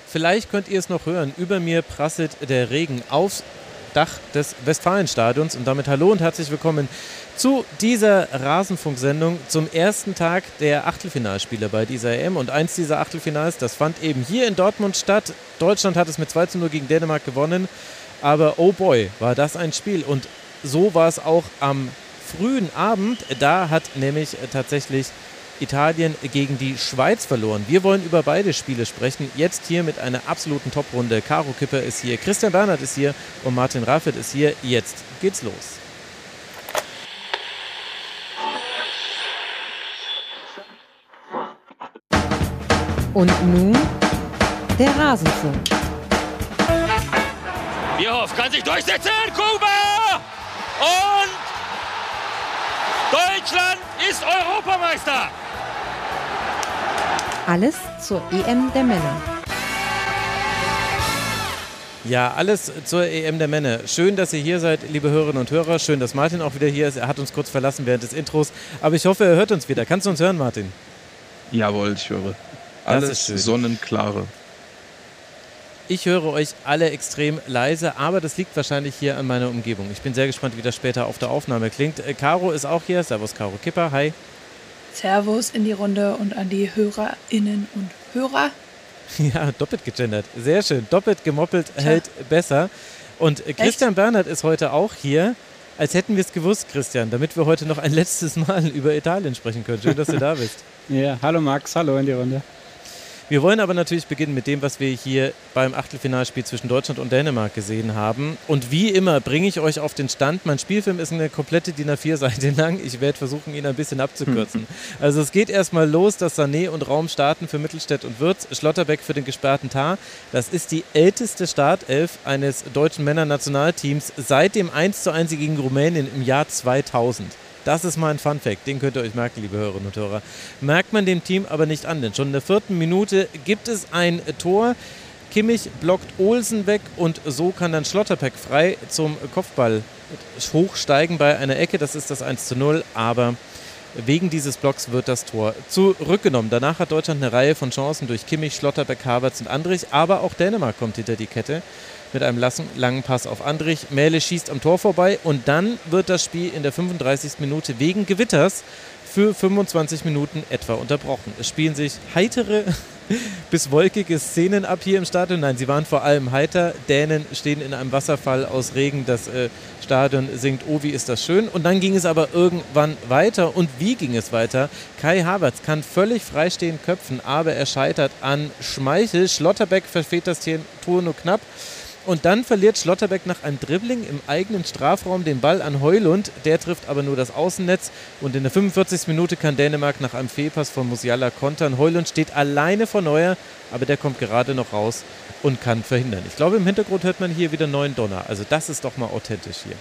vielleicht könnt ihr es noch hören. Über mir prasselt der Regen aufs Dach des Westfalenstadions. Und damit hallo und herzlich willkommen zu dieser Rasenfunksendung zum ersten Tag der Achtelfinalspiele bei dieser EM. Und eins dieser Achtelfinals, das fand eben hier in Dortmund statt. Deutschland hat es mit 2:0 gegen Dänemark gewonnen. Aber oh boy, war das ein Spiel. Und so war es auch am frühen Abend. Da hat nämlich tatsächlich Italien gegen die Schweiz verloren. Wir wollen über beide Spiele sprechen. Jetzt hier mit einer absoluten Top-Runde. Caro Kipper ist hier, Christian Bernhard ist hier und Martin Raffet ist hier. Jetzt geht's los. Und nun der Rasenfunk. Bierhoff kann sich durchsetzen. Kuba! Und Deutschland ist Europameister. Alles zur EM der Männer. Ja, alles zur EM der Männer. Schön, dass ihr hier seid, liebe Hörerinnen und Hörer. Schön, dass Martin auch wieder hier ist. Er hat uns kurz verlassen während des Intros. Aber ich hoffe, er hört uns wieder. Kannst du uns hören, Martin? Jawohl, ich höre. Alles sonnenklare. Ich höre euch alle extrem leise, aber das liegt wahrscheinlich hier an meiner Umgebung. Ich bin sehr gespannt, wie das später auf der Aufnahme klingt. Caro ist auch hier. Servus, Caro Kipper. Hi. Servus in die Runde und an die Hörerinnen und Hörer. Ja, doppelt gegendert. Sehr schön. Doppelt gemoppelt hält besser. Und Christian Bernhard ist heute auch hier, als hätten wir es gewusst, Christian, damit wir heute noch ein letztes Mal über Italien sprechen können. Schön, dass du da bist. Ja, hallo Max, hallo in die Runde. Wir wollen aber natürlich beginnen mit dem, was wir hier beim Achtelfinalspiel zwischen Deutschland und Dänemark gesehen haben. Und wie immer bringe ich euch auf den Stand. Mein Spielfilm ist eine komplette DIN A4-Seite lang. Ich werde versuchen, ihn ein bisschen abzukürzen. Also es geht erstmal los, dass Sané und Raum starten für Mittelstädt und Wirtz. Schlotterbeck für den gesperrten Tar. Das ist die älteste Startelf eines deutschen Männernationalteams seit dem 1:1 gegen Rumänien im Jahr 2000. Das ist mal ein Funfact, den könnt ihr euch merken, liebe Hörerinnen und Hörer. Merkt man dem Team aber nicht an, denn schon in der 4. Minute gibt es ein Tor. Kimmich blockt Olsen weg und so kann dann Schlotterbeck frei zum Kopfball hochsteigen bei einer Ecke. Das ist das 1:0, aber wegen dieses Blocks wird das Tor zurückgenommen. Danach hat Deutschland eine Reihe von Chancen durch Kimmich, Schlotterbeck, Havertz und Andrich, aber auch Dänemark kommt hinter die Kette mit einem langen Pass auf Andrich. Mähle schießt am Tor vorbei und dann wird das Spiel in der 35. Minute wegen Gewitters für 25 Minuten etwa unterbrochen. Es spielen sich heitere bis wolkige Szenen ab hier im Stadion. Nein, sie waren vor allem heiter. Dänen stehen in einem Wasserfall aus Regen. Das Stadion singt, oh wie ist das schön. Und dann ging es aber irgendwann weiter. Und wie ging es weiter? Kai Havertz kann völlig freistehend köpfen, aber er scheitert an Schmeichel. Schlotterbeck verfehlt das Tor nur knapp. Und dann verliert Schlotterbeck nach einem Dribbling im eigenen Strafraum den Ball an Højlund. Der trifft aber nur das Außennetz. Und in der 45. Minute kann Dänemark nach einem Fehlpass von Musiala kontern. Højlund steht alleine vor Neuer, aber der kommt gerade noch raus und kann verhindern. Ich glaube, im Hintergrund hört man hier wieder neuen Donner. Also das ist doch mal authentisch hier.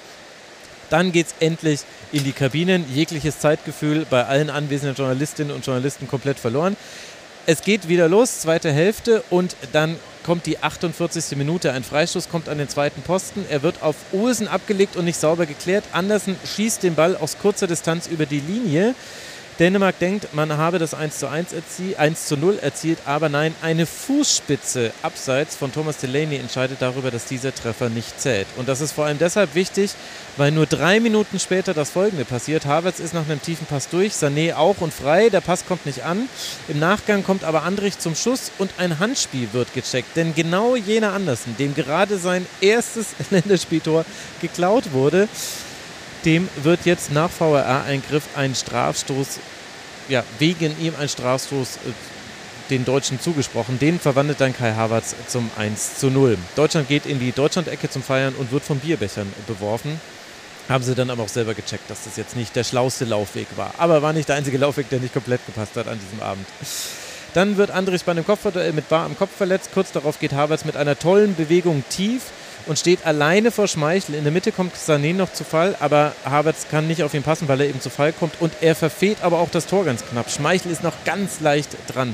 Dann geht es endlich in die Kabinen. Jegliches Zeitgefühl bei allen anwesenden Journalistinnen und Journalisten komplett verloren. Es geht wieder los, zweite Hälfte und dann kommt die 48. Minute. Ein Freistoß kommt an den zweiten Posten. Er wird auf Olsen abgelegt und nicht sauber geklärt. Andersen schießt den Ball aus kurzer Distanz über die Linie. Dänemark denkt, man habe das 1:0 erzielt, aber nein, eine Fußspitze abseits von Thomas Delaney entscheidet darüber, dass dieser Treffer nicht zählt. Und das ist vor allem deshalb wichtig, weil nur 3 Minuten später das Folgende passiert. Havertz ist nach einem tiefen Pass durch, Sané auch und frei, der Pass kommt nicht an. Im Nachgang kommt aber Andrich zum Schuss und ein Handspiel wird gecheckt. Denn genau jener Andersen, dem gerade sein erstes Länderspieltor geklaut wurde, dem wird jetzt nach VAR-Eingriff ein Strafstoß, wegen ihm ein Strafstoß den Deutschen zugesprochen. Den verwandelt dann Kai Havertz zum 1:0. Deutschland geht in die Deutschland-Ecke zum Feiern und wird von Bierbechern beworfen. Haben sie dann aber auch selber gecheckt, dass das jetzt nicht der schlauste Laufweg war. Aber war nicht der einzige Laufweg, der nicht komplett gepasst hat an diesem Abend. Dann wird Andrich bei einem Kopfballduell mit Bar am Kopf verletzt. Kurz darauf geht Havertz mit einer tollen Bewegung tief und steht alleine vor Schmeichel. In der Mitte kommt Sané noch zu Fall, aber Havertz kann nicht auf ihn passen, weil er eben zu Fall kommt. Und er verfehlt aber auch das Tor ganz knapp. Schmeichel ist noch ganz leicht dran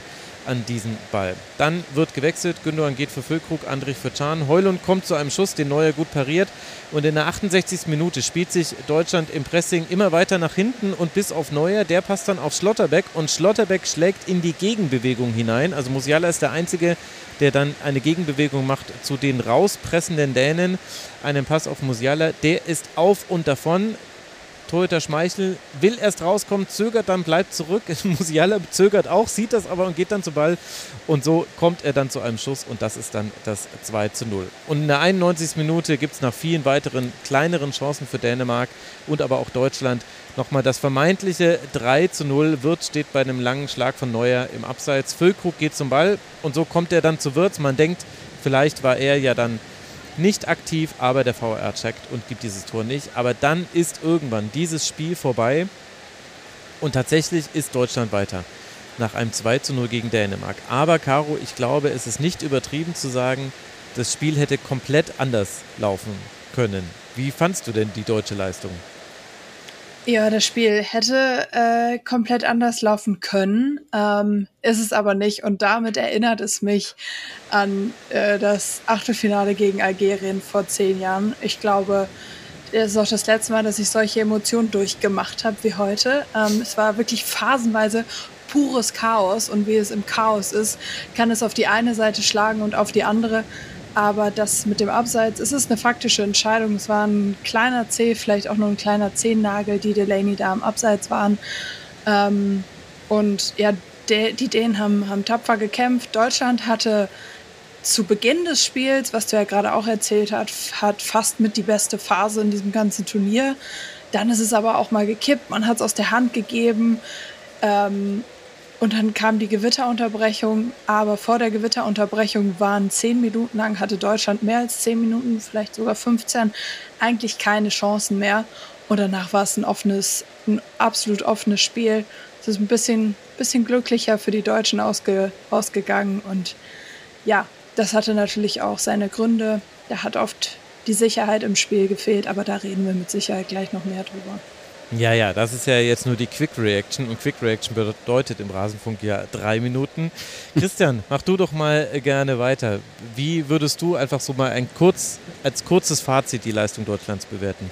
an diesen Ball. Dann wird gewechselt, Gündoğan geht für Füllkrug, Andrich für Can. Højlund kommt zu einem Schuss, den Neuer gut pariert. Und in der 68. Minute spielt sich Deutschland im Pressing immer weiter nach hinten und bis auf Neuer, der passt dann auf Schlotterbeck und Schlotterbeck schlägt in die Gegenbewegung hinein. Also Musiala ist der Einzige, der dann eine Gegenbewegung macht zu den rauspressenden Dänen. Einen Pass auf Musiala, der ist auf und davon. Torhüter Schmeichel will erst rauskommen, zögert dann, bleibt zurück. Musiala zögert auch, sieht das aber und geht dann zum Ball. Und so kommt er dann zu einem Schuss und das ist dann das 2:0. Und in der 91. Minute gibt es nach vielen weiteren kleineren Chancen für Dänemark und aber auch Deutschland nochmal das vermeintliche 3:0. Steht bei einem langen Schlag von Neuer im Abseits. Füllkrug geht zum Ball und so kommt er dann zu Wirtz. Man denkt, vielleicht war er ja dann nicht aktiv, aber der VAR checkt und gibt dieses Tor nicht. Aber dann ist irgendwann dieses Spiel vorbei und tatsächlich ist Deutschland weiter nach einem 2:0 gegen Dänemark. Aber Caro, ich glaube, es ist nicht übertrieben zu sagen, das Spiel hätte komplett anders laufen können. Wie fandst du denn die deutsche Leistung? Ja, das Spiel hätte komplett anders laufen können, ist es aber nicht. Und damit erinnert es mich an das Achtelfinale gegen Algerien vor 10 Jahren. Ich glaube, es ist auch das letzte Mal, dass ich solche Emotionen durchgemacht habe wie heute. Es war wirklich phasenweise pures Chaos. Und wie es im Chaos ist, kann es auf die eine Seite schlagen und auf die andere. Aber das mit dem Abseits, es ist eine faktische Entscheidung. Es war ein kleiner Zeh, vielleicht auch nur ein kleiner Zehennagel, die Delaney da am Abseits waren. Und ja, die Dänen haben tapfer gekämpft. Deutschland hatte zu Beginn des Spiels, was du ja gerade auch erzählt hast, hat fast mit die beste Phase in diesem ganzen Turnier. Dann ist es aber auch mal gekippt, man hat es aus der Hand gegeben. Und dann kam die Gewitterunterbrechung, aber vor der Gewitterunterbrechung waren 10 Minuten lang, hatte Deutschland mehr als 10 Minuten, vielleicht sogar 15, eigentlich keine Chancen mehr. Und danach war es ein absolut offenes Spiel. Es ist ein bisschen glücklicher für die Deutschen ausgegangen. Und ja, das hatte natürlich auch seine Gründe. Da hat oft die Sicherheit im Spiel gefehlt, aber da reden wir mit Sicherheit gleich noch mehr drüber. Ja, das ist ja jetzt nur die Quick Reaction und Quick Reaction bedeutet im Rasenfunk ja 3 Minuten. Christian, mach du doch mal gerne weiter. Wie würdest du einfach so mal als kurzes Fazit die Leistung Deutschlands bewerten?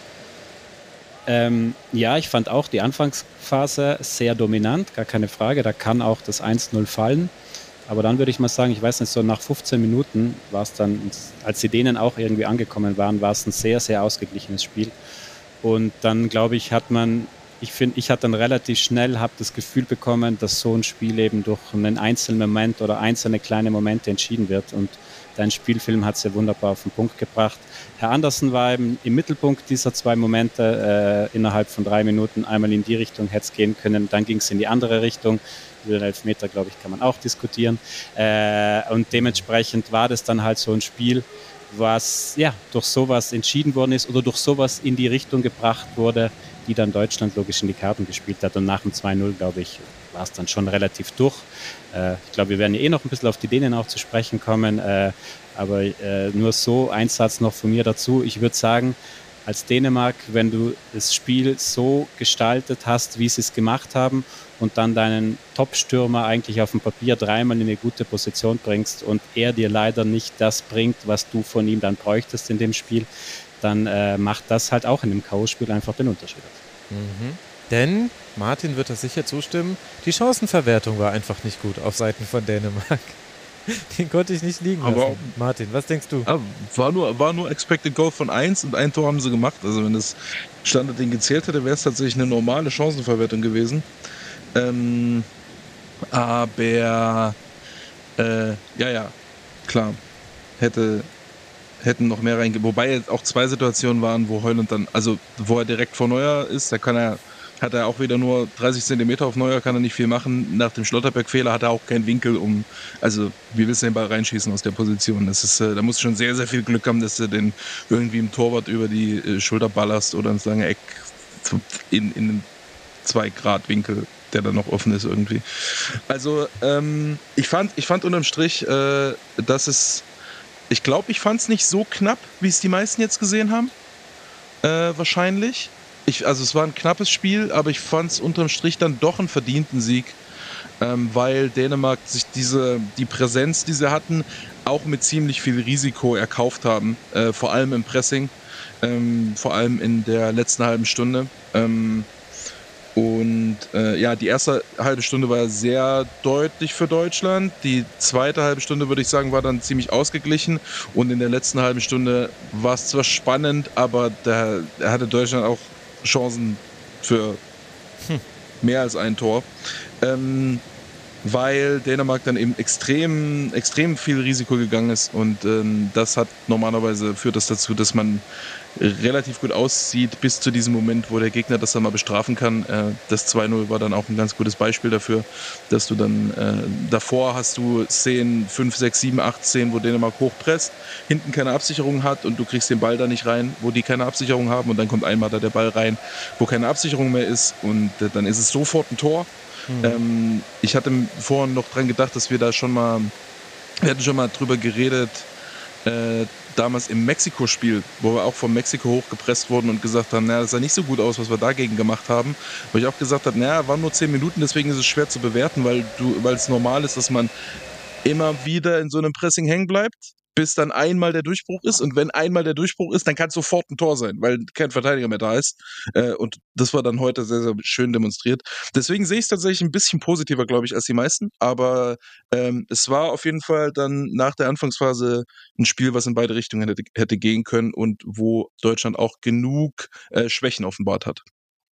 Ja, ich fand auch die Anfangsphase sehr dominant, gar keine Frage. Da kann auch das 1:0 fallen. Aber dann würde ich mal sagen, ich weiß nicht, so nach 15 Minuten war es dann, als die Dänen auch irgendwie angekommen waren, war es ein sehr, sehr ausgeglichenes Spiel. Und dann, glaube ich, ich hatte dann relativ schnell das Gefühl bekommen, dass so ein Spiel eben durch einen einzelnen Moment oder einzelne kleine Momente entschieden wird. Und dein Spielfilm hat es ja wunderbar auf den Punkt gebracht. Herr Andersen war eben im Mittelpunkt dieser 2 Momente innerhalb von 3 Minuten. Einmal in die Richtung hätte es gehen können, dann ging es in die andere Richtung. Über den Elfmeter, glaube ich, kann man auch diskutieren. Und dementsprechend war das dann halt so ein Spiel, was ja durch sowas entschieden worden ist oder durch sowas in die Richtung gebracht wurde, die dann Deutschland logisch in die Karten gespielt hat. Und nach dem 2:0, glaube ich, war es dann schon relativ durch. Ich glaube, wir werden ja noch ein bisschen auf die Dänen auch zu sprechen kommen. Aber nur so ein Satz noch von mir dazu. Ich würde sagen, als Dänemark, wenn du das Spiel so gestaltet hast, wie sie es gemacht haben und dann deinen Top-Stürmer eigentlich auf dem Papier 3-mal in eine gute Position bringst und er dir leider nicht das bringt, was du von ihm dann bräuchtest in dem Spiel, dann macht das halt auch in dem K.O.-Spiel einfach den Unterschied. Denn, Martin wird das sicher zustimmen, die Chancenverwertung war einfach nicht gut auf Seiten von Dänemark. Den konnte ich nicht liegen lassen. Aber Martin, was denkst du? War nur Expected Goal von 1 und ein Tor haben sie gemacht. Also wenn das Standard-Ding gezählt hätte, wäre es tatsächlich eine normale Chancenverwertung gewesen. Aber klar, hätten noch mehr reingehen. Wobei jetzt auch 2 Situationen waren, wo Højlund dann, also wo er direkt vor Neuer ist, hat er auch wieder nur 30 Zentimeter auf Neuer, kann er nicht viel machen. Nach dem Schlotterbeck-Fehler hat er auch keinen Winkel, wie willst du den Ball reinschießen aus der Position? Das ist, da musst du schon sehr, sehr viel Glück haben, dass du den irgendwie im Torwart über die Schulter ballerst oder ins lange Eck in einen 2-Grad-Winkel, der dann noch offen ist irgendwie. Also ich fand unterm Strich, dass es, ich glaube, ich fand es nicht so knapp, wie es die meisten jetzt gesehen haben. Wahrscheinlich. Also es war ein knappes Spiel, aber ich fand es unterm Strich dann doch einen verdienten Sieg weil Dänemark sich die Präsenz, die sie hatten, auch mit ziemlich viel Risiko erkauft haben, vor allem im Pressing, vor allem in der letzten halben Stunde. Die erste halbe Stunde war sehr deutlich für Deutschland. Die zweite halbe Stunde, würde ich sagen, war dann ziemlich ausgeglichen. Und in der letzten halben Stunde war es zwar spannend, aber da hatte Deutschland auch Chancen für mehr als ein Tor. Weil Dänemark dann eben extrem viel Risiko gegangen ist. Und das führt das dazu, dass man relativ gut aussieht bis zu diesem Moment, wo der Gegner das dann mal bestrafen kann. Das 2-0 war dann auch ein ganz gutes Beispiel dafür, dass du dann davor hast du Szenen 5, 6, 7, 8 Szenen, wo Dänemark hochpresst, hinten keine Absicherung hat und du kriegst den Ball da nicht rein, wo die keine Absicherung haben und dann kommt einmal da der Ball rein, wo keine Absicherung mehr ist und dann ist es sofort ein Tor. Ich hatte vorhin noch dran gedacht, dass wir hatten schon mal drüber geredet, damals im Mexiko-Spiel, wo wir auch von Mexiko hochgepresst wurden und gesagt haben, das sah nicht so gut aus, was wir dagegen gemacht haben. Wo ich auch gesagt habe, waren nur 10 Minuten, deswegen ist es schwer zu bewerten, weil es normal ist, dass man immer wieder in so einem Pressing hängen bleibt, bis dann einmal der Durchbruch ist. Und wenn einmal der Durchbruch ist, dann kann es sofort ein Tor sein, weil kein Verteidiger mehr da ist. Und das war dann heute sehr, sehr schön demonstriert. Deswegen sehe ich es tatsächlich ein bisschen positiver, glaube ich, als die meisten. Aber es war auf jeden Fall dann nach der Anfangsphase ein Spiel, was in beide Richtungen hätte gehen können und wo Deutschland auch genug Schwächen offenbart hat.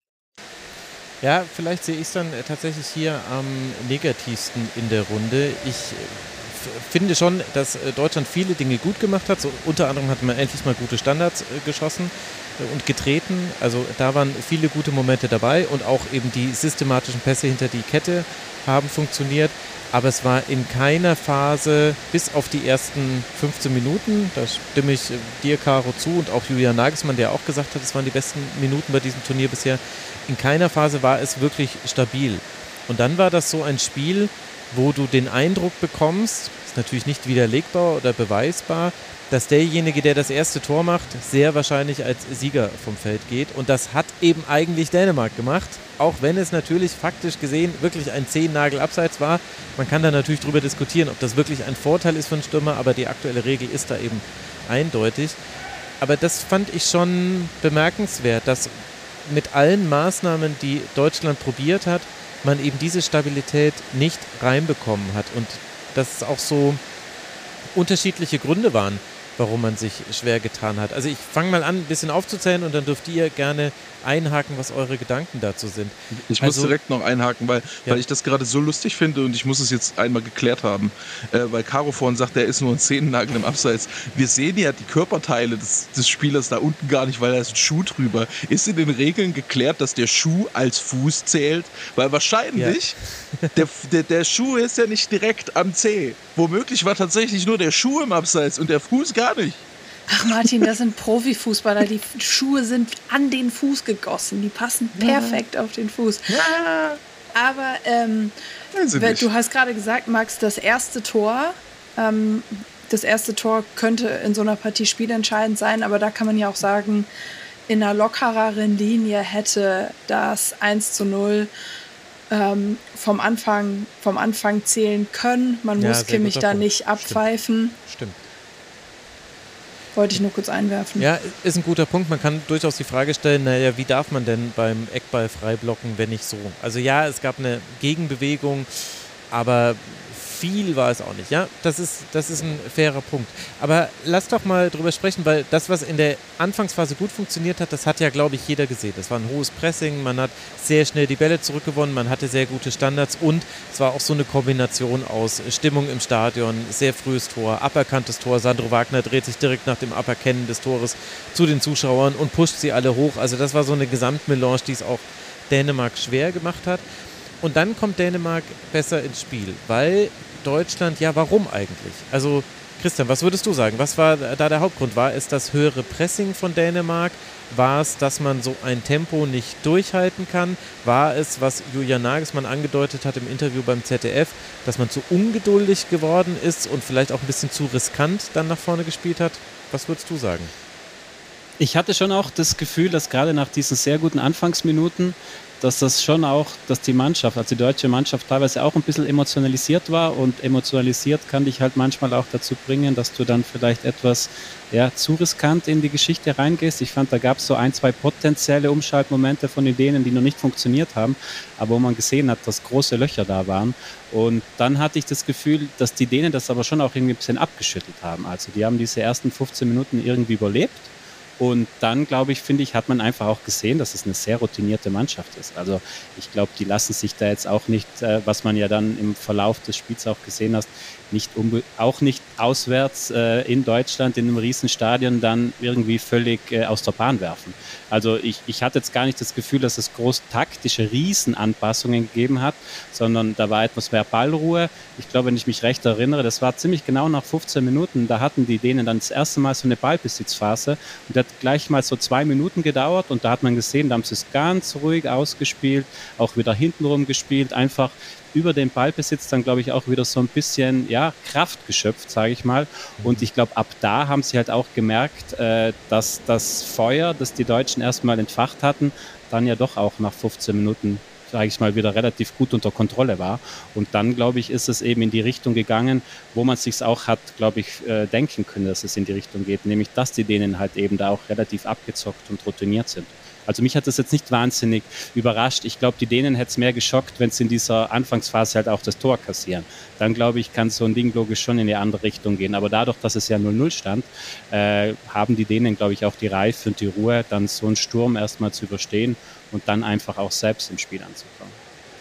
Ja, vielleicht sehe ich es dann tatsächlich hier am negativsten in der Runde. Ich finde schon, dass Deutschland viele Dinge gut gemacht hat. So, unter anderem hat man endlich mal gute Standards geschossen und getreten. Also da waren viele gute Momente dabei und auch eben die systematischen Pässe hinter die Kette haben funktioniert. Aber es war in keiner Phase, bis auf die ersten 15 Minuten, da stimme ich dir, Caro, zu und auch Julian Nagelsmann, der auch gesagt hat, es waren die besten Minuten bei diesem Turnier bisher, in keiner Phase war es wirklich stabil. Und dann war das so ein Spiel, wo du den Eindruck bekommst, ist natürlich nicht widerlegbar oder beweisbar, dass derjenige, der das erste Tor macht, sehr wahrscheinlich als Sieger vom Feld geht. Und das hat eben eigentlich Dänemark gemacht, auch wenn es natürlich faktisch gesehen wirklich ein 10-Nagel-Abseits war. Man kann da natürlich drüber diskutieren, ob das wirklich ein Vorteil ist für einen Stürmer, aber die aktuelle Regel ist da eben eindeutig. Aber das fand ich schon bemerkenswert, dass mit allen Maßnahmen, die Deutschland probiert hat, man eben diese Stabilität nicht reinbekommen hat und dass es auch so unterschiedliche Gründe waren, warum man sich schwer getan hat. Also ich fange mal an, ein bisschen aufzuzählen und dann dürft ihr gerne einhaken, was eure Gedanken dazu sind. Ich muss direkt noch einhaken, weil ich das gerade so lustig finde und ich muss es jetzt einmal geklärt haben, weil Caro vorhin sagt, der ist nur ein Zehennagel im Abseits. Wir sehen ja die Körperteile des Spielers da unten gar nicht, weil da ist ein Schuh drüber. Ist in den Regeln geklärt, dass der Schuh als Fuß zählt? Weil wahrscheinlich der Schuh ist ja nicht direkt am Zeh. Womöglich war tatsächlich nur der Schuh im Abseits und der Fuß gar nicht. Ach Martin, das sind Profifußballer, die Schuhe sind an den Fuß gegossen, die passen perfekt auf den Fuß. Ja. Aber du hast gerade gesagt, Max, das erste Tor könnte in so einer Partie spielentscheidend sein, aber da kann man ja auch sagen, in einer lockereren Linie hätte das 1:0 vom Anfang zählen können. Man muss Kimmich da nicht abpfeifen. Stimmt. Wollte ich nur kurz einwerfen. Ja, ist ein guter Punkt. Man kann durchaus die Frage stellen, wie darf man denn beim Eckball frei blocken, wenn nicht so? Also ja, es gab eine Gegenbewegung, aber viel war es auch nicht. Ja, das ist ein fairer Punkt. Aber lass doch mal drüber sprechen, weil das, was in der Anfangsphase gut funktioniert hat, das hat ja, glaube ich, jeder gesehen. Das war ein hohes Pressing, man hat sehr schnell die Bälle zurückgewonnen, man hatte sehr gute Standards und es war auch so eine Kombination aus Stimmung im Stadion, sehr frühes Tor, aberkanntes Tor. Sandro Wagner dreht sich direkt nach dem Aberkennen des Tores zu den Zuschauern und pusht sie alle hoch. Also das war so eine Gesamtmelange, die es auch Dänemark schwer gemacht hat. Und dann kommt Dänemark besser ins Spiel, weil Deutschland, warum eigentlich? Also Christian, was würdest du sagen? Was war da der Hauptgrund? War es das höhere Pressing von Dänemark? War es, dass man so ein Tempo nicht durchhalten kann? War es, was Julian Nagelsmann angedeutet hat im Interview beim ZDF, dass man zu ungeduldig geworden ist und vielleicht auch ein bisschen zu riskant dann nach vorne gespielt hat? Was würdest du sagen? Ich hatte schon auch das Gefühl, dass gerade nach diesen sehr guten Anfangsminuten, dass die Mannschaft, also die deutsche Mannschaft teilweise auch ein bisschen emotionalisiert war, und emotionalisiert kann dich halt manchmal auch dazu bringen, dass du dann vielleicht etwas zu riskant in die Geschichte reingehst. Ich fand, da gab es so 1, 2 potenzielle Umschaltmomente von Ideen, die noch nicht funktioniert haben, aber wo man gesehen hat, dass große Löcher da waren. Und dann hatte ich das Gefühl, dass die Dänen das aber schon auch irgendwie ein bisschen abgeschüttelt haben. Also die haben diese ersten 15 Minuten irgendwie überlebt. Und dann, finde ich, hat man einfach auch gesehen, dass es eine sehr routinierte Mannschaft ist. Also ich glaube, die lassen sich da jetzt auch nicht, was man ja dann im Verlauf des Spiels auch gesehen hat, auch nicht auswärts in Deutschland in einem Riesenstadion dann irgendwie völlig aus der Bahn werfen. Also ich hatte jetzt gar nicht das Gefühl, dass es groß taktische Riesenanpassungen gegeben hat, sondern da war etwas mehr Ballruhe. Ich glaube, wenn ich mich recht erinnere, das war ziemlich genau nach 15 Minuten, da hatten die Dänen dann das erste Mal so eine Ballbesitzphase, und das hat gleich mal so 2 Minuten gedauert, und da hat man gesehen, da haben sie es ganz ruhig ausgespielt, auch wieder hintenrum gespielt, einfach über den Ballbesitz dann, glaube ich, auch wieder so ein bisschen Kraft geschöpft, sage ich mal. Und ich glaube, ab da haben sie halt auch gemerkt, dass das Feuer, das die Deutschen erstmal entfacht hatten, dann ja doch auch nach 15 Minuten, sage ich mal, wieder relativ gut unter Kontrolle war. Und dann, glaube ich, ist es eben in die Richtung gegangen, wo man sich auch hat, glaube ich, denken können, dass es in die Richtung geht, nämlich, dass die Dänen halt eben da auch relativ abgezockt und routiniert sind. Also mich hat das jetzt nicht wahnsinnig überrascht. Ich glaube, die Dänen hätte es mehr geschockt, wenn sie in dieser Anfangsphase halt auch das Tor kassieren. Dann, glaube ich, kann so ein Ding logisch schon in die andere Richtung gehen. Aber dadurch, dass es ja 0-0 stand, haben die Dänen, glaube ich, auch die Reife und die Ruhe, dann so einen Sturm erstmal zu überstehen und dann einfach auch selbst im Spiel anzufangen.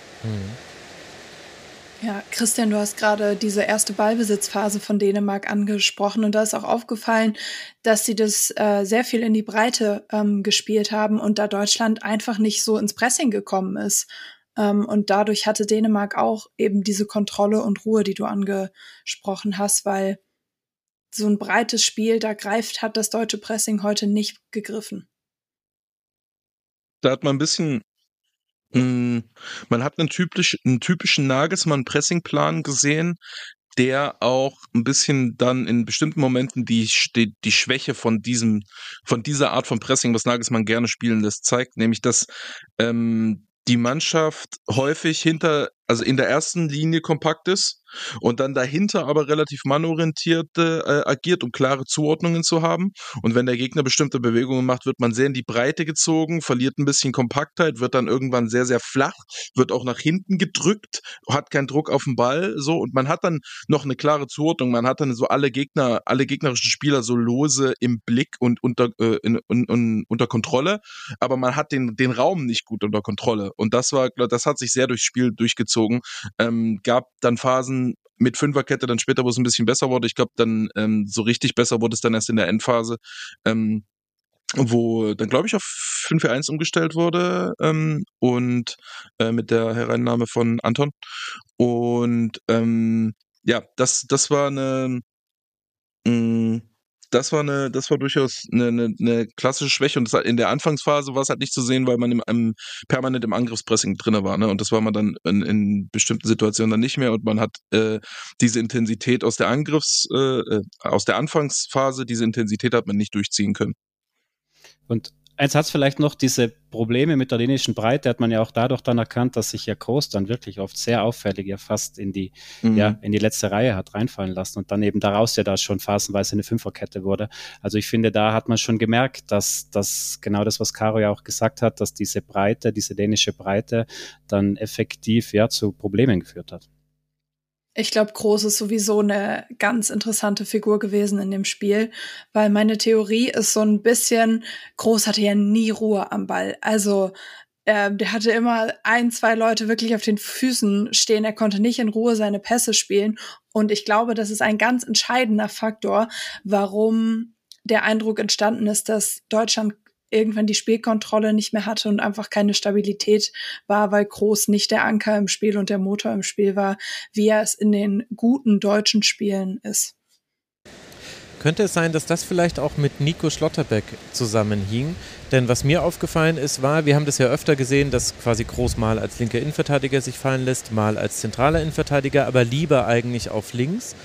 Ja, Christian, du hast gerade diese erste Ballbesitzphase von Dänemark angesprochen, und da ist auch aufgefallen, dass sie das sehr viel in die Breite gespielt haben und da Deutschland einfach nicht so ins Pressing gekommen ist. Und dadurch hatte Dänemark auch eben diese Kontrolle und Ruhe, die du angesprochen hast, weil so ein breites Spiel, da hat das deutsche Pressing heute nicht gegriffen. Da hat man ein bisschen, man hat einen typischen Nagelsmann-Pressing-Plan gesehen, der auch ein bisschen dann in bestimmten Momenten die Schwäche von dieser Art von Pressing, was Nagelsmann gerne spielen lässt, zeigt, nämlich dass die Mannschaft häufig in der ersten Linie kompakt ist und dann dahinter aber relativ mannorientiert agiert, um klare Zuordnungen zu haben. Und wenn der Gegner bestimmte Bewegungen macht, wird man sehr in die Breite gezogen, verliert ein bisschen Kompaktheit, wird dann irgendwann sehr, sehr flach, wird auch nach hinten gedrückt, hat keinen Druck auf den Ball, so, und man hat dann noch eine klare Zuordnung, man hat dann so alle gegnerischen Spieler so lose im Blick und unter Kontrolle, aber man hat den Raum nicht gut unter Kontrolle. Und das hat sich sehr durchs Spiel durchgezogen. Gab dann Phasen mit Fünferkette, dann später, wo es ein bisschen besser wurde. Ich glaube, dann so richtig besser wurde es dann erst in der Endphase, wo dann, glaube ich, auf 5-4-1 umgestellt wurde und mit der Hereinnahme von Anton. Und das war durchaus eine klassische Schwäche, und in der Anfangsphase war es halt nicht zu sehen, weil man permanent im Angriffspressing drin war, ne? Und das war man dann in bestimmten Situationen dann nicht mehr, und man hat diese Intensität aus der Anfangsphase, diese Intensität hat man nicht durchziehen können. Und eins hat es vielleicht noch, diese Probleme mit der dänischen Breite hat man ja auch dadurch dann erkannt, dass sich ja Kroos dann wirklich oft sehr auffällig fast in die letzte Reihe hat reinfallen lassen und dann eben daraus ja da schon phasenweise eine Fünferkette wurde. Also ich finde, da hat man schon gemerkt, dass das genau das, was Caro ja auch gesagt hat, dass diese dänische Breite dann effektiv zu Problemen geführt hat. Ich glaube, Kroos ist sowieso eine ganz interessante Figur gewesen in dem Spiel, weil meine Theorie ist so ein bisschen, Kroos hatte ja nie Ruhe am Ball. Also der hatte immer 1, 2 Leute wirklich auf den Füßen stehen. Er konnte nicht in Ruhe seine Pässe spielen. Und ich glaube, das ist ein ganz entscheidender Faktor, warum der Eindruck entstanden ist, dass Deutschland irgendwann die Spielkontrolle nicht mehr hatte und einfach keine Stabilität war, weil Kroos nicht der Anker im Spiel und der Motor im Spiel war, wie er es in den guten deutschen Spielen ist. Könnte es sein, dass das vielleicht auch mit Nico Schlotterbeck zusammenhing? Denn was mir aufgefallen ist, wir haben das ja öfter gesehen, dass quasi Kroos mal als linker Innenverteidiger sich fallen lässt, mal als zentraler Innenverteidiger, aber lieber eigentlich auf links.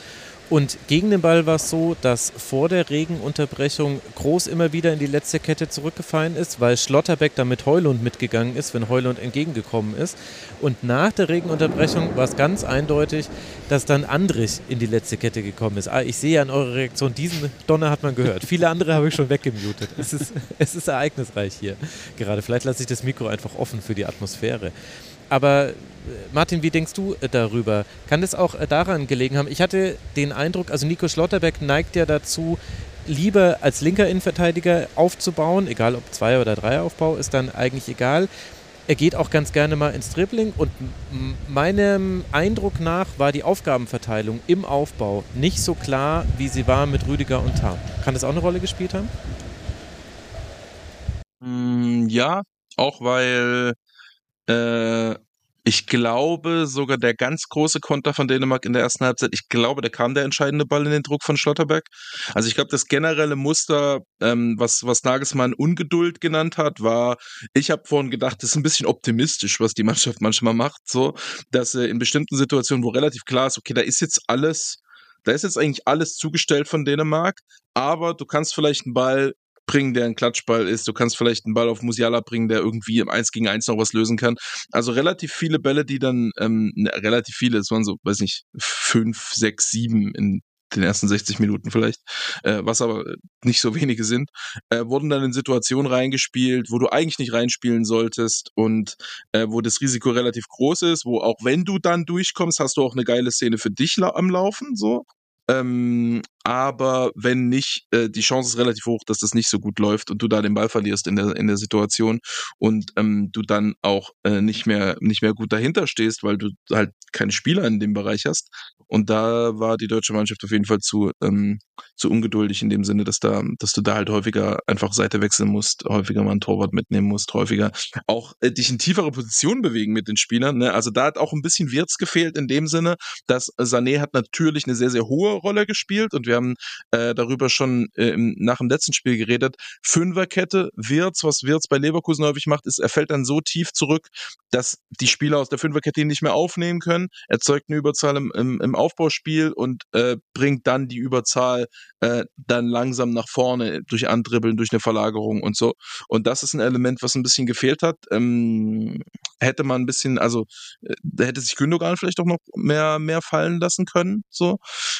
Und gegen den Ball war es so, dass vor der Regenunterbrechung Groß immer wieder in die letzte Kette zurückgefallen ist, weil Schlotterbeck da mit Højlund mitgegangen ist, wenn Højlund entgegengekommen ist. Und nach der Regenunterbrechung war es ganz eindeutig, dass dann Andrich in die letzte Kette gekommen ist. Ich sehe ja an eurer Reaktion, diesen Donner hat man gehört. Viele andere habe ich schon weggemutet. Es ist ereignisreich hier gerade. Vielleicht lasse ich das Mikro einfach offen für die Atmosphäre. Aber Martin, wie denkst du darüber? Kann das auch daran gelegen haben? Ich hatte den Eindruck, also Nico Schlotterbeck neigt ja dazu, lieber als linker Innenverteidiger aufzubauen, egal ob Zweier- oder Dreieraufbau, ist dann eigentlich egal. Er geht auch ganz gerne mal ins Dribbling und meinem Eindruck nach war die Aufgabenverteilung im Aufbau nicht so klar, wie sie war mit Rüdiger und Tarr. Kann das auch eine Rolle gespielt haben? Ja, auch weil ich glaube, sogar der ganz große Konter von Dänemark in der ersten Halbzeit, ich glaube, da kam der entscheidende Ball in den Druck von Schlotterbeck. Also ich glaube, das generelle Muster, was Nagelsmann Ungeduld genannt hat, war, ich habe vorhin gedacht, das ist ein bisschen optimistisch, was die Mannschaft manchmal macht, so, dass in bestimmten Situationen, wo relativ klar ist, okay, da ist jetzt eigentlich alles zugestellt von Dänemark, aber du kannst vielleicht einen Ball bringen, der ein Klatschball ist. Du kannst vielleicht einen Ball auf Musiala bringen, der irgendwie im 1 gegen 1 noch was lösen kann. Also relativ viele Bälle, die dann, relativ viele, es waren so, weiß nicht, 5, 6, 7 in den ersten 60 Minuten vielleicht, was aber nicht so wenige sind, wurden dann in Situationen reingespielt, wo du eigentlich nicht reinspielen solltest und wo das Risiko relativ groß ist, wo auch wenn du dann durchkommst, hast du auch eine geile Szene für dich am Laufen, so. Aber wenn nicht, die Chance ist relativ hoch, dass das nicht so gut läuft und du da den Ball verlierst in der Situation und du dann auch nicht mehr gut dahinter stehst, weil du halt keine Spieler in dem Bereich hast. Und da war die deutsche Mannschaft auf jeden Fall zu ungeduldig in dem Sinne, dass du da halt häufiger einfach Seite wechseln musst, häufiger mal einen Torwart mitnehmen musst, häufiger auch dich in tiefere Positionen bewegen mit den Spielern. Ne? Also da hat auch ein bisschen Wirtz gefehlt in dem Sinne, dass Sané hat natürlich eine sehr, sehr hohe Rolle gespielt und wir haben darüber schon nach dem letzten Spiel geredet. Fünferkette, was Wirtz bei Leverkusen häufig macht, ist, er fällt dann so tief zurück, dass die Spieler aus der Fünferkette ihn nicht mehr aufnehmen können, erzeugt eine Überzahl im Aufbauspiel und bringt dann die Überzahl dann langsam nach vorne durch Andribbeln, durch eine Verlagerung und so. Und das ist ein Element, was ein bisschen gefehlt hat. Hätte man ein bisschen, also da hätte sich Gündogan vielleicht auch noch mehr fallen lassen können, so.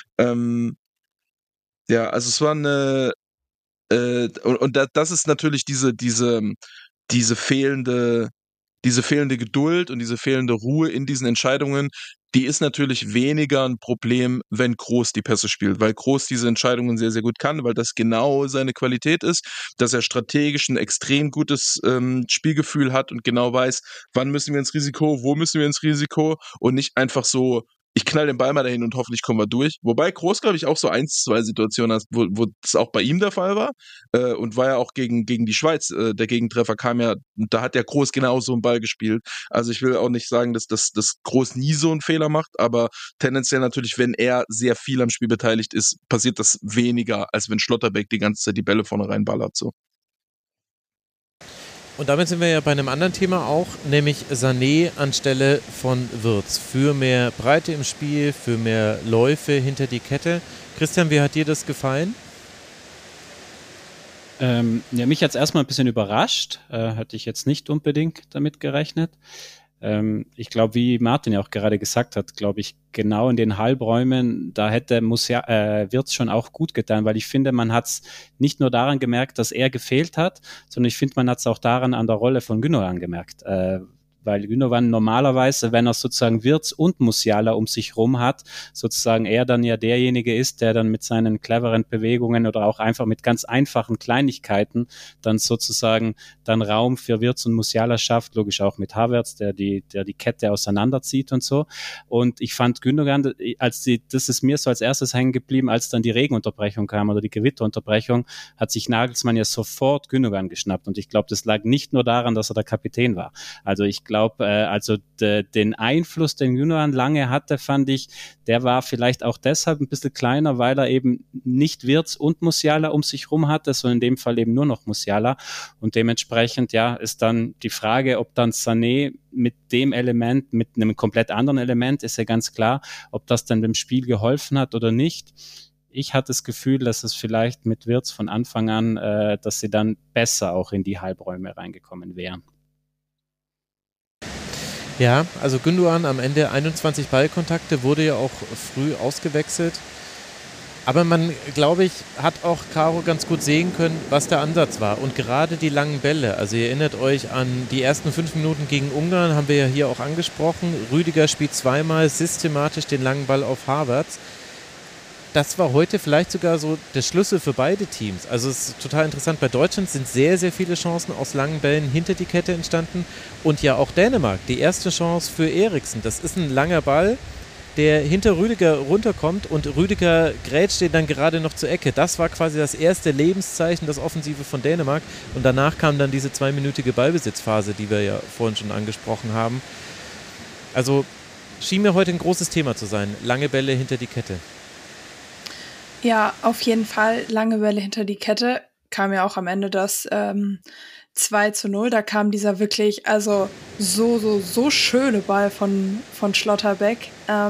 Ja, also es war eine das ist natürlich diese fehlende Geduld und diese fehlende Ruhe in diesen Entscheidungen, die ist natürlich weniger ein Problem, wenn Groß die Pässe spielt, weil Groß diese Entscheidungen sehr, sehr gut kann, weil das genau seine Qualität ist, dass er strategisch ein extrem gutes Spielgefühl hat und genau weiß, wann müssen wir ins Risiko, wo müssen wir ins Risiko und nicht einfach so, ich knall den Ball mal dahin und hoffentlich kommen wir durch. Wobei Groß, glaube ich, auch so 1, 2 Situationen hast, wo das auch bei ihm der Fall war. Und war ja auch gegen die Schweiz, der Gegentreffer kam ja, da hat der Groß genau so einen Ball gespielt. Also ich will auch nicht sagen, dass das Groß nie so einen Fehler macht, aber tendenziell natürlich, wenn er sehr viel am Spiel beteiligt ist, passiert das weniger, als wenn Schlotterbeck die ganze Zeit die Bälle vorne reinballert, so. Und damit sind wir ja bei einem anderen Thema auch, nämlich Sané anstelle von Wirtz. Für mehr Breite im Spiel, für mehr Läufe hinter die Kette. Christian, wie hat dir das gefallen? Ja, mich hat es erstmal ein bisschen überrascht. Hatte ich jetzt nicht unbedingt damit gerechnet. Ich glaube, wie Martin ja auch gerade gesagt hat, glaube ich, genau in den Halbräumen, da hätte Wirtz schon auch gut getan, weil ich finde, man hat es nicht nur daran gemerkt, dass er gefehlt hat, sondern ich finde, man hat es auch daran an der Rolle von Gündogan gemerkt. Weil Gündogan normalerweise, wenn er sozusagen Wirtz und Musiala um sich rum hat, sozusagen er dann ja derjenige ist, der dann mit seinen cleveren Bewegungen oder auch einfach mit ganz einfachen Kleinigkeiten dann sozusagen dann Raum für Wirtz und Musiala schafft, logisch auch mit Havertz, der die Kette auseinanderzieht und so. Und ich fand Gündogan, das ist mir so als erstes hängen geblieben, als dann die Regenunterbrechung kam oder die Gewitterunterbrechung, hat sich Nagelsmann ja sofort Gündogan geschnappt. Und ich glaube, das lag nicht nur daran, dass er der Kapitän war. Also ich glaube, glaube, also den Einfluss, den Gündoğan lange hatte, fand ich, der war vielleicht auch deshalb ein bisschen kleiner, weil er eben nicht Wirtz und Musiala um sich rum hatte, sondern in dem Fall eben nur noch Musiala. Und dementsprechend, ja, ist dann die Frage, ob dann Sané mit dem Element, mit einem komplett anderen Element, ist ja ganz klar, ob das dann dem Spiel geholfen hat oder nicht. Ich hatte das Gefühl, dass es vielleicht mit Wirtz von Anfang an, dass sie dann besser auch in die Halbräume reingekommen wären. Ja, also Gündoğan am Ende 21 Ballkontakte, wurde ja auch früh ausgewechselt. Aber man, glaube ich, hat auch Caro ganz gut sehen können, was der Ansatz war. Und gerade die langen Bälle, also ihr erinnert euch an die ersten 5 Minuten gegen Ungarn, haben wir ja hier auch angesprochen. Rüdiger spielt zweimal systematisch den langen Ball auf Havertz. Das war heute vielleicht sogar so der Schlüssel für beide Teams. Also es ist total interessant. Bei Deutschland sind sehr, sehr viele Chancen aus langen Bällen hinter die Kette entstanden. Und ja auch Dänemark, die erste Chance für Eriksen. Das ist ein langer Ball, der hinter Rüdiger runterkommt und Rüdiger grätscht den dann gerade noch zur Ecke. Das war quasi das erste Lebenszeichen, das Offensive von Dänemark. Und danach kam dann diese 2-minütige Ballbesitzphase, die wir ja vorhin schon angesprochen haben. Also schien mir heute ein großes Thema zu sein. Lange Bälle hinter die Kette. Ja, auf jeden Fall. Lange Bälle hinter die Kette. Kam ja auch am Ende das 2:0. Da kam dieser wirklich, also so schöne Ball von Schlotterbeck.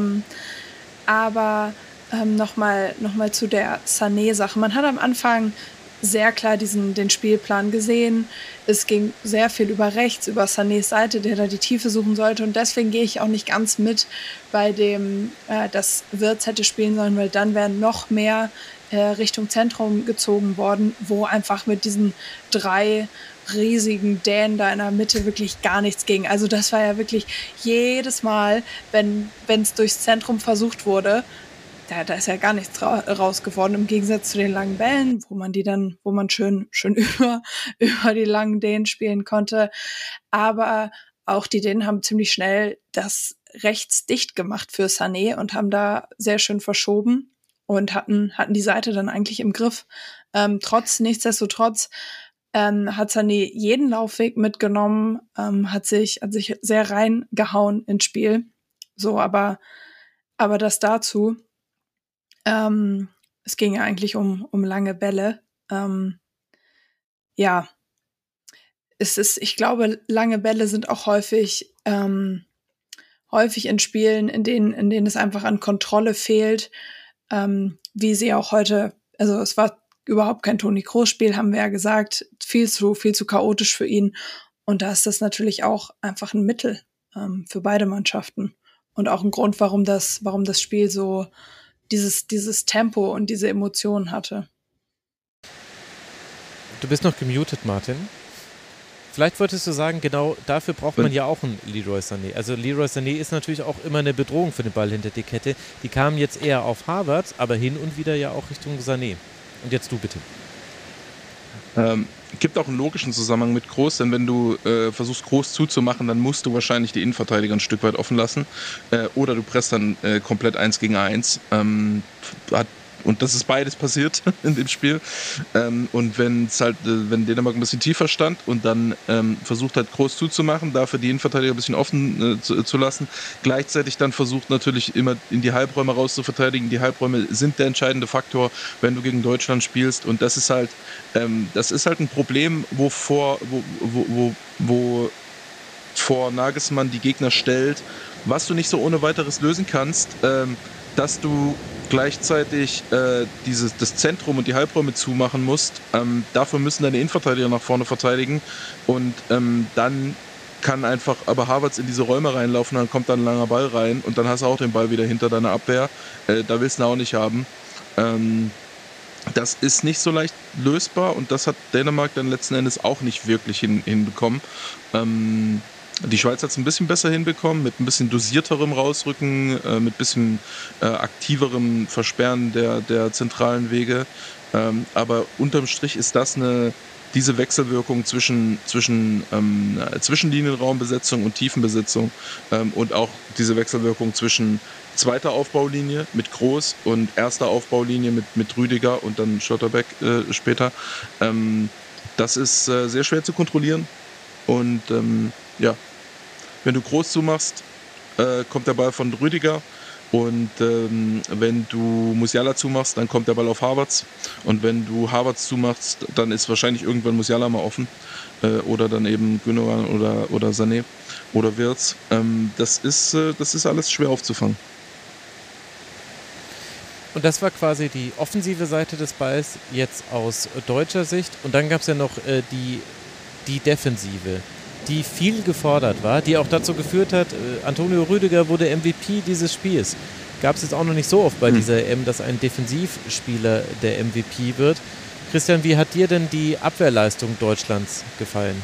Aber nochmal zu der Sané-Sache. Man hat am Anfang sehr klar den Spielplan gesehen. Es ging sehr viel über rechts, über Sanés Seite, der da die Tiefe suchen sollte. Und deswegen gehe ich auch nicht ganz mit bei dem, dass Wirtz hätte spielen sollen, weil dann wären noch mehr Richtung Zentrum gezogen worden, wo einfach mit diesen 3 riesigen Dänen da in der Mitte wirklich gar nichts ging. Also das war ja wirklich jedes Mal, wenn es durchs Zentrum versucht wurde, da ist ja gar nichts raus geworden, im Gegensatz zu den langen Bällen, wo man schön über die langen Dänen spielen konnte. Aber auch die Dänen haben ziemlich schnell das rechts dicht gemacht für Sané und haben da sehr schön verschoben und hatten die Seite dann eigentlich im Griff. Nichtsdestotrotz hat Sané jeden Laufweg mitgenommen, hat sich sehr reingehauen ins Spiel. So, aber das dazu. Es ging ja eigentlich um lange Bälle. Ja, ich glaube, lange Bälle sind auch häufig in Spielen, in denen es einfach an Kontrolle fehlt, wie sie auch heute, also es war überhaupt kein Toni Kroos-Spiel, haben wir ja gesagt, viel zu chaotisch für ihn. Und da ist das natürlich auch einfach ein Mittel für beide Mannschaften. Und auch ein Grund, warum das Spiel so dieses Tempo und diese Emotionen hatte. Du bist noch gemutet, Martin. Vielleicht wolltest du sagen, genau dafür braucht man ja auch einen Leroy Sané. Also Leroy Sané ist natürlich auch immer eine Bedrohung für den Ball hinter die Kette. Die kamen jetzt eher auf Havertz, aber hin und wieder ja auch Richtung Sané. Und jetzt du bitte. Gibt auch einen logischen Zusammenhang mit Kroos, denn wenn du versuchst, Kroos zuzumachen, dann musst du wahrscheinlich die Innenverteidiger ein Stück weit offen lassen. Oder du presst dann komplett 1 gegen 1. Und das ist beides passiert in dem Spiel. Und wenn Dänemark ein bisschen tiefer stand und dann versucht hat, Kroos zuzumachen, dafür die Innenverteidiger ein bisschen offen zu lassen, gleichzeitig dann versucht natürlich immer in die Halbräume raus zu verteidigen. Die Halbräume sind der entscheidende Faktor, wenn du gegen Deutschland spielst. Und das ist halt ein Problem, wo vor Nagelsmann die Gegner stellt, was du nicht so ohne weiteres lösen kannst, dass du gleichzeitig das Zentrum und die Halbräume zumachen musst. Dafür müssen deine Innenverteidiger nach vorne verteidigen und dann kann einfach aber Havertz in diese Räume reinlaufen, dann kommt dann ein langer Ball rein und dann hast du auch den Ball wieder hinter deiner Abwehr. Da willst du ihn auch nicht haben. Das ist nicht so leicht lösbar und das hat Dänemark dann letzten Endes auch nicht wirklich hinbekommen. Die Schweiz hat es ein bisschen besser hinbekommen, mit ein bisschen dosierterem Rausrücken, mit ein bisschen aktiverem Versperren der zentralen Wege. Aber unterm Strich ist das diese Wechselwirkung zwischen Zwischenlinienraumbesetzung und Tiefenbesetzung und auch diese Wechselwirkung zwischen zweiter Aufbaulinie mit Kroos und erster Aufbaulinie mit Rüdiger und dann Schlotterbeck später. Das ist sehr schwer zu kontrollieren und Wenn du Groß zumachst, kommt der Ball von Rüdiger. Und wenn du Musiala zumachst, dann kommt der Ball auf Havertz. Und wenn du Havertz zumachst, dann ist wahrscheinlich irgendwann Musiala mal offen. Oder dann eben Gündogan oder Sané oder Wirtz. Das ist alles schwer aufzufangen. Und das war quasi die offensive Seite des Balls, jetzt aus deutscher Sicht. Und dann gab es ja noch die Defensive, die viel gefordert war, die auch dazu geführt hat, Antonio Rüdiger wurde MVP dieses Spiels. Gab es jetzt auch noch nicht so oft bei dieser EM, dass ein Defensivspieler der MVP wird. Christian, wie hat dir denn die Abwehrleistung Deutschlands gefallen?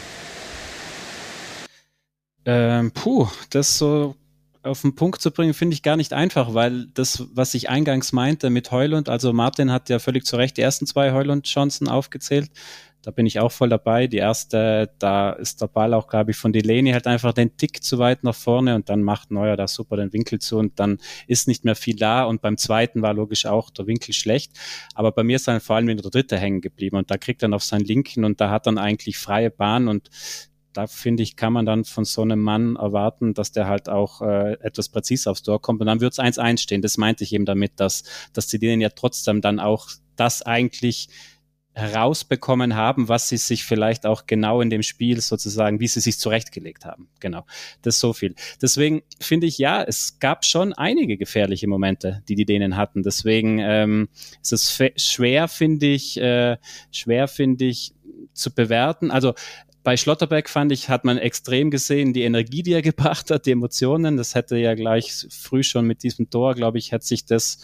Das so auf den Punkt zu bringen, finde ich gar nicht einfach, weil das, was ich eingangs meinte mit Højlund, also Martin hat ja völlig zu Recht die ersten 2 Højlund-Chancen aufgezählt. Da bin ich auch voll dabei. Die erste, da ist der Ball auch, glaube ich, von Delaney halt einfach den Tick zu weit nach vorne und dann macht Neuer da super den Winkel zu und dann ist nicht mehr viel da und beim zweiten war logisch auch der Winkel schlecht. Aber bei mir ist dann vor allem wieder der dritte hängen geblieben und da kriegt er dann auf seinen linken und da hat dann eigentlich freie Bahn und da finde ich, kann man dann von so einem Mann erwarten, dass der halt auch etwas präzise aufs Tor kommt und dann wird es 1-1 stehen. Das meinte ich eben damit, dass die denen ja trotzdem dann auch das eigentlich herausbekommen haben, was sie sich vielleicht auch genau in dem Spiel sozusagen, wie sie sich zurechtgelegt haben. Genau, das ist so viel. Deswegen finde ich, ja, es gab schon einige gefährliche Momente, die Dänen hatten. Deswegen ist es schwer, finde ich, zu bewerten. Also bei Schlotterbeck fand ich, hat man extrem gesehen, die Energie, die er gebracht hat, die Emotionen. Das hätte ja gleich früh schon mit diesem Tor, glaube ich, hätte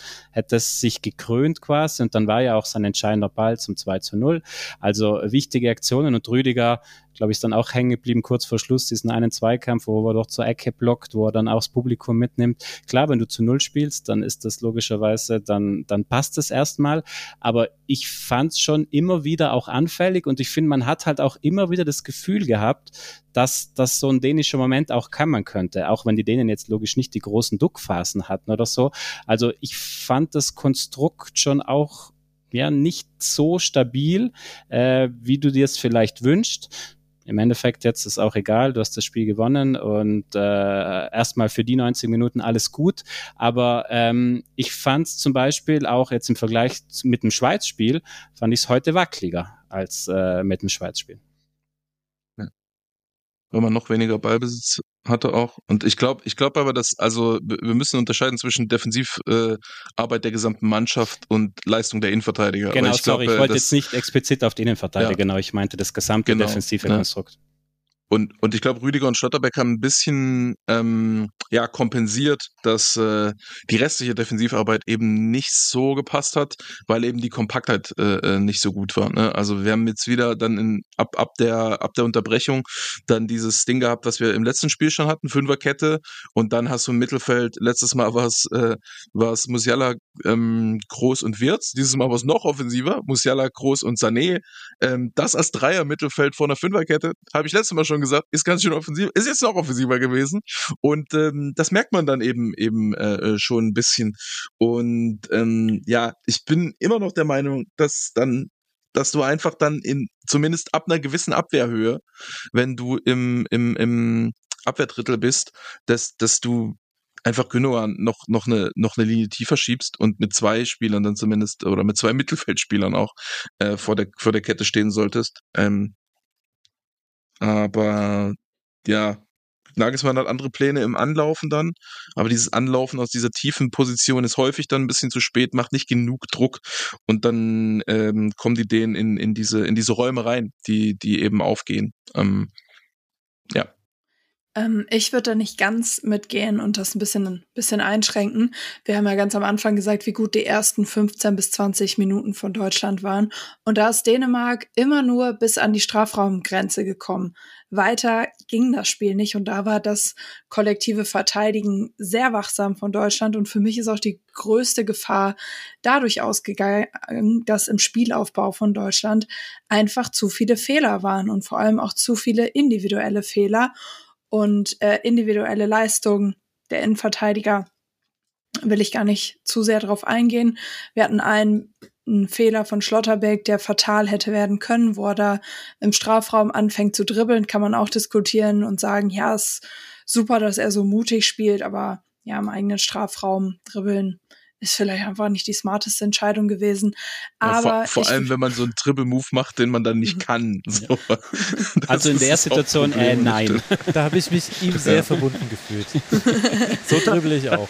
es sich gekrönt quasi. Und dann war ja auch sein entscheidender Ball zum 2:0. Also wichtige Aktionen und Rüdiger, glaube ich, ist dann auch hängen geblieben, kurz vor Schluss, diesen einen Zweikampf, wo er doch zur Ecke blockt, wo er dann auch das Publikum mitnimmt. Klar, wenn du zu 0 spielst, dann ist das logischerweise, dann passt es erstmal. Aber ich fand es schon immer wieder auch anfällig und ich finde, man hat halt auch immer wieder das Gefühl gehabt, dass das so ein dänischer Moment auch kommen könnte, auch wenn die Dänen jetzt logisch nicht die großen Duckphasen hatten oder so. Also ich fand das Konstrukt schon auch ja nicht so stabil, wie du dir es vielleicht wünschst. Im Endeffekt jetzt ist auch egal, du hast das Spiel gewonnen und erstmal für die 90 Minuten alles gut, aber ich fand es zum Beispiel auch jetzt im Vergleich mit dem Schweiz-Spiel, fand ich es heute wackeliger als mit dem Schweiz-Spiel. Ja. Weil man noch weniger Ballbesitz hatte auch. Und ich glaube aber, wir müssen unterscheiden zwischen Defensivarbeit der gesamten Mannschaft und Leistung der Innenverteidiger. Genau, ich wollte jetzt nicht explizit auf die Innenverteidiger, genau, ich meinte das gesamte defensive Konstrukt. Und ich glaube, Rüdiger und Schlotterbeck haben ein bisschen kompensiert, dass die restliche Defensivarbeit eben nicht so gepasst hat, weil eben die Kompaktheit nicht so gut war. Ne? Also wir haben jetzt wieder dann ab der Unterbrechung dann dieses Ding gehabt, was wir im letzten Spiel schon hatten, Fünferkette, und dann hast du im Mittelfeld, letztes Mal war es Musiala, Groß und Wirtz, dieses Mal war es noch offensiver, Musiala, Groß und Sané. Das als Dreier-Mittelfeld vor einer Fünferkette, habe ich letztes Mal schon gesagt, ist ganz schön offensiv, ist jetzt noch offensiver gewesen und das merkt man dann eben schon ein bisschen und ich bin immer noch der Meinung, dass du einfach dann zumindest ab einer gewissen Abwehrhöhe, wenn du im Abwehrdrittel bist, dass du einfach Gündogan noch eine Linie tiefer schiebst und mit 2 Spielern dann zumindest oder mit 2 Mittelfeldspielern auch vor der Kette stehen solltest. Aber ja, Nagelsmann hat andere Pläne im Anlaufen dann, aber dieses Anlaufen aus dieser tiefen Position ist häufig dann ein bisschen zu spät, macht nicht genug Druck und dann kommen die Dänen in diese Räume rein, die eben aufgehen. Ich würde da nicht ganz mitgehen und das ein bisschen einschränken. Wir haben ja ganz am Anfang gesagt, wie gut die ersten 15 bis 20 Minuten von Deutschland waren. Und da ist Dänemark immer nur bis an die Strafraumgrenze gekommen. Weiter ging das Spiel nicht und da war das kollektive Verteidigen sehr wachsam von Deutschland und für mich ist auch die größte Gefahr dadurch ausgegangen, dass im Spielaufbau von Deutschland einfach zu viele Fehler waren und vor allem auch zu viele individuelle Fehler. Und individuelle Leistung der Innenverteidiger will ich gar nicht zu sehr drauf eingehen. Wir hatten einen Fehler von Schlotterbeck, der fatal hätte werden können, wo er da im Strafraum anfängt zu dribbeln, kann man auch diskutieren und sagen, ja, es super, dass er so mutig spielt, aber ja, im eigenen Strafraum dribbeln ist vielleicht einfach nicht die smarteste Entscheidung gewesen. Aber ja, vor allem, wenn man so einen Dribble-Move macht, den man dann nicht kann. So. Also in der Situation, nein. Da habe ich mich ihm sehr verbunden gefühlt. So dribbel ich auch.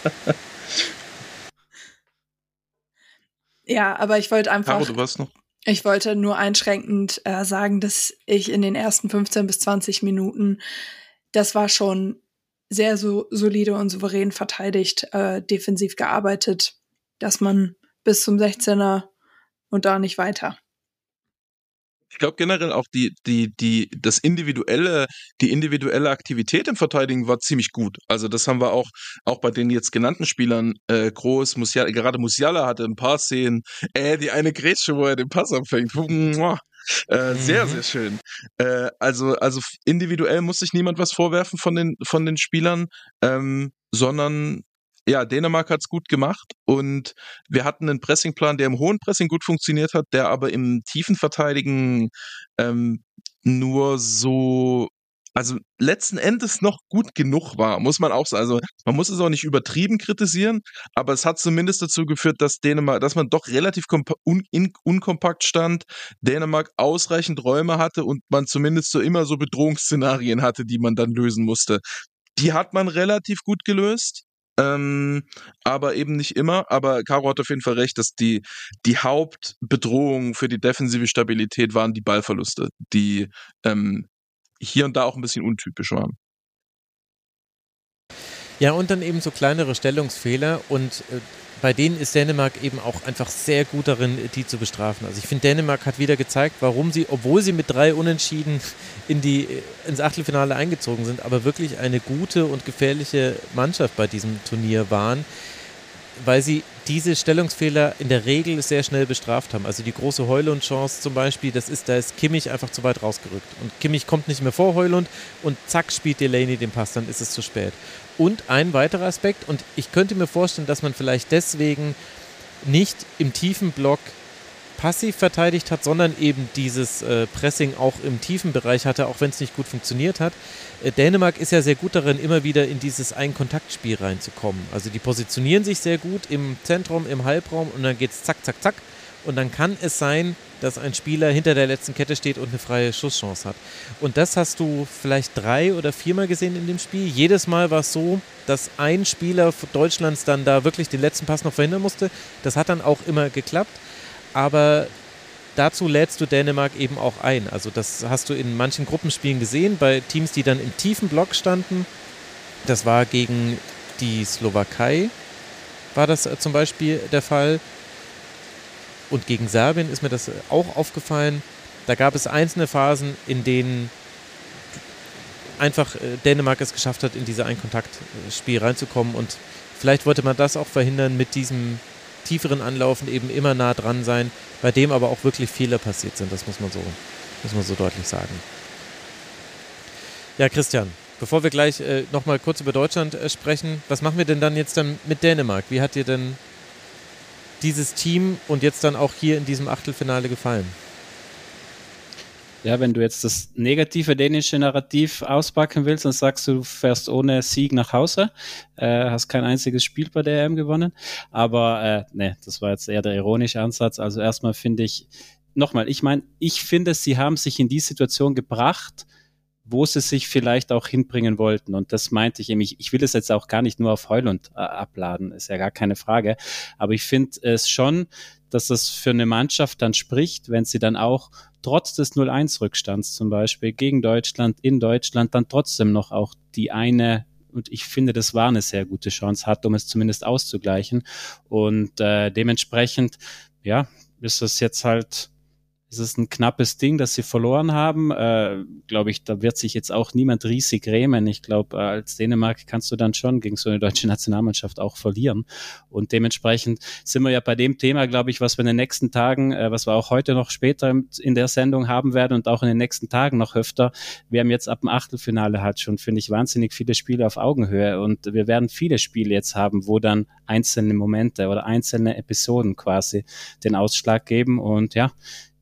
Ja, aber ich wollte einfach... Caro, du warst noch? Ich wollte nur einschränkend sagen, dass ich in den ersten 15 bis 20 Minuten, das war schon sehr so solide und souverän verteidigt, defensiv gearbeitet, dass man bis zum 16er und da nicht weiter. Ich glaube generell auch die individuelle Aktivität im Verteidigen war ziemlich gut. Also das haben wir auch bei den jetzt genannten Spielern Groß, Musiala, gerade Musiala hatte ein paar Szenen, die eine Grätsche, wo er den Pass abfängt. Sehr, sehr schön. Also individuell muss sich niemand was vorwerfen von den Spielern, sondern ja, Dänemark hat's gut gemacht und wir hatten einen Pressingplan, der im hohen Pressing gut funktioniert hat, der aber im tiefen Verteidigen nur so, also letzten Endes noch gut genug war, muss man auch sagen. Also man muss es auch nicht übertrieben kritisieren, aber es hat zumindest dazu geführt, dass man doch relativ unkompakt stand, Dänemark ausreichend Räume hatte und man zumindest so immer so Bedrohungsszenarien hatte, die man dann lösen musste. Die hat man relativ gut gelöst. Aber eben nicht immer. Aber Caro hat auf jeden Fall recht, dass die Hauptbedrohung für die defensive Stabilität waren die Ballverluste, die hier und da auch ein bisschen untypisch waren. Ja, und dann eben so kleinere Stellungsfehler und bei denen ist Dänemark eben auch einfach sehr gut darin, die zu bestrafen. Also ich finde, Dänemark hat wieder gezeigt, warum sie, obwohl sie mit 3 Unentschieden ins Achtelfinale eingezogen sind, aber wirklich eine gute und gefährliche Mannschaft bei diesem Turnier waren, weil sie diese Stellungsfehler in der Regel sehr schnell bestraft haben. Also die große Højlund-Chance zum Beispiel, da ist Kimmich einfach zu weit rausgerückt. Und Kimmich kommt nicht mehr vor Højlund und zack, spielt Delaney den Pass, dann ist es zu spät. Und ein weiterer Aspekt, und ich könnte mir vorstellen, dass man vielleicht deswegen nicht im tiefen Block passiv verteidigt hat, sondern eben dieses Pressing auch im tiefen Bereich hatte, auch wenn es nicht gut funktioniert hat. Dänemark ist ja sehr gut darin, immer wieder in dieses Ein-Kontakt-Spiel reinzukommen. Also die positionieren sich sehr gut im Zentrum, im Halbraum und dann geht es zack, zack, zack. Und dann kann es sein, dass ein Spieler hinter der letzten Kette steht und eine freie Schusschance hat. Und das hast du vielleicht 3 oder 4 Mal gesehen in dem Spiel. Jedes Mal war es so, dass ein Spieler Deutschlands dann da wirklich den letzten Pass noch verhindern musste. Das hat dann auch immer geklappt. Aber dazu lädst du Dänemark eben auch ein. Also das hast du in manchen Gruppenspielen gesehen, bei Teams, die dann im tiefen Block standen. Das war gegen die Slowakei, war das zum Beispiel der Fall. Und gegen Serbien ist mir das auch aufgefallen. Da gab es einzelne Phasen, in denen einfach Dänemark es geschafft hat, in dieses Ein-Kontakt-Spiel reinzukommen. Und vielleicht wollte man das auch verhindern mit diesem tieferen Anlaufen, eben immer nah dran sein, bei dem aber auch wirklich Fehler passiert sind. Das muss man so deutlich sagen. Ja, Christian, bevor wir gleich nochmal kurz über Deutschland sprechen, was machen wir denn dann jetzt mit Dänemark? Wie hat dir denn dieses Team und jetzt dann auch hier in diesem Achtelfinale gefallen? Ja, wenn du jetzt das negative dänische Narrativ auspacken willst, dann sagst du fährst ohne Sieg nach Hause, hast kein einziges Spiel bei der EM gewonnen, aber das war jetzt eher der ironische Ansatz. Also erstmal finde ich, ich finde, sie haben sich in die Situation gebracht, wo sie sich vielleicht auch hinbringen wollten. Und das meinte ich eben. Ich will es jetzt auch gar nicht nur auf Højlund abladen, ist ja gar keine Frage. Aber ich finde es schon, dass es für eine Mannschaft dann spricht, wenn sie dann auch trotz des 0-1-Rückstands zum Beispiel gegen Deutschland, in Deutschland, dann trotzdem noch auch die eine, und ich finde, das war eine sehr gute Chance, hat, um es zumindest auszugleichen. Und dementsprechend, ja, ist es jetzt halt, es ist ein knappes Ding, das sie verloren haben. Glaube ich, da wird sich jetzt auch niemand riesig grämen. Ich glaube, als Dänemark kannst du dann schon gegen so eine deutsche Nationalmannschaft auch verlieren. Und dementsprechend sind wir ja bei dem Thema, glaube ich, was wir in den nächsten Tagen, was wir auch heute noch später in der Sendung haben werden und auch in den nächsten Tagen noch öfter. Wir haben jetzt ab dem Achtelfinale halt schon, finde ich, wahnsinnig viele Spiele auf Augenhöhe. Und wir werden viele Spiele jetzt haben, wo dann einzelne Momente oder einzelne Episoden quasi den Ausschlag geben. Und ja,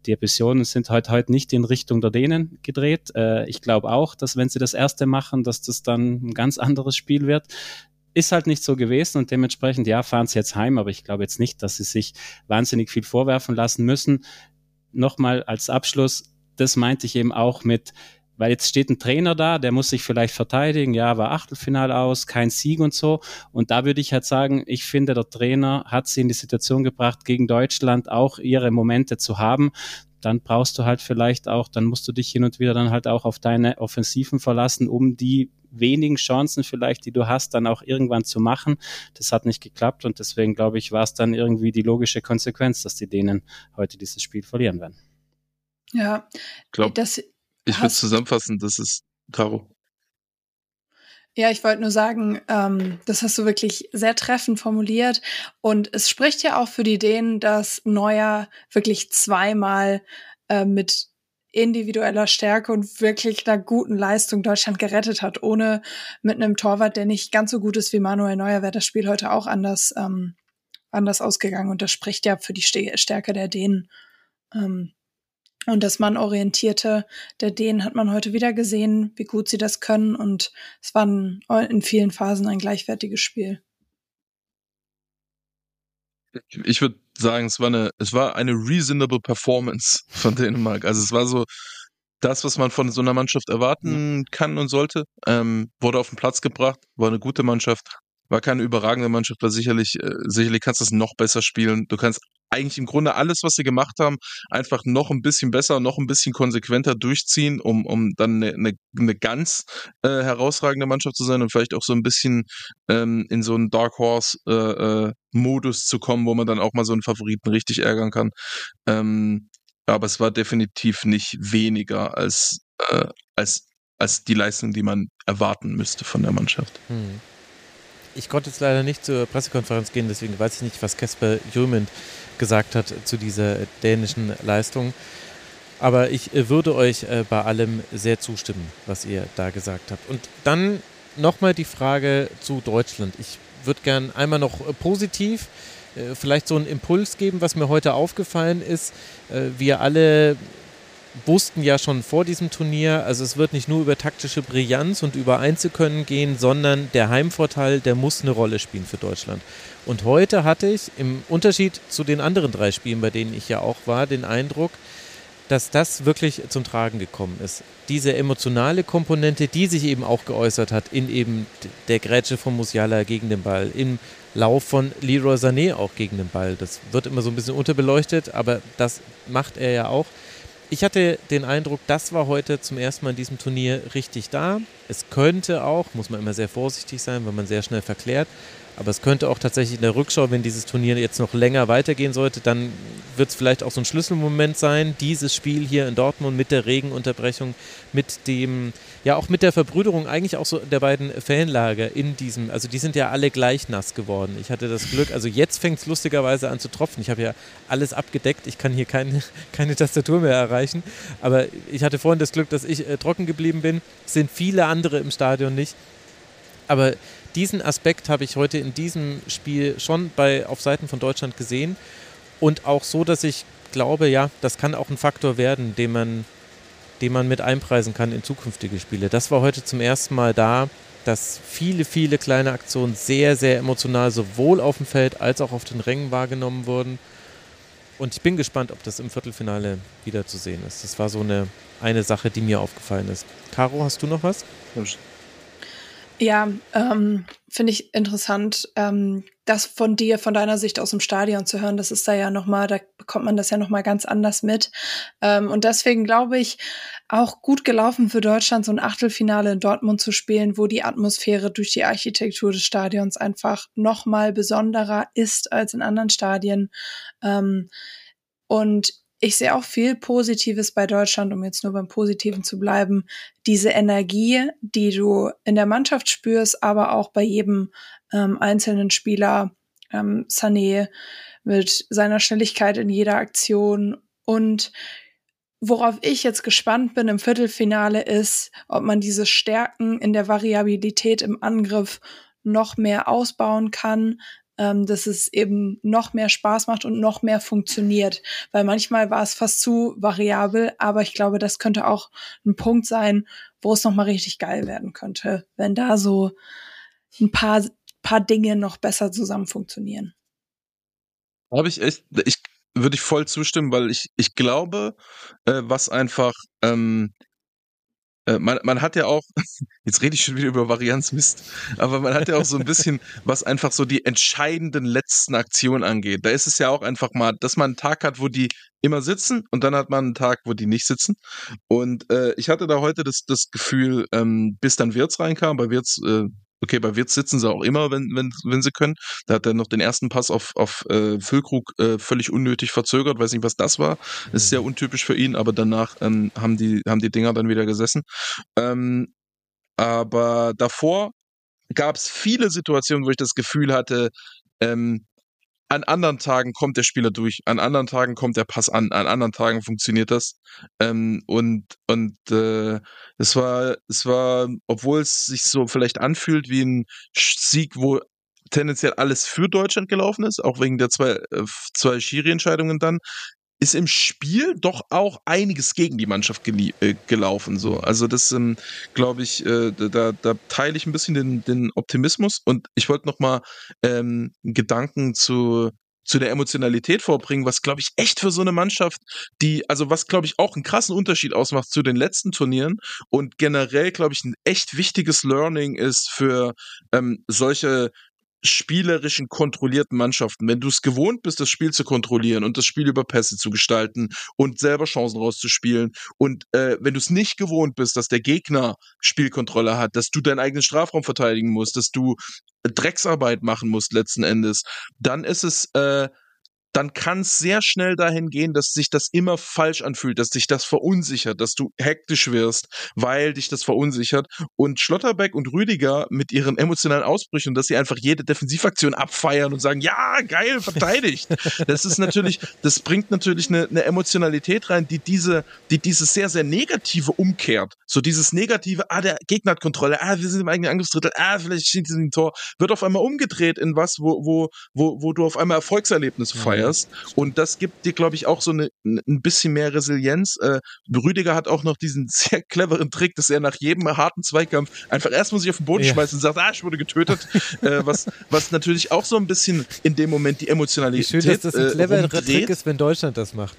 die Episoden sind heute nicht in Richtung der Dänen gedreht. Ich glaube auch, dass wenn sie das erste machen, dass das dann ein ganz anderes Spiel wird. Ist halt nicht so gewesen und dementsprechend, ja, fahren sie jetzt heim, aber ich glaube jetzt nicht, dass sie sich wahnsinnig viel vorwerfen lassen müssen. Nochmal als Abschluss, das meinte ich eben auch mit, weil jetzt steht ein Trainer da, der muss sich vielleicht verteidigen, ja, war Achtelfinale aus, kein Sieg und so. Und da würde ich halt sagen, ich finde, der Trainer hat sie in die Situation gebracht, gegen Deutschland auch ihre Momente zu haben. Dann brauchst du halt vielleicht auch, dann musst du dich hin und wieder dann halt auch auf deine Offensiven verlassen, um die wenigen Chancen vielleicht, die du hast, dann auch irgendwann zu machen. Das hat nicht geklappt und deswegen, glaube ich, war es dann irgendwie die logische Konsequenz, dass die Dänen heute dieses Spiel verlieren werden. Ja, Ich würde zusammenfassen, das ist Caro. Ja, ich wollte nur sagen, das hast du wirklich sehr treffend formuliert. Und es spricht ja auch für die Dänen, dass Neuer wirklich zweimal mit individueller Stärke und wirklich einer guten Leistung Deutschland gerettet hat. Ohne mit einem Torwart, der nicht ganz so gut ist wie Manuel Neuer, wäre das Spiel heute auch anders ausgegangen. Und das spricht ja für die Stärke der Dänen. Und das Mannorientierte der Dänen hat man heute wieder gesehen, wie gut sie das können. Und es war in vielen Phasen ein gleichwertiges Spiel. Ich würde sagen, es war eine reasonable Performance von Dänemark. Also es war so das, was man von so einer Mannschaft erwarten kann und sollte. Wurde auf den Platz gebracht, war eine gute Mannschaft, war keine überragende Mannschaft, war sicherlich kannst du es noch besser spielen. Du kannst eigentlich im Grunde alles, was sie gemacht haben, einfach noch ein bisschen besser, noch ein bisschen konsequenter durchziehen, um dann eine ganz herausragende Mannschaft zu sein und vielleicht auch so ein bisschen in so einen Dark Horse Modus zu kommen, wo man dann auch mal so einen Favoriten richtig ärgern kann. Aber es war definitiv nicht weniger als die Leistung, die man erwarten müsste von der Mannschaft. Ich konnte jetzt leider nicht zur Pressekonferenz gehen, deswegen weiß ich nicht, was Kasper Hjulmand gesagt hat zu dieser dänischen Leistung. Aber ich würde euch bei allem sehr zustimmen, was ihr da gesagt habt. Und dann nochmal die Frage zu Deutschland. Ich würde gern einmal noch positiv vielleicht so einen Impuls geben, was mir heute aufgefallen ist. Wir alle wussten ja schon vor diesem Turnier, also es wird nicht nur über taktische Brillanz und über Einzelkönnen gehen, sondern der Heimvorteil, der muss eine Rolle spielen für Deutschland. Und heute hatte ich im Unterschied zu den anderen 3 Spielen, bei denen ich ja auch war, den Eindruck, dass das wirklich zum Tragen gekommen ist. Diese emotionale Komponente, die sich eben auch geäußert hat in eben der Grätsche von Musiala gegen den Ball, im Lauf von Leroy Sané auch gegen den Ball. Das wird immer so ein bisschen unterbeleuchtet, aber das macht er ja auch. Ich hatte den Eindruck, das war heute zum ersten Mal in diesem Turnier richtig da. Es könnte auch, muss man immer sehr vorsichtig sein, weil man sehr schnell verklärt, aber es könnte auch tatsächlich in der Rückschau, wenn dieses Turnier jetzt noch länger weitergehen sollte, dann wird es vielleicht auch so ein Schlüsselmoment sein, dieses Spiel hier in Dortmund mit der Regenunterbrechung, mit dem, ja auch mit der Verbrüderung eigentlich auch so der beiden Fanlager in diesem, also die sind ja alle gleich nass geworden. Ich hatte das Glück, also jetzt fängt es lustigerweise an zu tropfen. Ich habe ja alles abgedeckt, ich kann hier keine Tastatur mehr erreichen, aber ich hatte vorhin das Glück, dass ich trocken geblieben bin. Es sind viele andere im Stadion nicht, aber diesen Aspekt habe ich heute in diesem Spiel schon auf Seiten von Deutschland gesehen und auch so, dass ich glaube, ja, das kann auch ein Faktor werden, den man mit einpreisen kann in zukünftige Spiele. Das war heute zum ersten Mal da, dass viele, viele kleine Aktionen sehr, sehr emotional sowohl auf dem Feld als auch auf den Rängen wahrgenommen wurden. Und ich bin gespannt, ob das im Viertelfinale wieder zu sehen ist. Das war so eine Sache, die mir aufgefallen ist. Caro, hast du noch was? Ja, finde ich interessant, das von deiner Sicht aus dem Stadion zu hören. Das ist da bekommt man das ja nochmal ganz anders mit. Und deswegen glaube ich, auch gut gelaufen für Deutschland, so ein Achtelfinale in Dortmund zu spielen, wo die Atmosphäre durch die Architektur des Stadions einfach nochmal besonderer ist als in anderen Stadien. Und ich sehe auch viel Positives bei Deutschland, um jetzt nur beim Positiven zu bleiben. Diese Energie, die du in der Mannschaft spürst, aber auch bei jedem einzelnen Spieler, Sané mit seiner Schnelligkeit in jeder Aktion. Und worauf ich jetzt gespannt bin im Viertelfinale ist, ob man diese Stärken in der Variabilität im Angriff noch mehr ausbauen kann. dass es eben noch mehr Spaß macht und noch mehr funktioniert. Weil manchmal war es fast zu variabel, aber ich glaube, das könnte auch ein Punkt sein, wo es nochmal richtig geil werden könnte, wenn da so ein paar Dinge noch besser zusammen funktionieren. Würde ich voll zustimmen, weil ich glaube, was einfach, man hat ja auch, jetzt rede ich schon wieder über Varianzmist, aber man hat ja auch so ein bisschen, was einfach so die entscheidenden letzten Aktionen angeht. Da ist es ja auch einfach mal, dass man einen Tag hat, wo die immer sitzen und dann hat man einen Tag, wo die nicht sitzen. Und ich hatte da heute das Gefühl, bis dann Wirtz reinkam, bei Wirtz sitzen sie auch immer, wenn sie können. Da hat er noch den ersten Pass auf Füllkrug völlig unnötig verzögert. Weiß nicht, was das war. Ist sehr untypisch für ihn, aber danach haben die Dinger dann wieder gesessen. Aber davor gab es viele Situationen, wo ich das Gefühl hatte, an anderen Tagen kommt der Spieler durch, an anderen Tagen kommt der Pass an anderen Tagen funktioniert das. Es war, obwohl es sich so vielleicht anfühlt wie ein Sieg, wo tendenziell alles für Deutschland gelaufen ist, auch wegen der zwei Schiri-Entscheidungen dann, ist im Spiel doch auch einiges gegen die Mannschaft gelaufen. So. Also das glaube ich, da teile ich ein bisschen den Optimismus und ich wollte noch mal einen Gedanken zu der Emotionalität vorbringen, was glaube ich echt für so eine Mannschaft, was glaube ich auch einen krassen Unterschied ausmacht zu den letzten Turnieren und generell glaube ich ein echt wichtiges Learning ist für solche spielerischen, kontrollierten Mannschaften. Wenn du es gewohnt bist, das Spiel zu kontrollieren und das Spiel über Pässe zu gestalten und selber Chancen rauszuspielen und wenn du es nicht gewohnt bist, dass der Gegner Spielkontrolle hat, dass du deinen eigenen Strafraum verteidigen musst, dass du Drecksarbeit machen musst letzten Endes, dann dann kann es sehr schnell dahin gehen, dass sich das immer falsch anfühlt, dass dich das verunsichert, dass du hektisch wirst, weil dich das verunsichert. Und Schlotterbeck und Rüdiger mit ihren emotionalen Ausbrüchen, dass sie einfach jede Defensivaktion abfeiern und sagen, ja, geil, verteidigt. Das bringt natürlich eine Emotionalität rein, die dieses sehr, sehr Negative umkehrt. So dieses Negative, der Gegner hat Kontrolle, wir sind im eigenen Angriffsdrittel, vielleicht steht sie ein Tor, wird auf einmal umgedreht in was, wo du auf einmal Erfolgserlebnisse feierst. Und das gibt dir, glaube ich, auch so ein bisschen mehr Resilienz. Rüdiger hat auch noch diesen sehr cleveren Trick, dass er nach jedem harten Zweikampf einfach erstmal sich auf den Boden schmeißt und sagt, ich wurde getötet. Was natürlich auch so ein bisschen in dem Moment die Emotionalität Wie schön, dass das ein cleverer Trick ist, wenn Deutschland das macht.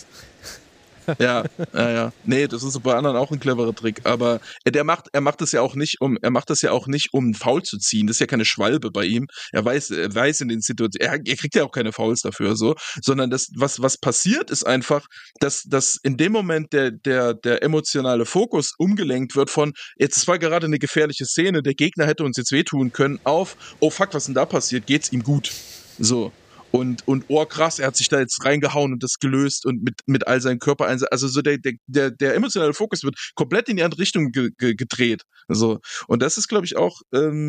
Ja. Nee, das ist bei anderen auch ein cleverer Trick. Aber er macht das ja auch nicht, um einen Foul zu ziehen. Das ist ja keine Schwalbe bei ihm. Er weiß in den Situationen, er kriegt ja auch keine Fouls dafür, so. Sondern das, was passiert, ist einfach, dass in dem Moment der emotionale Fokus umgelenkt wird von, es war gerade eine gefährliche Szene, der Gegner hätte uns jetzt wehtun können, auf, oh fuck, was denn da passiert? Geht's ihm gut? So. Und oh krass, er hat sich da jetzt reingehauen und das gelöst und mit all seinem Körper, also so der emotionale Fokus wird komplett in die andere Richtung gedreht. So. Und das ist, glaube ich, auch,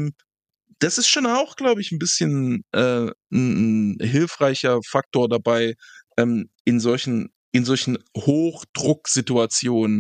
das ist schon auch, glaube ich, ein bisschen ein hilfreicher Faktor dabei, in solchen Hochdrucksituationen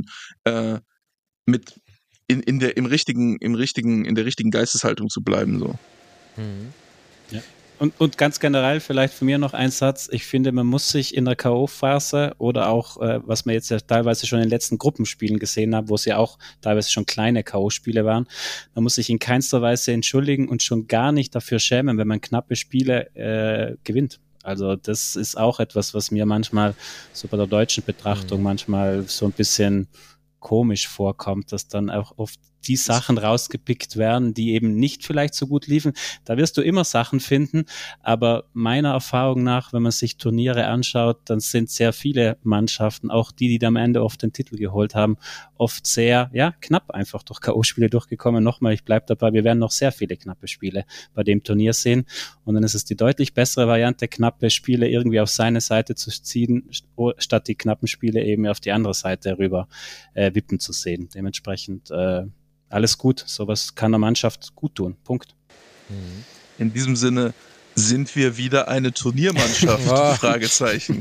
in der richtigen Geisteshaltung zu bleiben. So. Mhm. Ja. Und ganz generell vielleicht von mir noch ein Satz. Ich finde, man muss sich in der K.O.-Phase oder auch, was wir jetzt ja teilweise schon in den letzten Gruppenspielen gesehen haben, wo es ja auch teilweise schon kleine K.O.-Spiele waren, man muss sich in keinster Weise entschuldigen und schon gar nicht dafür schämen, wenn man knappe Spiele gewinnt. Also das ist auch etwas, was mir manchmal so bei der deutschen Betrachtung manchmal so ein bisschen komisch vorkommt, dass dann auch oft die Sachen rausgepickt werden, die eben nicht vielleicht so gut liefen. Da wirst du immer Sachen finden, aber meiner Erfahrung nach, wenn man sich Turniere anschaut, dann sind sehr viele Mannschaften, auch die am Ende oft den Titel geholt haben, oft sehr, knapp einfach durch K.O.-Spiele durchgekommen. Nochmal, ich bleibe dabei, wir werden noch sehr viele knappe Spiele bei dem Turnier sehen und dann ist es die deutlich bessere Variante, knappe Spiele irgendwie auf seine Seite zu ziehen, statt die knappen Spiele eben auf die andere Seite rüber wippen zu sehen. Dementsprechend alles gut, sowas kann der Mannschaft gut tun, Punkt. In diesem Sinne Sind wir wieder eine Turniermannschaft? Fragezeichen.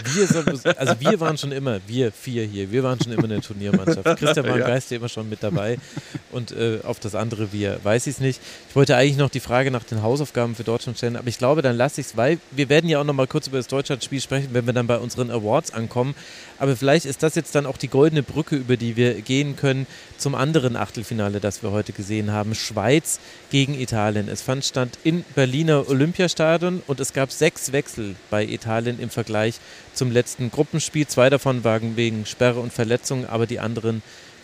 Wir waren schon immer, wir vier hier, wir waren schon immer eine Turniermannschaft. Christian war im Geiste immer schon mit dabei und auf das andere wir weiß ich es nicht. Ich wollte eigentlich noch die Frage nach den Hausaufgaben für Deutschland stellen, aber ich glaube, dann lasse ich es, weil wir werden ja auch noch mal kurz über das Deutschlandspiel sprechen, wenn wir dann bei unseren Awards ankommen. Aber vielleicht ist das jetzt dann auch die goldene Brücke, über die wir gehen können zum anderen Achtelfinale, das wir heute gesehen haben. Schweiz gegen Italien. Es fand statt im Berliner Olympiastadion und es gab 6 Wechsel bei Italien im Vergleich zum letzten Gruppenspiel. 2 davon waren wegen Sperre und Verletzungen, aber die anderen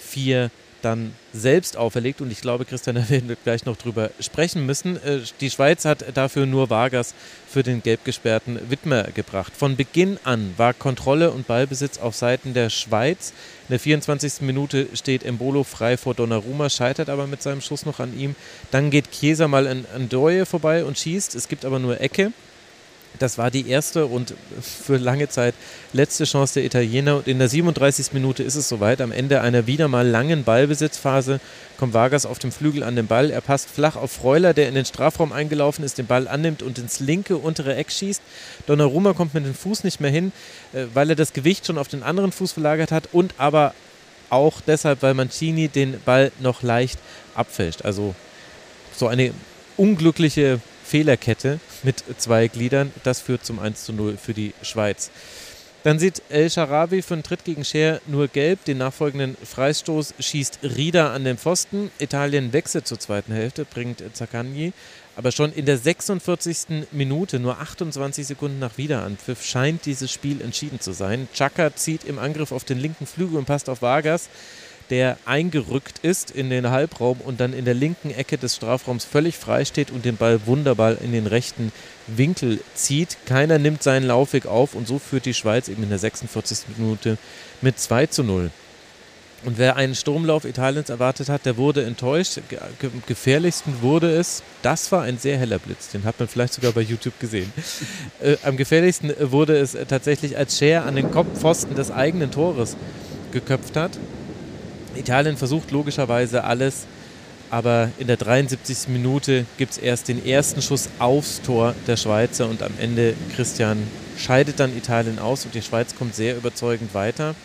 4 dann selbst auferlegt. Und ich glaube, Christian, da werden wir gleich noch drüber sprechen müssen. Die Schweiz hat dafür nur Vargas für den gelb gesperrten Widmer gebracht. Von Beginn an war Kontrolle und Ballbesitz auf Seiten der Schweiz. In der 24. Minute steht Embolo frei vor Donnarumma, scheitert aber mit seinem Schuss noch an ihm. Dann geht Chiesa mal an Ndoye vorbei und schießt. Es gibt aber nur Ecke. Das war die erste und für lange Zeit letzte Chance der Italiener. Und in der 37. Minute ist es soweit. Am Ende einer wieder mal langen Ballbesitzphase kommt Vargas auf dem Flügel an den Ball. Er passt flach auf Freuler, der in den Strafraum eingelaufen ist, den Ball annimmt und ins linke untere Eck schießt. Donnarumma kommt mit dem Fuß nicht mehr hin, weil er das Gewicht schon auf den anderen Fuß verlagert hat und aber auch deshalb, weil Mancini den Ball noch leicht abfälscht. Also so eine unglückliche Fehlerkette mit 2 Gliedern. Das führt zum 1:0 für die Schweiz. Dann sieht El Shaarawy für einen Tritt gegen Scher nur gelb. Den nachfolgenden Freistoß schießt Rieder an den Pfosten. Italien wechselt zur zweiten Hälfte, bringt Zaccagni. Aber schon in der 46. Minute, nur 28 Sekunden nach Wiederanpfiff, scheint dieses Spiel entschieden zu sein. Xhaka zieht im Angriff auf den linken Flügel und passt auf Vargas, der eingerückt ist in den Halbraum und dann in der linken Ecke des Strafraums völlig frei steht und den Ball wunderbar in den rechten Winkel zieht. Keiner nimmt seinen Laufweg auf und so führt die Schweiz eben in der 46. Minute mit 2:0. Und wer einen Sturmlauf Italiens erwartet hat, der wurde enttäuscht. Gefährlichsten wurde es, das war ein sehr heller Blitz, den hat man vielleicht sogar bei YouTube gesehen. Am gefährlichsten wurde es tatsächlich, als Scher an den Kopfpfosten des eigenen Tores geköpft hat. Italien versucht logischerweise alles, aber in der 73. Minute gibt es erst den ersten Schuss aufs Tor der Schweizer und am Ende, Christian, scheidet dann Italien aus und die Schweiz kommt sehr überzeugend weiter.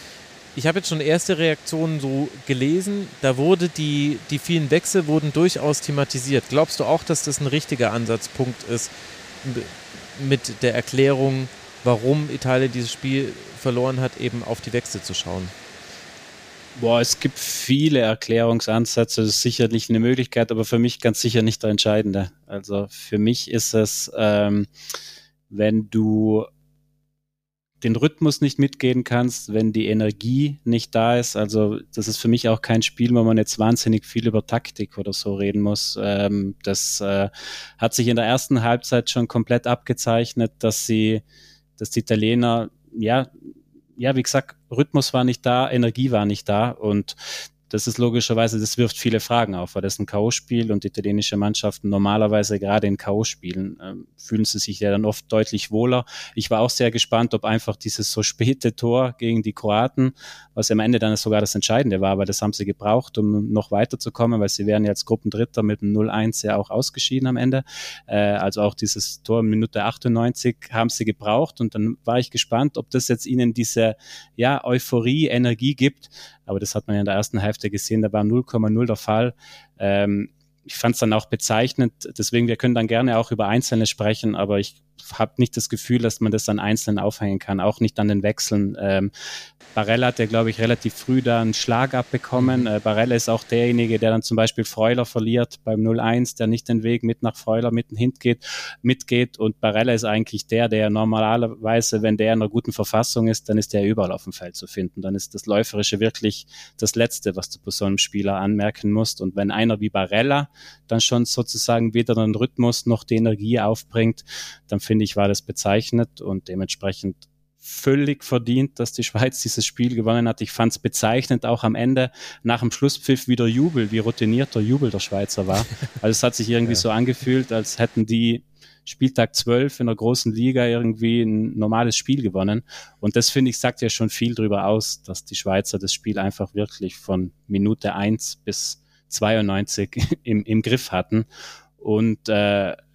Ich habe jetzt schon erste Reaktionen so gelesen, da wurde die vielen Wechsel wurden durchaus thematisiert. Glaubst du auch, dass das ein richtiger Ansatzpunkt ist mit der Erklärung, warum Italien dieses Spiel verloren hat, eben auf die Wechsel zu schauen? Es gibt viele Erklärungsansätze, das ist sicherlich eine Möglichkeit, aber für mich ganz sicher nicht der entscheidende. Also für mich ist es, wenn du den Rhythmus nicht mitgehen kannst, wenn die Energie nicht da ist, also das ist für mich auch kein Spiel, wo man jetzt wahnsinnig viel über Taktik oder so reden muss. Das hat sich in der ersten Halbzeit schon komplett abgezeichnet, dass die Italiener, wie gesagt, Rhythmus war nicht da, Energie war nicht da und das ist logischerweise, das wirft viele Fragen auf, weil das ein K.O.-Spiel und italienische Mannschaften normalerweise gerade in K.O.-Spielen fühlen sie sich ja dann oft deutlich wohler. Ich war auch sehr gespannt, ob einfach dieses so späte Tor gegen die Kroaten, was am Ende dann sogar das Entscheidende war, weil das haben sie gebraucht, um noch weiterzukommen, weil sie wären jetzt Gruppendritter mit dem 0-1 ja auch ausgeschieden am Ende. Also auch dieses Tor in Minute 98 haben sie gebraucht und dann war ich gespannt, ob das jetzt ihnen diese Euphorie, Energie gibt. Aber das hat man ja in der ersten Hälfte gesehen, da war 0,0 der Fall. Ich fand es dann auch bezeichnend, deswegen, wir können dann gerne auch über Einzelne sprechen, aber ich habe nicht das Gefühl, dass man das an Einzelnen aufhängen kann, auch nicht an den Wechseln. Barella hat ja, glaube ich, relativ früh da einen Schlag abbekommen. Barella ist auch derjenige, der dann zum Beispiel Freuler verliert beim 0-1, der nicht den Weg mit nach Freuler mitgeht und Barella ist eigentlich der normalerweise, wenn der in einer guten Verfassung ist, dann ist der überall auf dem Feld zu finden. Dann ist das Läuferische wirklich das Letzte, was du bei so einem Spieler anmerken musst und wenn einer wie Barella dann schon sozusagen weder den Rhythmus noch die Energie aufbringt, dann finde ich, war das bezeichnet und dementsprechend völlig verdient, dass die Schweiz dieses Spiel gewonnen hat. Ich fand es bezeichnend auch am Ende nach dem Schlusspfiff wieder Jubel, wie routinierter Jubel der Schweizer war. Also es hat sich irgendwie so angefühlt, als hätten die Spieltag 12 in der großen Liga irgendwie ein normales Spiel gewonnen. Und das, finde ich, sagt ja schon viel darüber aus, dass die Schweizer das Spiel einfach wirklich von Minute 1 bis 92 im Griff hatten. Und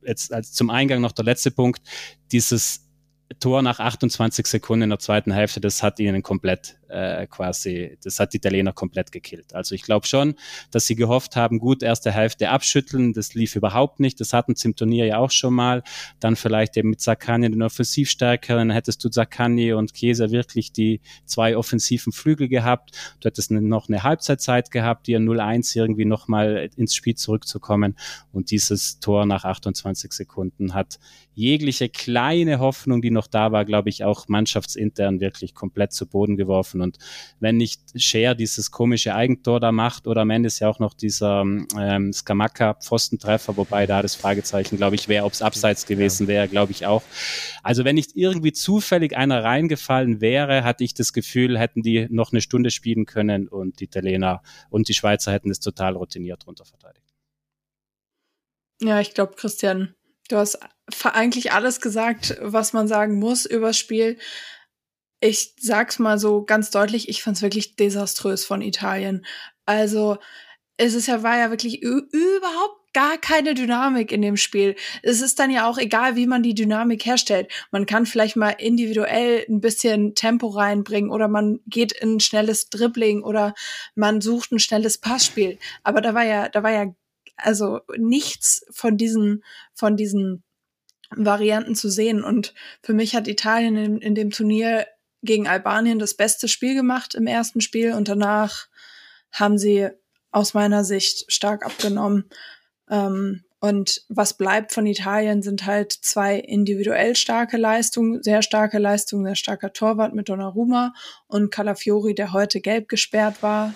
jetzt als zum Eingang noch der letzte Punkt, dieses Tor nach 28 Sekunden in der zweiten Hälfte, das hat ihnen komplett das hat die Italiener komplett gekillt. Also ich glaube schon, dass sie gehofft haben, gut, erste Hälfte abschütteln, das lief überhaupt nicht, das hatten sie im Turnier ja auch schon mal, dann vielleicht eben mit Zaccagni den Offensivstärkeren, hättest du Zaccagni und Chiesa wirklich die 2 offensiven Flügel gehabt, du hättest noch eine Halbzeitzeit gehabt, die 0-1 irgendwie nochmal ins Spiel zurückzukommen, und dieses Tor nach 28 Sekunden hat jegliche kleine Hoffnung, die noch da war, glaube ich, auch mannschaftsintern wirklich komplett zu Boden geworfen. Und wenn nicht Scher dieses komische Eigentor da macht, oder am Ende ist ja auch noch dieser Scamacca-Pfostentreffer, wobei da das Fragezeichen, glaube ich, wäre, ob es abseits gewesen wäre, glaube ich auch. Also wenn nicht irgendwie zufällig einer reingefallen wäre, hatte ich das Gefühl, hätten die noch eine Stunde spielen können und die Italiener und die Schweizer hätten es total routiniert runter verteidigt. Ja, ich glaube, Christian, du hast eigentlich alles gesagt, was man sagen muss übers Spiel. Ich sag's mal so ganz deutlich, ich fand's wirklich desaströs von Italien. Also, war ja wirklich überhaupt gar keine Dynamik in dem Spiel. Es ist dann ja auch egal, wie man die Dynamik herstellt. Man kann vielleicht mal individuell ein bisschen Tempo reinbringen oder man geht in ein schnelles Dribbling oder man sucht ein schnelles Passspiel. Aber da war ja also nichts von diesen Varianten zu sehen. Und für mich hat Italien in dem Turnier gegen Albanien das beste Spiel gemacht im ersten Spiel und danach haben sie aus meiner Sicht stark abgenommen. Und was bleibt von Italien sind halt 2 individuell starke Leistungen, sehr starker Torwart mit Donnarumma und Calafiori, der heute gelb gesperrt war,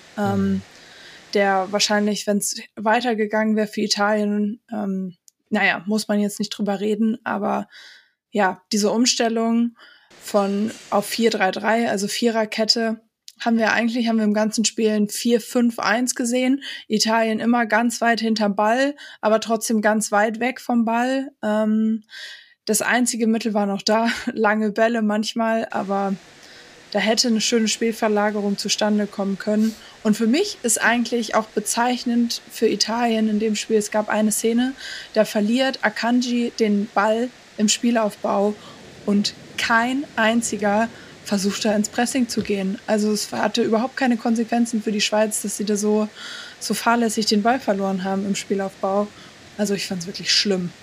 der wahrscheinlich, wenn es weitergegangen wäre für Italien, muss man jetzt nicht drüber reden, aber ja, diese Umstellung auf 4-3-3, also Viererkette, haben wir im ganzen Spiel ein 4-5-1 gesehen. Italien immer ganz weit hinterm Ball, aber trotzdem ganz weit weg vom Ball. Das einzige Mittel war noch da, lange Bälle manchmal, aber da hätte eine schöne Spielverlagerung zustande kommen können. Und für mich ist eigentlich auch bezeichnend für Italien in dem Spiel, es gab eine Szene, da verliert Akanji den Ball im Spielaufbau und kein einziger versucht da ins Pressing zu gehen. Also es hatte überhaupt keine Konsequenzen für die Schweiz, dass sie da so fahrlässig den Ball verloren haben im Spielaufbau. Also ich fand es wirklich schlimm.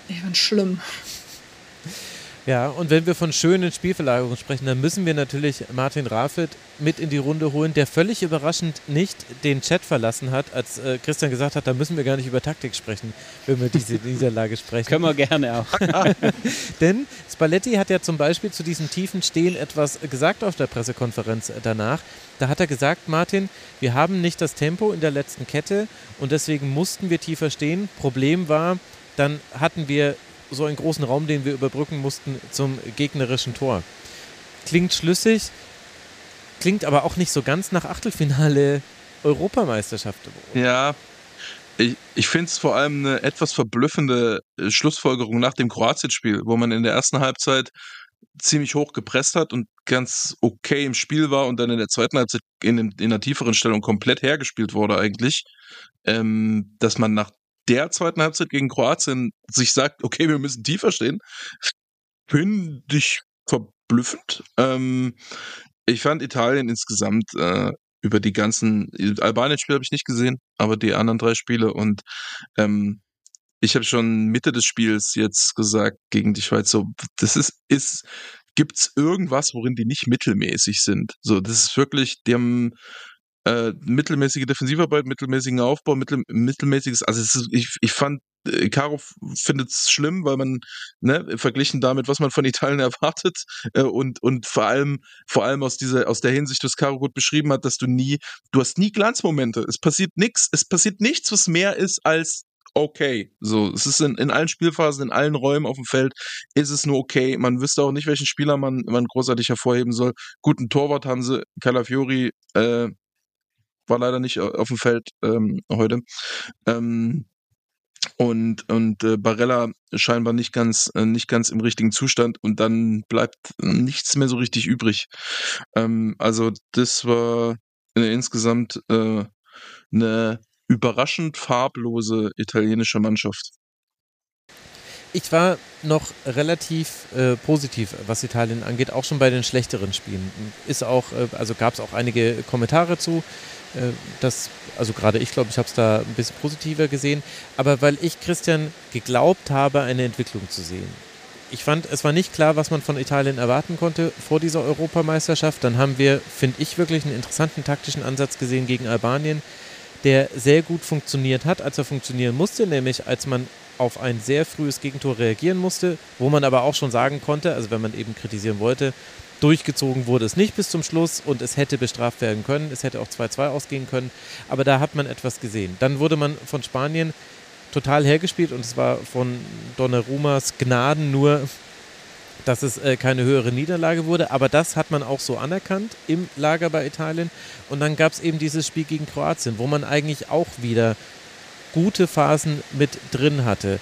Ja, und wenn wir von schönen Spielverlagerungen sprechen, dann müssen wir natürlich Martin Rafit mit in die Runde holen, der völlig überraschend nicht den Chat verlassen hat, als Christian gesagt hat, da müssen wir gar nicht über Taktik sprechen, wenn wir diese Niederlage sprechen. Können wir gerne auch. Denn Spalletti hat ja zum Beispiel zu diesem tiefen Stehen etwas gesagt auf der Pressekonferenz danach. Da hat er gesagt, Martin, wir haben nicht das Tempo in der letzten Kette und deswegen mussten wir tiefer stehen. Problem war, dann hatten wir so einen großen Raum, den wir überbrücken mussten zum gegnerischen Tor. Klingt schlüssig, klingt aber auch nicht so ganz nach Achtelfinale Europameisterschaft. Ja, ich finde es vor allem eine etwas verblüffende Schlussfolgerung nach dem Kroatien-Spiel, wo man in der ersten Halbzeit ziemlich hoch gepresst hat und ganz okay im Spiel war und dann in der zweiten Halbzeit in einer tieferen Stellung komplett hergespielt wurde eigentlich, dass man nach der zweiten Halbzeit gegen Kroatien sich sagt, okay, wir müssen tiefer stehen, finde ich verblüffend. Ich fand Italien insgesamt über die ganzen, Albanien-Spiele habe ich nicht gesehen, aber die anderen 3 Spiele und ich habe schon Mitte des Spiels jetzt gesagt gegen die Schweiz, so, gibt's irgendwas, worin die nicht mittelmäßig sind? So, das ist wirklich, die haben mittelmäßige Defensivarbeit, mittelmäßigen Aufbau, mittelmäßiges, also ich fand, Caro findet es schlimm, weil man, verglichen damit, was man von Italien erwartet, und vor allem aus der Hinsicht, was Caro gut beschrieben hat, dass du hast nie Glanzmomente. Es passiert nichts, was mehr ist als okay. So, es ist in allen Spielphasen, in allen Räumen auf dem Feld, ist es nur okay. Man wüsste auch nicht, welchen Spieler man großartig hervorheben soll. Guten Torwart haben sie, Calafiori, war leider nicht auf dem Feld heute. Und Barella scheinbar nicht ganz im richtigen Zustand und dann bleibt nichts mehr so richtig übrig. Also das war insgesamt eine überraschend farblose italienische Mannschaft. Ich war noch relativ positiv, was Italien angeht, auch schon bei den schlechteren Spielen. Ist auch, also gab es auch einige Kommentare zu. Also gerade ich glaube, ich habe es da ein bisschen positiver gesehen. Aber weil ich, Christian, geglaubt habe, eine Entwicklung zu sehen. Ich fand, es war nicht klar, was man von Italien erwarten konnte vor dieser Europameisterschaft. Dann haben wir, finde ich, wirklich einen interessanten taktischen Ansatz gesehen gegen Albanien, der sehr gut funktioniert hat, als er funktionieren musste, nämlich als man auf ein sehr frühes Gegentor reagieren musste, wo man aber auch schon sagen konnte, also wenn man eben kritisieren wollte, durchgezogen wurde es nicht bis zum Schluss und es hätte bestraft werden können, es hätte auch 2-2 ausgehen können, aber da hat man etwas gesehen. Dann wurde man von Spanien total hergespielt und es war von Donnarummas Gnaden nur, dass es keine höhere Niederlage wurde, aber das hat man auch so anerkannt im Lager bei Italien und dann gab es eben dieses Spiel gegen Kroatien, wo man eigentlich auch wieder gute Phasen mit drin hatte.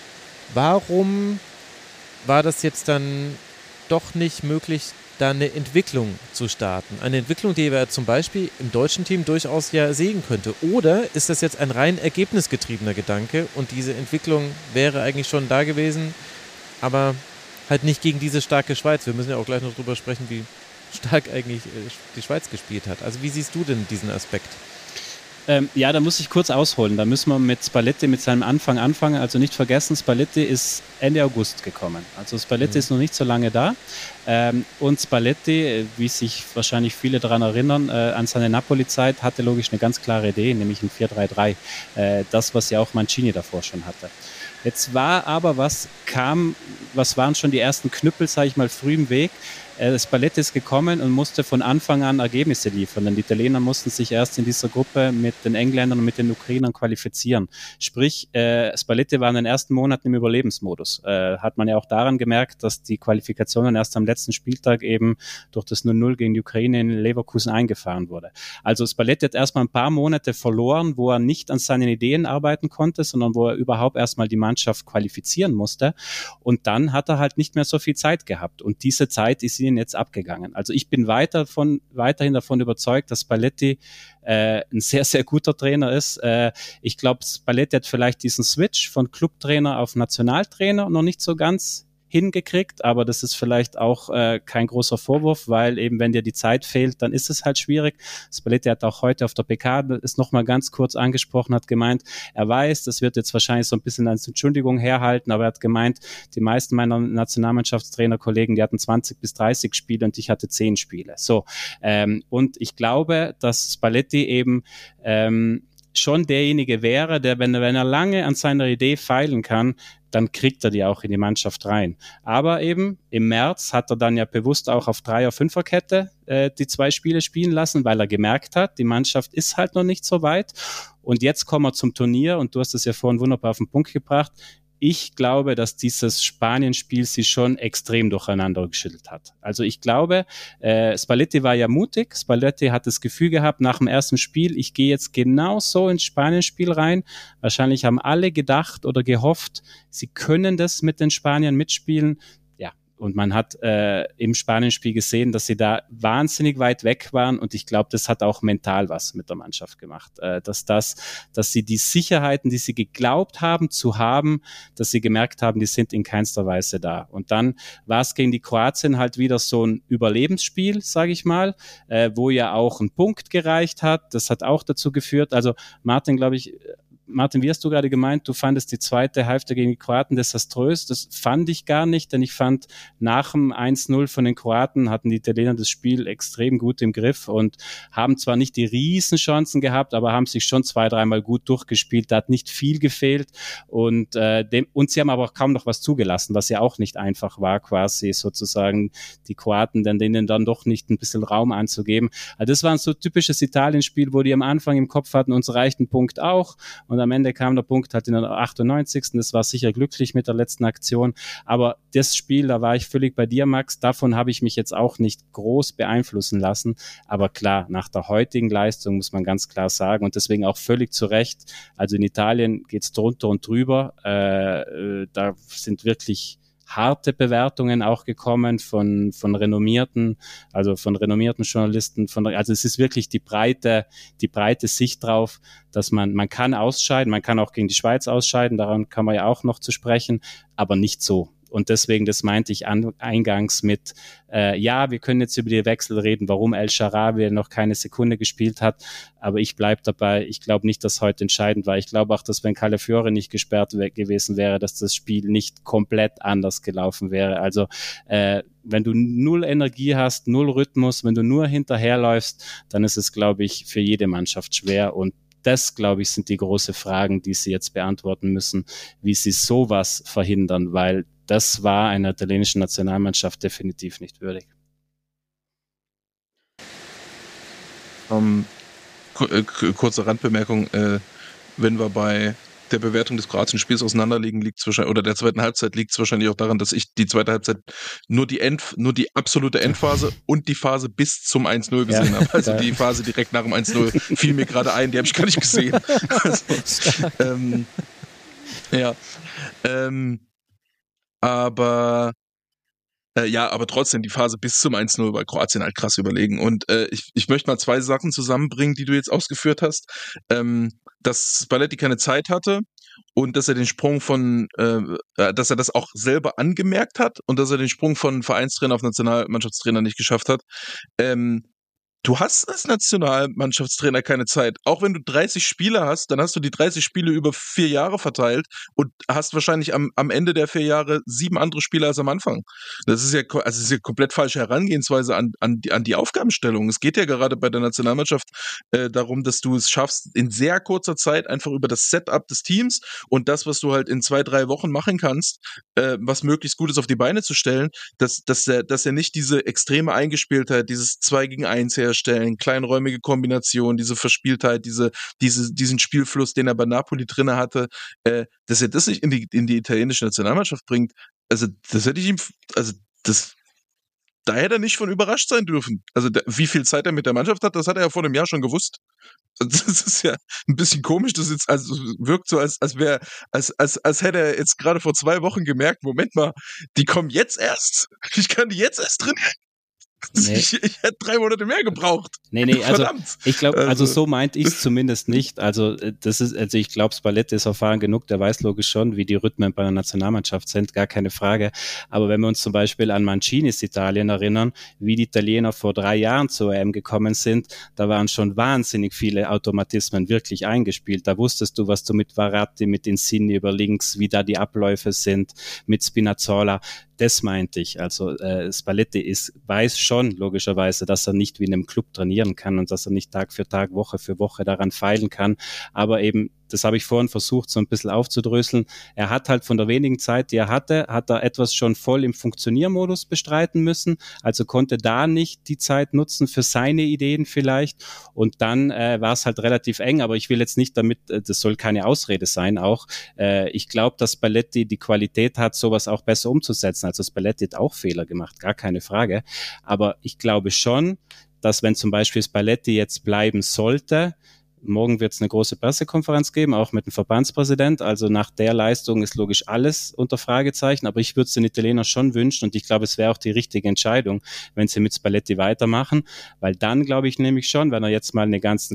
Warum war das jetzt dann doch nicht möglich, da eine Entwicklung zu starten? Eine Entwicklung, die wir zum Beispiel im deutschen Team durchaus ja sehen könnte. Oder ist das jetzt ein rein ergebnisgetriebener Gedanke und diese Entwicklung wäre eigentlich schon da gewesen, aber halt nicht gegen diese starke Schweiz. Wir müssen ja auch gleich noch drüber sprechen, wie stark eigentlich die Schweiz gespielt hat. Also wie siehst du denn diesen Aspekt? Ja, da muss ich kurz ausholen. Da müssen wir mit Spalletti mit seinem Anfang anfangen. Also nicht vergessen, Spalletti ist Ende August gekommen. Also Spalletti ist noch nicht so lange da. Und Spalletti, wie sich wahrscheinlich viele daran erinnern, an seine Napoli-Zeit hatte logisch eine ganz klare Idee, nämlich ein 4-3-3. Das, was ja auch Mancini davor schon hatte. Jetzt war aber, was waren schon die ersten Knüppel, sage ich mal, früh im Weg. Spalletti ist gekommen und musste von Anfang an Ergebnisse liefern, denn die Italiener mussten sich erst in dieser Gruppe mit den Engländern und mit den Ukrainern qualifizieren. Sprich, Spalletti war in den ersten Monaten im Überlebensmodus. Hat man ja auch daran gemerkt, dass die Qualifikationen erst am letzten Spieltag eben durch das 0-0 gegen die Ukraine in Leverkusen eingefahren wurde. Also Spalletti hat erstmal ein paar Monate verloren, wo er nicht an seinen Ideen arbeiten konnte, sondern wo er überhaupt erstmal die Mannschaft qualifizieren musste. Und dann hat er halt nicht mehr so viel Zeit gehabt. Und diese Zeit ist ihnen jetzt abgegangen. Also ich bin weiterhin davon überzeugt, dass Spalletti ein sehr, sehr guter Trainer ist. Ich glaube, Spalletti hat vielleicht diesen Switch von Clubtrainer auf Nationaltrainer noch nicht so ganz hingekriegt, aber das ist vielleicht auch kein großer Vorwurf, weil eben wenn dir die Zeit fehlt, dann ist es halt schwierig. Spalletti hat auch heute auf der PK es nochmal ganz kurz angesprochen, hat gemeint, er weiß, das wird jetzt wahrscheinlich so ein bisschen als Entschuldigung herhalten, aber er hat gemeint, die meisten meiner Nationalmannschaftstrainerkollegen, die hatten 20 bis 30 Spiele und ich hatte 10 Spiele. So, und ich glaube, dass Spalletti eben schon derjenige wäre, der, wenn er lange an seiner Idee feilen kann, dann kriegt er die auch in die Mannschaft rein. Aber eben im März hat er dann ja bewusst auch auf 3er-5er-Kette die 2 Spiele spielen lassen, weil er gemerkt hat, die Mannschaft ist halt noch nicht so weit. Und jetzt kommen wir zum Turnier und du hast es ja vorhin wunderbar auf den Punkt gebracht. Ich glaube, dass dieses Spanien-Spiel sie schon extrem durcheinander geschüttelt hat. Also ich glaube, Spalletti war ja mutig. Spalletti hat das Gefühl gehabt, nach dem ersten Spiel, ich gehe jetzt genau so ins Spanien-Spiel rein. Wahrscheinlich haben alle gedacht oder gehofft, sie können das mit den Spaniern mitspielen. Und man hat im Spanien-Spiel gesehen, dass sie da wahnsinnig weit weg waren. Und ich glaube, das hat auch mental was mit der Mannschaft gemacht. Dass sie die Sicherheiten, die sie geglaubt haben zu haben, dass sie gemerkt haben, die sind in keinster Weise da. Und dann war es gegen die Kroatien halt wieder so ein Überlebensspiel, sage ich mal, wo ja auch ein Punkt gereicht hat. Das hat auch dazu geführt. Also Martin, wie hast du gerade gemeint, du fandest die zweite Hälfte gegen die Kroaten desaströs. Das fand ich gar nicht, denn ich fand, nach dem 1-0 von den Kroaten hatten die Italiener das Spiel extrem gut im Griff und haben zwar nicht die Riesenchancen gehabt, aber haben sich schon 2-3 Mal gut durchgespielt. Da hat nicht viel gefehlt und sie haben aber auch kaum noch was zugelassen, was ja auch nicht einfach war, quasi sozusagen die Kroaten, denen dann doch nicht ein bisschen Raum anzugeben. Also das war ein so typisches Italien-Spiel, wo die am Anfang im Kopf hatten, uns reicht ein Punkt auch. Und am Ende kam der Punkt halt in der 98. Das war sicher glücklich mit der letzten Aktion. Aber das Spiel, da war ich völlig bei dir, Max. Davon habe ich mich jetzt auch nicht groß beeinflussen lassen. Aber klar, nach der heutigen Leistung muss man ganz klar sagen und deswegen auch völlig zu Recht. Also in Italien geht's drunter und drüber. Da sind wirklich harte Bewertungen auch gekommen von renommierten Journalisten. Also es ist wirklich die breite Sicht drauf, dass man kann ausscheiden, man kann auch gegen die Schweiz ausscheiden, daran kann man ja auch noch zu sprechen, aber nicht so. Und deswegen, das meinte ich eingangs mit, wir können jetzt über die Wechsel reden, warum El Shaarawy noch keine Sekunde gespielt hat, aber ich bleibe dabei, ich glaube nicht, dass heute entscheidend war. Ich glaube auch, dass wenn Calafiore nicht gesperrt gewesen wäre, dass das Spiel nicht komplett anders gelaufen wäre. Also wenn du null Energie hast, null Rhythmus, wenn du nur hinterherläufst, dann ist es, glaube ich, für jede Mannschaft schwer. Und das, glaube ich, sind die großen Fragen, die sie jetzt beantworten müssen, wie sie sowas verhindern, weil das war einer italienischen Nationalmannschaft definitiv nicht würdig. Kurze Randbemerkung, wenn wir bei der Bewertung des Kroatien-Spiels auseinanderliegen, liegt es wahrscheinlich, oder der zweiten Halbzeit liegt es wahrscheinlich auch daran, dass ich die zweite Halbzeit nur die absolute Endphase und die Phase bis zum 1-0 gesehen habe. Also die Phase direkt nach dem 1-0 fiel mir gerade ein, die habe ich gar nicht gesehen. Aber trotzdem, die Phase bis zum 1-0 war Kroatien halt krass überlegen. Und ich möchte mal zwei Sachen zusammenbringen, die du jetzt ausgeführt hast. Dass Spalletti keine Zeit hatte und dass er den Sprung dass er das auch selber angemerkt hat und dass er den Sprung von Vereinstrainer auf Nationalmannschaftstrainer nicht geschafft hat. Du hast als Nationalmannschaftstrainer keine Zeit. Auch wenn du 30 Spiele hast, dann hast du die 30 Spiele über 4 Jahre verteilt und hast wahrscheinlich am Ende der 4 Jahre 7 andere Spiele als am Anfang. Das ist ja komplett falsche Herangehensweise an die Aufgabenstellung. Es geht ja gerade bei der Nationalmannschaft darum, dass du es schaffst, in sehr kurzer Zeit einfach über das Setup des Teams und das, was du halt in 2-3 Wochen machen kannst, was möglichst Gutes auf die Beine zu stellen, dass er nicht diese extreme Eingespieltheit, dieses 2 gegen 1 herstellen, kleinräumige Kombination, diese Verspieltheit, diesen Spielfluss, den er bei Napoli drinne hatte, dass er das nicht in die italienische Nationalmannschaft bringt, also das hätte ich ihm, da hätte er nicht von überrascht sein dürfen. Also wie viel Zeit er mit der Mannschaft hat, das hat er ja vor einem Jahr schon gewusst. Das ist ja ein bisschen komisch, das jetzt wirkt so, als hätte er jetzt gerade vor 2 Wochen gemerkt, Moment mal, die kommen jetzt erst? Ich kann die jetzt erst trainieren? Nee. Ich hätte 3 Monate mehr gebraucht. Nee, also ich glaube, also so meint ich es zumindest nicht. Also ich glaube, Spalletti ist erfahren genug, der weiß logisch schon, wie die Rhythmen bei der Nationalmannschaft sind, gar keine Frage. Aber wenn wir uns zum Beispiel an Mancinis Italien erinnern, wie die Italiener vor 3 Jahren zur EM gekommen sind, da waren schon wahnsinnig viele Automatismen wirklich eingespielt. Da wusstest du, was du mit Verratti, mit Insigne über links, wie da die Abläufe sind, mit Spinazzola. Das meinte ich. Also Spalletti weiß schon logischerweise, dass er nicht wie in einem Club trainieren kann und dass er nicht Tag für Tag, Woche für Woche daran feilen kann. Aber eben, das habe ich vorhin versucht, so ein bisschen aufzudröseln. Er hat halt von der wenigen Zeit, die er hatte, hat er etwas schon voll im Funktioniermodus bestreiten müssen. Also konnte da nicht die Zeit nutzen für seine Ideen vielleicht. Und dann war es halt relativ eng. Aber ich will jetzt nicht damit, das soll keine Ausrede sein auch. Ich glaube, dass Spalletti die Qualität hat, sowas auch besser umzusetzen. Also Spalletti hat auch Fehler gemacht, gar keine Frage. Aber ich glaube schon, dass wenn zum Beispiel Spalletti jetzt bleiben sollte, morgen wird es eine große Pressekonferenz geben, auch mit dem Verbandspräsident. Also nach der Leistung ist logisch alles unter Fragezeichen. Aber ich würde es den Italienern schon wünschen und ich glaube, es wäre auch die richtige Entscheidung, wenn sie mit Spalletti weitermachen. Weil dann glaube ich nämlich schon, wenn er jetzt mal eine ganzen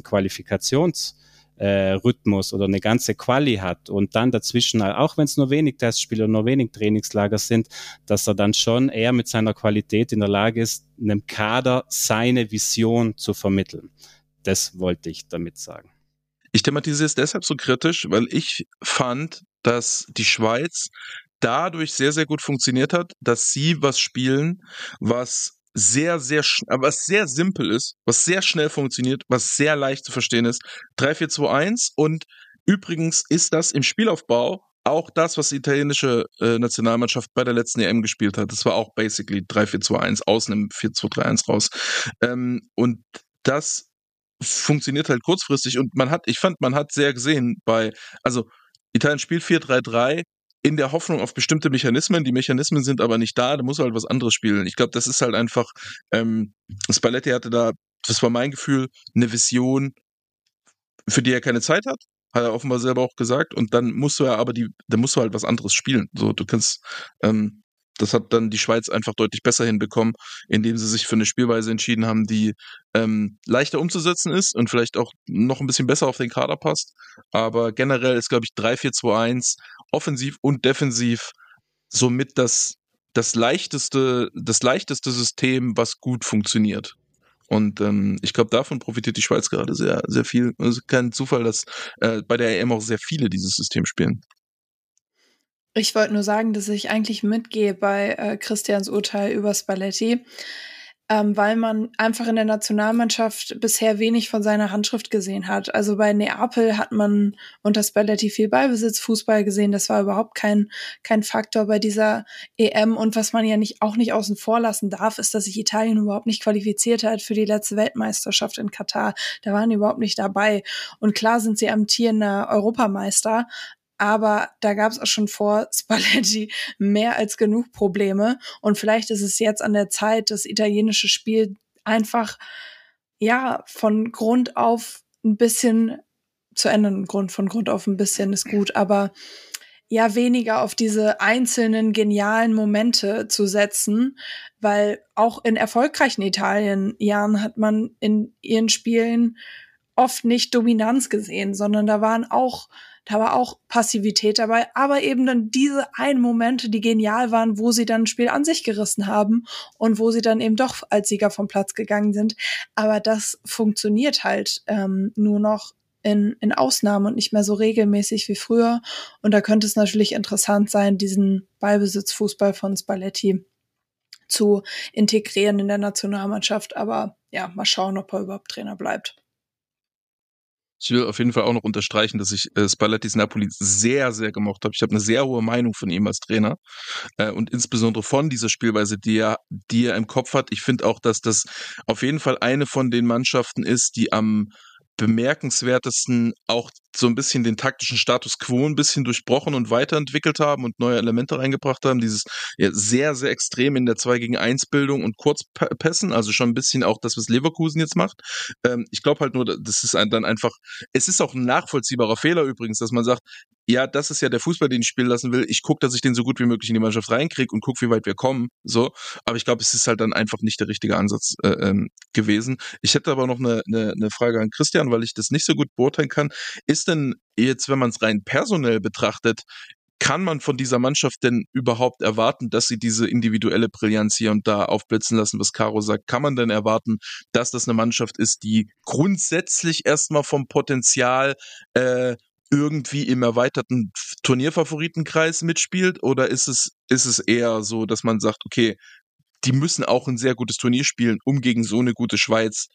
Rhythmus oder eine ganze Quali hat und dann dazwischen, auch wenn es nur wenig Testspiele und nur wenig Trainingslager sind, dass er dann schon eher mit seiner Qualität in der Lage ist, einem Kader seine Vision zu vermitteln. Das wollte ich damit sagen. Ich thematisiere es deshalb so kritisch, weil ich fand, dass die Schweiz dadurch sehr, sehr gut funktioniert hat, dass sie was spielen, was sehr simpel ist, was sehr schnell funktioniert, was sehr leicht zu verstehen ist. 3-4-2-1 und übrigens ist das im Spielaufbau auch das, was die italienische Nationalmannschaft bei der letzten EM gespielt hat. Das war auch basically 3-4-2-1 aus einem 4-2-3-1 raus. Und das funktioniert halt kurzfristig und man hat sehr gesehen Italien spielt 4-3-3 in der Hoffnung auf bestimmte Mechanismen. Die Mechanismen sind aber nicht da muss halt was anderes spielen. Ich glaube, das ist halt einfach, Spalletti hatte da, das war mein Gefühl, eine Vision, für die er keine Zeit hat er offenbar selber auch gesagt und dann musst du halt was anderes spielen. So, du kannst, Das hat dann die Schweiz einfach deutlich besser hinbekommen, indem sie sich für eine Spielweise entschieden haben, die leichter umzusetzen ist und vielleicht auch noch ein bisschen besser auf den Kader passt. Aber generell ist, glaube ich, 3-4-2-1 offensiv und defensiv somit das leichteste System, was gut funktioniert. Und ich glaube, davon profitiert die Schweiz gerade sehr, sehr viel. Es ist kein Zufall, dass bei der EM auch sehr viele dieses System spielen. Ich wollte nur sagen, dass ich eigentlich mitgehe bei Christians Urteil über Spalletti, weil man einfach in der Nationalmannschaft bisher wenig von seiner Handschrift gesehen hat. Also bei Neapel hat man unter Spalletti viel Ballbesitzfußball gesehen. Das war überhaupt kein Faktor bei dieser EM. Und was man ja auch nicht außen vor lassen darf, ist, dass sich Italien überhaupt nicht qualifiziert hat für die letzte Weltmeisterschaft in Katar. Da waren die überhaupt nicht dabei. Und klar sind sie amtierender Europameister, aber da gab es auch schon vor Spalletti mehr als genug Probleme. Und vielleicht ist es jetzt an der Zeit, das italienische Spiel einfach von Grund auf ein bisschen zu ändern. Von Grund auf ein bisschen ist gut, aber weniger auf diese einzelnen genialen Momente zu setzen, weil auch in erfolgreichen Italien-Jahren hat man in ihren Spielen oft nicht Dominanz gesehen, sondern da war auch Passivität dabei, aber eben dann diese einen Momente, die genial waren, wo sie dann ein Spiel an sich gerissen haben und wo sie dann eben doch als Sieger vom Platz gegangen sind. Aber das funktioniert halt nur noch in Ausnahmen und nicht mehr so regelmäßig wie früher. Und da könnte es natürlich interessant sein, diesen Ballbesitzfußball von Spalletti zu integrieren in der Nationalmannschaft. Aber mal schauen, ob er überhaupt Trainer bleibt. Ich will auf jeden Fall auch noch unterstreichen, dass ich Spallettis Napoli sehr, sehr gemocht habe. Ich habe eine sehr hohe Meinung von ihm als Trainer und insbesondere von dieser Spielweise, die er im Kopf hat. Ich finde auch, dass das auf jeden Fall eine von den Mannschaften ist, die am bemerkenswertesten auch so ein bisschen den taktischen Status quo ein bisschen durchbrochen und weiterentwickelt haben und neue Elemente reingebracht haben. Dieses sehr, sehr extrem in der 2-gegen-1-Bildung und Kurzpässen, also schon ein bisschen auch das, was Leverkusen jetzt macht. Ich glaube halt nur, das ist dann einfach, es ist auch ein nachvollziehbarer Fehler übrigens, dass man sagt, ja, das ist ja der Fußball, den ich spielen lassen will. Ich gucke, dass ich den so gut wie möglich in die Mannschaft reinkriege und gucke, wie weit wir kommen. So, aber ich glaube, es ist halt dann einfach nicht der richtige Ansatz gewesen. Ich hätte aber noch eine Frage an Christian, weil ich das nicht so gut beurteilen kann. Ist denn jetzt, wenn man es rein personell betrachtet, kann man von dieser Mannschaft denn überhaupt erwarten, dass sie diese individuelle Brillanz hier und da aufblitzen lassen, was Caro sagt? Kann man denn erwarten, dass das eine Mannschaft ist, die grundsätzlich erstmal vom Potenzial irgendwie im erweiterten Turnierfavoritenkreis mitspielt? Oder ist es eher so, dass man sagt, okay, die müssen auch ein sehr gutes Turnier spielen, um gegen so eine gute Schweiz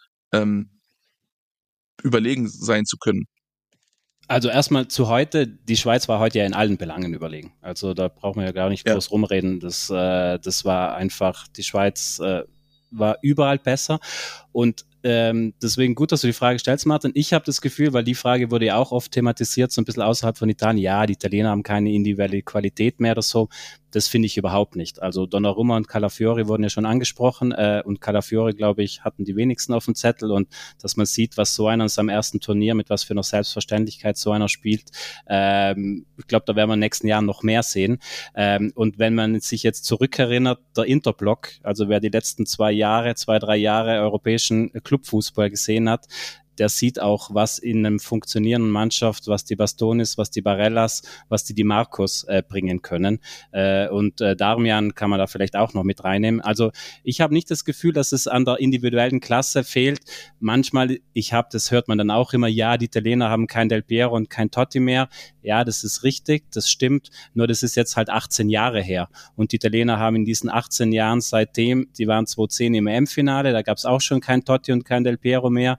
überlegen sein zu können? Also erstmal zu heute, die Schweiz war heute ja in allen Belangen überlegen. Also da brauchen wir ja gar nicht groß rumreden. Das war einfach, die Schweiz war überall besser. Und deswegen gut, dass du die Frage stellst, Martin. Ich habe das Gefühl, weil die Frage wurde ja auch oft thematisiert, so ein bisschen außerhalb von Italien, ja, die Italiener haben keine individuelle Qualität mehr oder so. Das finde ich überhaupt nicht. Also Donnarumma und Calafiori wurden ja schon angesprochen und Calafiori, glaube ich, hatten die wenigsten auf dem Zettel und dass man sieht, was so einer in seinem ersten Turnier, mit was für einer Selbstverständlichkeit so einer spielt, ich glaube, da werden wir in den nächsten Jahren noch mehr sehen. Und wenn man sich jetzt zurückerinnert, der Interblock, also wer die letzten 3 Jahre europäischen Clubfußball gesehen hat, der sieht auch, was in einem funktionierenden Mannschaft, was die Bastonis, was die Barellas, was die Di Marcos bringen können. Und Darmian kann man da vielleicht auch noch mit reinnehmen. Also ich habe nicht das Gefühl, dass es an der individuellen Klasse fehlt. Manchmal, das hört man dann auch immer, ja, die Italiener haben kein Del Piero und kein Totti mehr. Ja, das ist richtig, das stimmt. Nur das ist jetzt halt 18 Jahre her. Und die Italiener haben in diesen 18 Jahren seitdem, die waren 2010 im EM-Finale, da gab es auch schon kein Totti und kein Del Piero mehr.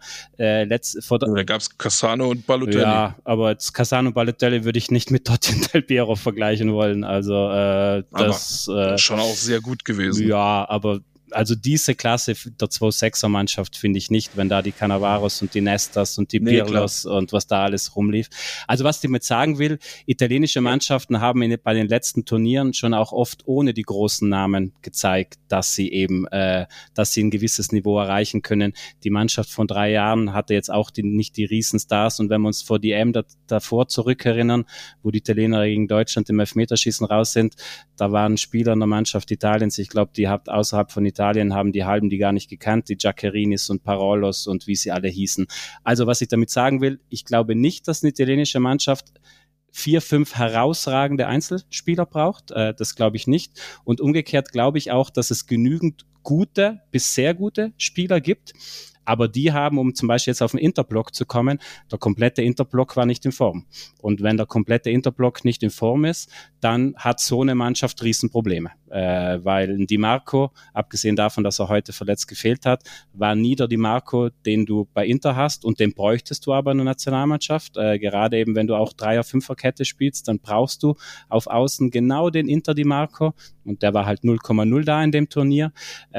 Da gab es Cassano und Balotelli. Ja, aber jetzt Cassano und Balotelli würde ich nicht mit Totti und Del Piero vergleichen wollen. Also das schon auch sehr gut gewesen. Ja, aber also diese Klasse der 2-6er-Mannschaft finde ich nicht, wenn da die Cannavaros und die Nestas und die Pirlos und was da alles rumlief. Also was ich damit sagen will, italienische Mannschaften haben bei den letzten Turnieren schon auch oft ohne die großen Namen gezeigt, dass sie eben, dass sie ein gewisses Niveau erreichen können. Die Mannschaft von 3 Jahren hatte jetzt auch nicht die Riesenstars, und wenn wir uns vor die EM davor zurückerinnern, wo die Italiener gegen Deutschland im Elfmeterschießen raus sind, da waren Spieler in der Mannschaft Italiens, ich glaube, die habt außerhalb von Italien, haben die halben die gar nicht gekannt, die Giaccherinis und Parolos und wie sie alle hießen. Also was ich damit sagen will, ich glaube nicht, dass eine italienische Mannschaft 4, 5 herausragende Einzelspieler braucht, das glaube ich nicht. Und umgekehrt glaube ich auch, dass es genügend gute bis sehr gute Spieler gibt, aber die haben, um zum Beispiel jetzt auf den Interblock zu kommen, der komplette Interblock war nicht in Form. Und wenn der komplette Interblock nicht in Form ist, dann hat so eine Mannschaft Riesenprobleme. Weil Di Marco, abgesehen davon, dass er heute verletzt gefehlt hat, war nie der Di Marco, den du bei Inter hast, und den bräuchtest du aber in der Nationalmannschaft. Gerade eben, wenn du auch 3er-, 5er-Kette spielst, dann brauchst du auf Außen genau den Inter Di Marco, und der war halt 0,0 da in dem Turnier.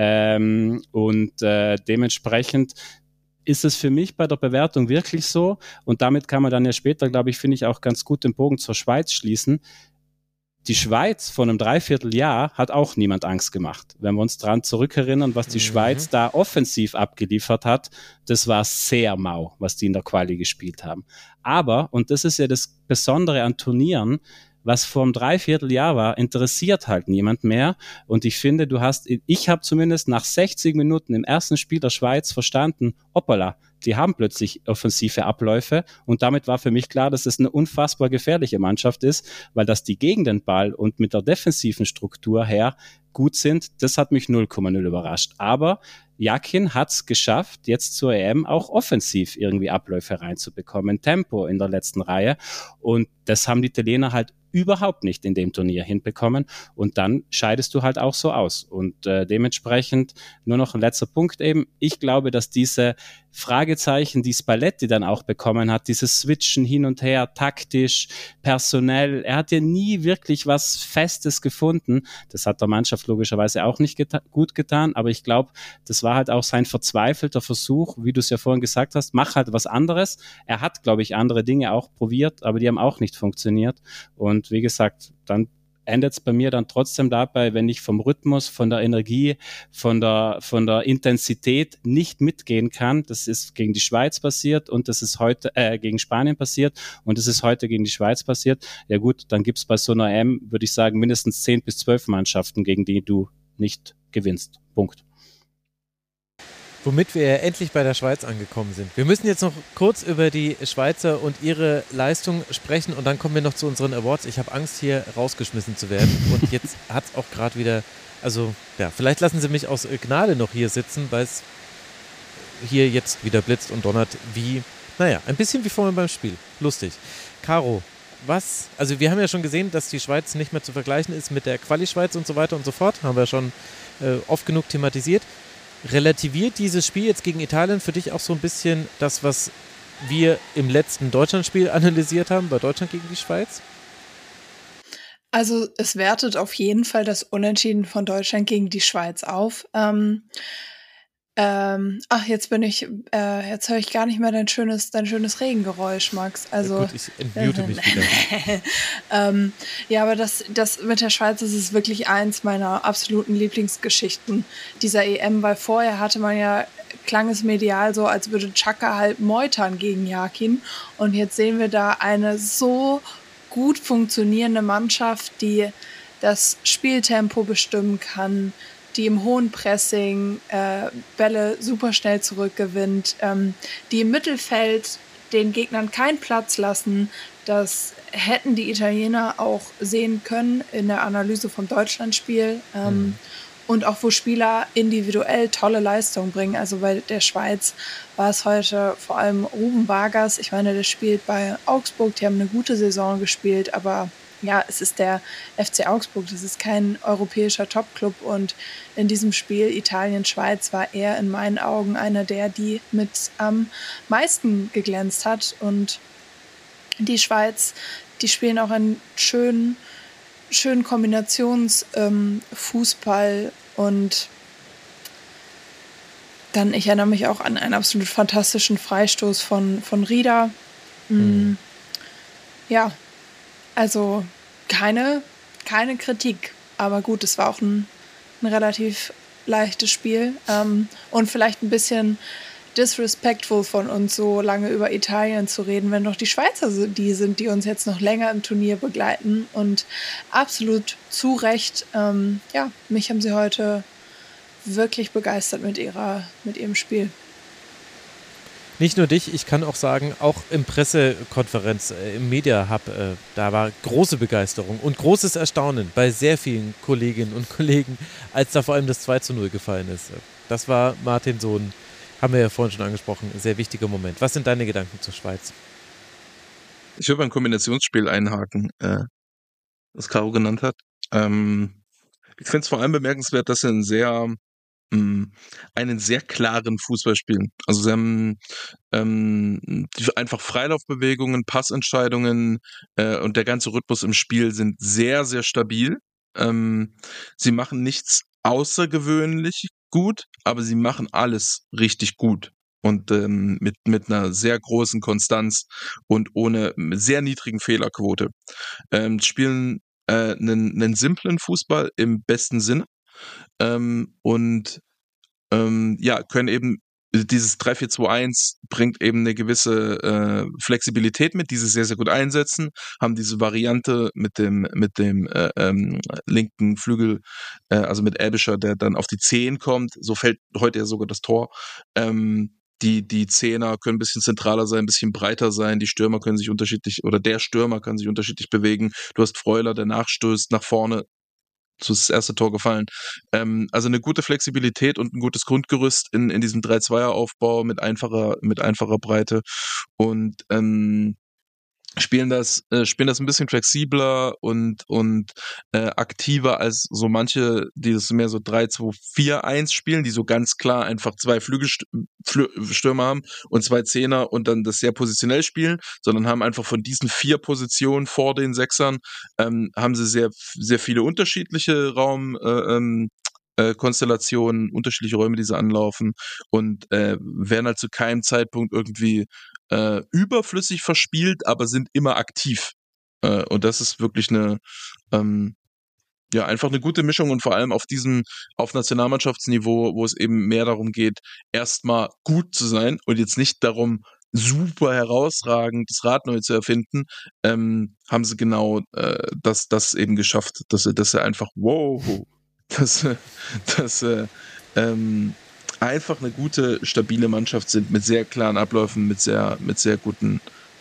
Dementsprechend ist es für mich bei der Bewertung wirklich so, und damit kann man dann ja später, glaube ich, finde ich auch ganz gut den Bogen zur Schweiz schließen. Die Schweiz vor einem Dreivierteljahr hat auch niemand Angst gemacht. Wenn wir uns dran zurückerinnern, was die Schweiz da offensiv abgeliefert hat, das war sehr mau, was die in der Quali gespielt haben. Aber, und das ist ja das Besondere an Turnieren, was vor einem Dreivierteljahr war, interessiert halt niemand mehr. Und ich finde, ich habe zumindest nach 60 Minuten im ersten Spiel der Schweiz verstanden, hoppala, die haben plötzlich offensive Abläufe, und damit war für mich klar, dass es eine unfassbar gefährliche Mannschaft ist, weil das die gegen den Ball und mit der defensiven Struktur her gut sind. Das hat mich 0,0 überrascht. Aber Jakin hat es geschafft, jetzt zur EM auch offensiv irgendwie Abläufe reinzubekommen, Tempo in der letzten Reihe, und das haben die Italiener halt überhaupt nicht in dem Turnier hinbekommen, und dann scheidest du halt auch so aus. Und dementsprechend nur noch ein letzter Punkt eben. Ich glaube, dass diese Fragezeichen, die Spalletti dann auch bekommen hat, dieses Switchen hin und her, taktisch, personell, er hat ja nie wirklich was Festes gefunden. Das hat der Mannschaft logischerweise auch nicht gut getan, aber ich glaube, das war halt auch sein verzweifelter Versuch, wie du es ja vorhin gesagt hast, mach halt was anderes. Er hat, glaube ich, andere Dinge auch probiert, aber die haben auch nicht funktioniert. Und wie gesagt, dann endet es bei mir dann trotzdem dabei, wenn ich vom Rhythmus, von der Energie, von der Intensität nicht mitgehen kann. Das ist gegen die Schweiz passiert, und das ist heute gegen Spanien passiert, und das ist heute gegen die Schweiz passiert. Ja gut, dann gibt es bei so einer EM, würde ich sagen, mindestens 10 bis 12 Mannschaften, gegen die du nicht gewinnst. Punkt. Womit wir endlich bei der Schweiz angekommen sind. Wir müssen jetzt noch kurz über die Schweizer und ihre Leistung sprechen, und dann kommen wir noch zu unseren Awards. Ich habe Angst, hier rausgeschmissen zu werden, und jetzt hat es auch gerade wieder, also ja, vielleicht lassen Sie mich aus Gnade noch hier sitzen, weil es hier jetzt wieder blitzt und donnert ein bisschen wie vorhin beim Spiel. Lustig. Caro, also wir haben ja schon gesehen, dass die Schweiz nicht mehr zu vergleichen ist mit der Quali-Schweiz und so weiter und so fort, haben wir schon oft genug thematisiert. Relativiert dieses Spiel jetzt gegen Italien für dich auch so ein bisschen das, was wir im letzten Deutschlandspiel analysiert haben, bei Deutschland gegen die Schweiz? Also es wertet auf jeden Fall das Unentschieden von Deutschland gegen die Schweiz auf. Jetzt höre ich gar nicht mehr dein schönes Regengeräusch, Max. Also, ja gut, ich entmute mich wieder. Ja, aber das mit der Schweiz, das ist wirklich eins meiner absoluten Lieblingsgeschichten dieser EM, weil vorher klang es medial so, als würde Xhaka halt meutern gegen Jakin, und jetzt sehen wir da eine so gut funktionierende Mannschaft, die das Spieltempo bestimmen kann, die im hohen Pressing Bälle super schnell zurückgewinnt, die im Mittelfeld den Gegnern keinen Platz lassen. Das hätten die Italiener auch sehen können in der Analyse vom Deutschlandspiel. Und auch wo Spieler individuell tolle Leistungen bringen. Also bei der Schweiz war es heute vor allem Ruben Vargas. Ich meine, der spielt bei Augsburg, die haben eine gute Saison gespielt, aber ja, es ist der FC Augsburg, das ist kein europäischer Topclub, und in diesem Spiel Italien-Schweiz war er in meinen Augen einer die mit am meisten geglänzt hat, und die Schweiz, die spielen auch einen schönen Kombinationsfußball, und Dann, ich erinnere mich auch an einen absolut fantastischen Freistoß von Rieder. Ja, also keine Kritik. Aber gut, es war auch ein relativ leichtes Spiel. Und vielleicht ein bisschen disrespectful von uns, so lange über Italien zu reden, wenn doch die Schweizer die sind, die uns jetzt noch länger im Turnier begleiten. Und absolut zu Recht, mich haben sie heute wirklich begeistert mit ihrem Spiel. Nicht nur dich, ich kann auch sagen, auch im Pressekonferenz, im Media Hub, da war große Begeisterung und großes Erstaunen bei sehr vielen Kolleginnen und Kollegen, als da vor allem das 2:0 gefallen ist. Das war Martin Sohn, haben wir ja vorhin schon angesprochen, ein sehr wichtiger Moment. Was sind deine Gedanken zur Schweiz? Ich würde beim Kombinationsspiel einhaken, das Caro genannt hat. Ich finde es vor allem bemerkenswert, dass sie einen sehr klaren Fußball spielen. Also sie haben einfach Freilaufbewegungen, Passentscheidungen und der ganze Rhythmus im Spiel sind sehr, sehr stabil. Sie machen nichts außergewöhnlich gut, aber sie machen alles richtig gut. Und mit einer sehr großen Konstanz und ohne sehr niedrigen Fehlerquote. Spielen einen simplen Fußball im besten Sinne. Können eben dieses 3-4-2-1 bringt eben eine gewisse Flexibilität mit, die sie sehr, sehr gut einsetzen, haben diese Variante mit dem linken Flügel, also mit Aebischer, der dann auf die 10 kommt, so fällt heute ja sogar das Tor. Die Zehner können ein bisschen zentraler sein, ein bisschen breiter sein, die Stürmer können sich unterschiedlich, oder der Stürmer kann sich unterschiedlich bewegen. Du hast Freuler, der nachstößt nach vorne, so ist das erste Tor gefallen. Also eine gute Flexibilität und ein gutes Grundgerüst in diesem 3-2er-Aufbau mit einfacher Breite und spielen das ein bisschen flexibler und aktiver als so manche, die das mehr so 3-2-4-1 spielen, die so ganz klar einfach 2 Flügelstürmer haben und 2 Zehner und dann das sehr positionell spielen, sondern haben einfach von diesen 4 Positionen vor den Sechsern haben sie sehr, sehr viele unterschiedliche Konstellationen, unterschiedliche Räume, die sie anlaufen und werden halt zu keinem Zeitpunkt irgendwie überflüssig verspielt, aber sind immer aktiv. Und das ist wirklich einfach eine gute Mischung und vor allem auf Nationalmannschaftsniveau, wo es eben mehr darum geht, erstmal gut zu sein und jetzt nicht darum, super herausragend das Rad neu zu erfinden, haben sie genau das eben geschafft, dass sie einfach einfach eine gute, stabile Mannschaft sind, mit sehr klaren Abläufen, mit sehr guten,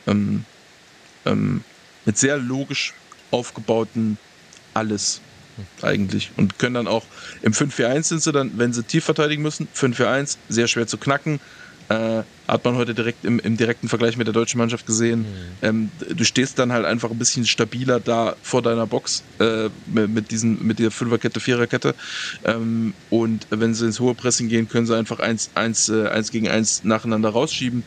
mit sehr logisch aufgebauten alles eigentlich und können dann auch im 5-4-1 sind sie dann, wenn sie tief verteidigen müssen, 5-4-1, sehr schwer zu knacken. Hat man heute direkt im direkten Vergleich mit der deutschen Mannschaft gesehen. Du stehst dann halt einfach ein bisschen stabiler da vor deiner Box mit der 5er-Kette, 4er-Kette. Und wenn sie ins hohe Pressing gehen, können sie einfach 1 gegen 1 nacheinander rausschieben.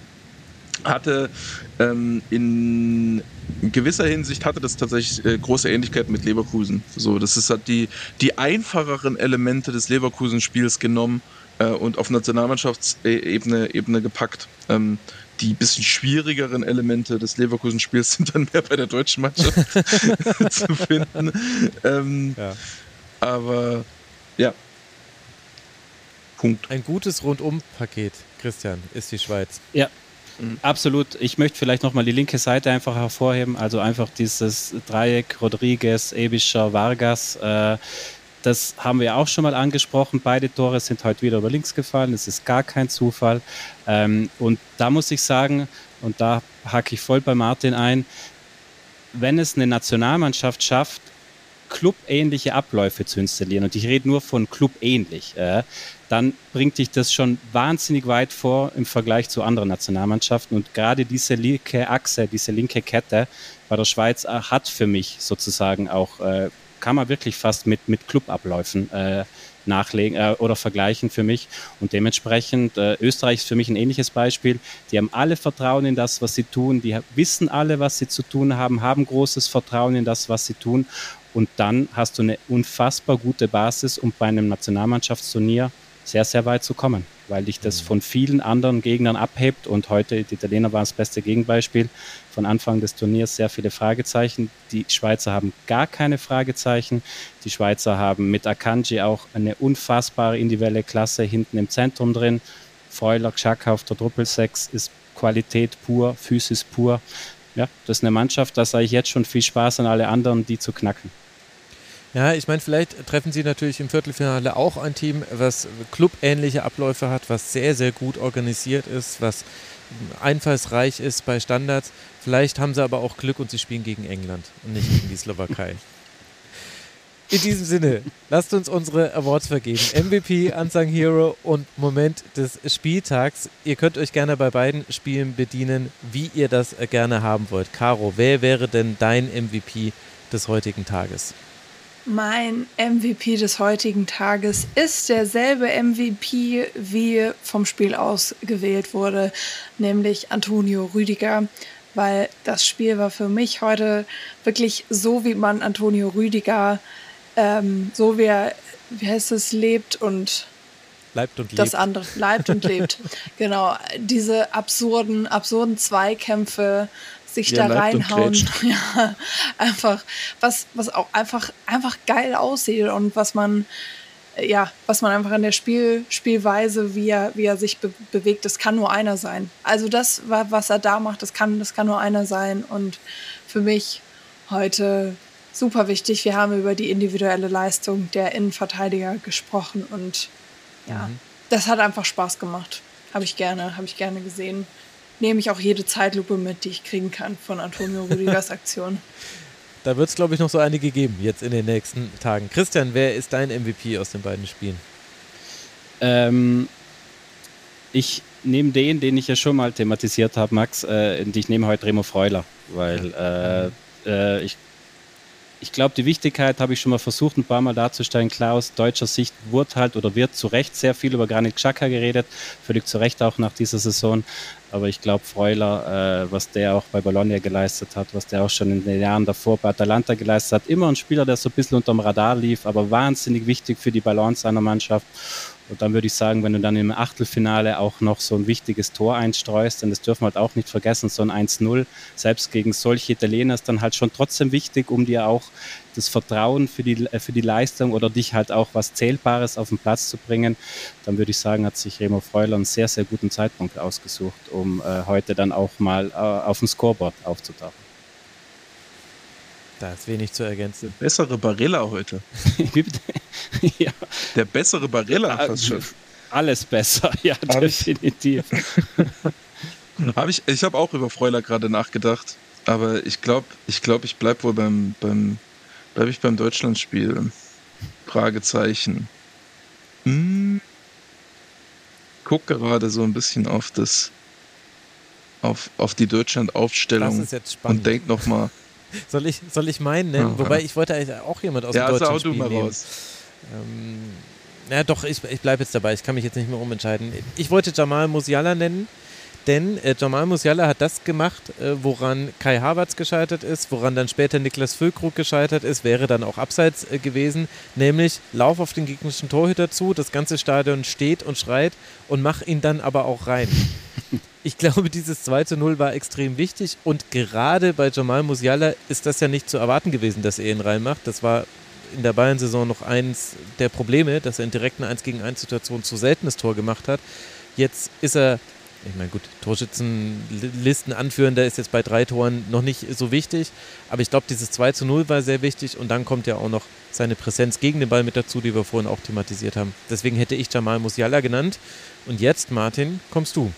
In gewisser Hinsicht hatte das tatsächlich große Ähnlichkeit mit Leverkusen. So, das ist halt die einfacheren Elemente des Leverkusen-Spiels genommen und auf Nationalmannschaftsebene gepackt. Die bisschen schwierigeren Elemente des Leverkusen-Spiels sind dann mehr bei der deutschen Mannschaft zu finden. Aber ja. Punkt. Ein gutes Rundum-Paket, Christian, ist die Schweiz. Ja. Absolut. Ich möchte vielleicht nochmal die linke Seite einfach hervorheben. Also einfach dieses Dreieck Rodriguez, Aebischer, Vargas. Das haben wir auch schon mal angesprochen. Beide Tore sind heute wieder über links gefallen. Es ist gar kein Zufall. Und da muss ich sagen, und da hake ich voll bei Martin ein, wenn es eine Nationalmannschaft schafft, clubähnliche Abläufe zu installieren, und ich rede nur von clubähnlich, dann bringt dich das schon wahnsinnig weit vor im Vergleich zu anderen Nationalmannschaften. Und gerade diese linke Achse, diese linke Kette bei der Schweiz hat für mich sozusagen auch, kann man wirklich fast mit Clubabläufen nachlegen oder vergleichen für mich. Und dementsprechend, Österreich ist für mich ein ähnliches Beispiel. Die haben alle Vertrauen in das, was sie tun. Die wissen alle, was sie zu tun haben großes Vertrauen in das, was sie tun. Und dann hast du eine unfassbar gute Basis, um bei einem Nationalmannschaftsturnier sehr, sehr weit zu kommen. weil dich das von vielen anderen Gegnern abhebt. Und heute, die Italiener waren das beste Gegenbeispiel. Von Anfang des Turniers sehr viele Fragezeichen. Die Schweizer haben gar keine Fragezeichen. Die Schweizer haben mit Akanji auch eine unfassbare individuelle Klasse hinten im Zentrum drin. Freuler, Xhaka auf der Doppelsechs ist Qualität pur, Physis pur. Ja, das ist eine Mannschaft, da sage ich jetzt schon viel Spaß an alle anderen, die zu knacken. Ja, ich meine, vielleicht treffen sie natürlich im Viertelfinale auch ein Team, was clubähnliche Abläufe hat, was sehr, sehr gut organisiert ist, was einfallsreich ist bei Standards. Vielleicht haben sie aber auch Glück und sie spielen gegen England und nicht gegen die Slowakei. In diesem Sinne, lasst uns unsere Awards vergeben. MVP, Unsung Hero und Moment des Spieltags. Ihr könnt euch gerne bei beiden Spielen bedienen, wie ihr das gerne haben wollt. Caro, wer wäre denn dein MVP des heutigen Tages? Mein MVP des heutigen Tages ist derselbe MVP, wie vom Spiel aus gewählt wurde, nämlich Antonio Rüdiger, weil das Spiel war für mich heute wirklich so, wie man Antonio Rüdiger, so wie er, wie heißt es, lebt und Leibt und lebt. Das andere, leibt und lebt. Genau, diese absurden Zweikämpfe, sich da reinhauen. Ja, einfach, was auch einfach geil aussieht und was man einfach in der Spielweise, wie er sich bewegt, das kann nur einer sein. Also das, was er da macht, das kann nur einer sein. Und für mich heute super wichtig. Wir haben über die individuelle Leistung der Innenverteidiger gesprochen und ja, das hat einfach Spaß gemacht. Habe ich gerne gesehen. Nehme ich auch jede Zeitlupe mit, die ich kriegen kann von Antonio Rüdigers Aktion. Da wird es, glaube ich, noch so einige geben jetzt in den nächsten Tagen. Christian, wer ist dein MVP aus den beiden Spielen? Ich nehme den ich ja schon mal thematisiert habe, Max. Ich nehme heute Remo Freuler, weil ich glaube, die Wichtigkeit habe ich schon mal versucht, ein paar Mal darzustellen. Klar, aus deutscher Sicht wird zu Recht sehr viel über Granit Xhaka geredet. Völlig zu Recht auch nach dieser Saison. Aber ich glaube, Freuler, was der auch bei Bologna geleistet hat, was der auch schon in den Jahren davor bei Atalanta geleistet hat, immer ein Spieler, der so ein bisschen unterm Radar lief, aber wahnsinnig wichtig für die Balance einer Mannschaft. Und dann würde ich sagen, wenn du dann im Achtelfinale auch noch so ein wichtiges Tor einstreust, denn das dürfen wir halt auch nicht vergessen, so ein 1-0, selbst gegen solche Italiener ist dann halt schon trotzdem wichtig, um dir auch das Vertrauen für die Leistung oder dich halt auch was Zählbares auf den Platz zu bringen, dann würde ich sagen, hat sich Remo Freuler einen sehr, sehr guten Zeitpunkt ausgesucht, um heute dann auch mal auf dem Scoreboard aufzutauchen. Da ist wenig zu ergänzen. Der bessere Barella heute. Ja. Der bessere Barella fast schon. Alles besser, ja, definitiv. Ich habe auch über Freuler gerade nachgedacht, aber ich glaube, ich bleibe wohl beim Deutschlandspiel. Fragezeichen. Guck gerade so ein bisschen auf die Deutschland-Aufstellung und denk nochmal. Soll ich meinen nennen? Aha. Wobei, ich wollte eigentlich auch jemand aus dem deutschen Spiel nehmen. Ja, hau du mal raus. Ja, doch, ich bleibe jetzt dabei. Ich kann mich jetzt nicht mehr umentscheiden. Ich wollte Jamal Musiala nennen, denn Jamal Musiala hat das gemacht, woran Kai Havertz gescheitert ist, woran dann später Niklas Füllkrug gescheitert ist, wäre dann auch abseits gewesen, nämlich Lauf auf den gegnerischen Torhüter zu, das ganze Stadion steht und schreit und mach ihn dann aber auch rein. Ich glaube, dieses 2:0 war extrem wichtig und gerade bei Jamal Musiala ist das ja nicht zu erwarten gewesen, dass er ihn reinmacht. Das war in der Bayern-Saison noch eins der Probleme, dass er in direkten 1-gegen-1-Situationen zu selten das Tor gemacht hat. Jetzt ist er, ich meine gut, Torschützenlisten anführen, der ist jetzt bei 3 Toren noch nicht so wichtig, aber ich glaube, dieses 2:0 war sehr wichtig und dann kommt ja auch noch seine Präsenz gegen den Ball mit dazu, die wir vorhin auch thematisiert haben. Deswegen hätte ich Jamal Musiala genannt und jetzt, Martin, kommst du.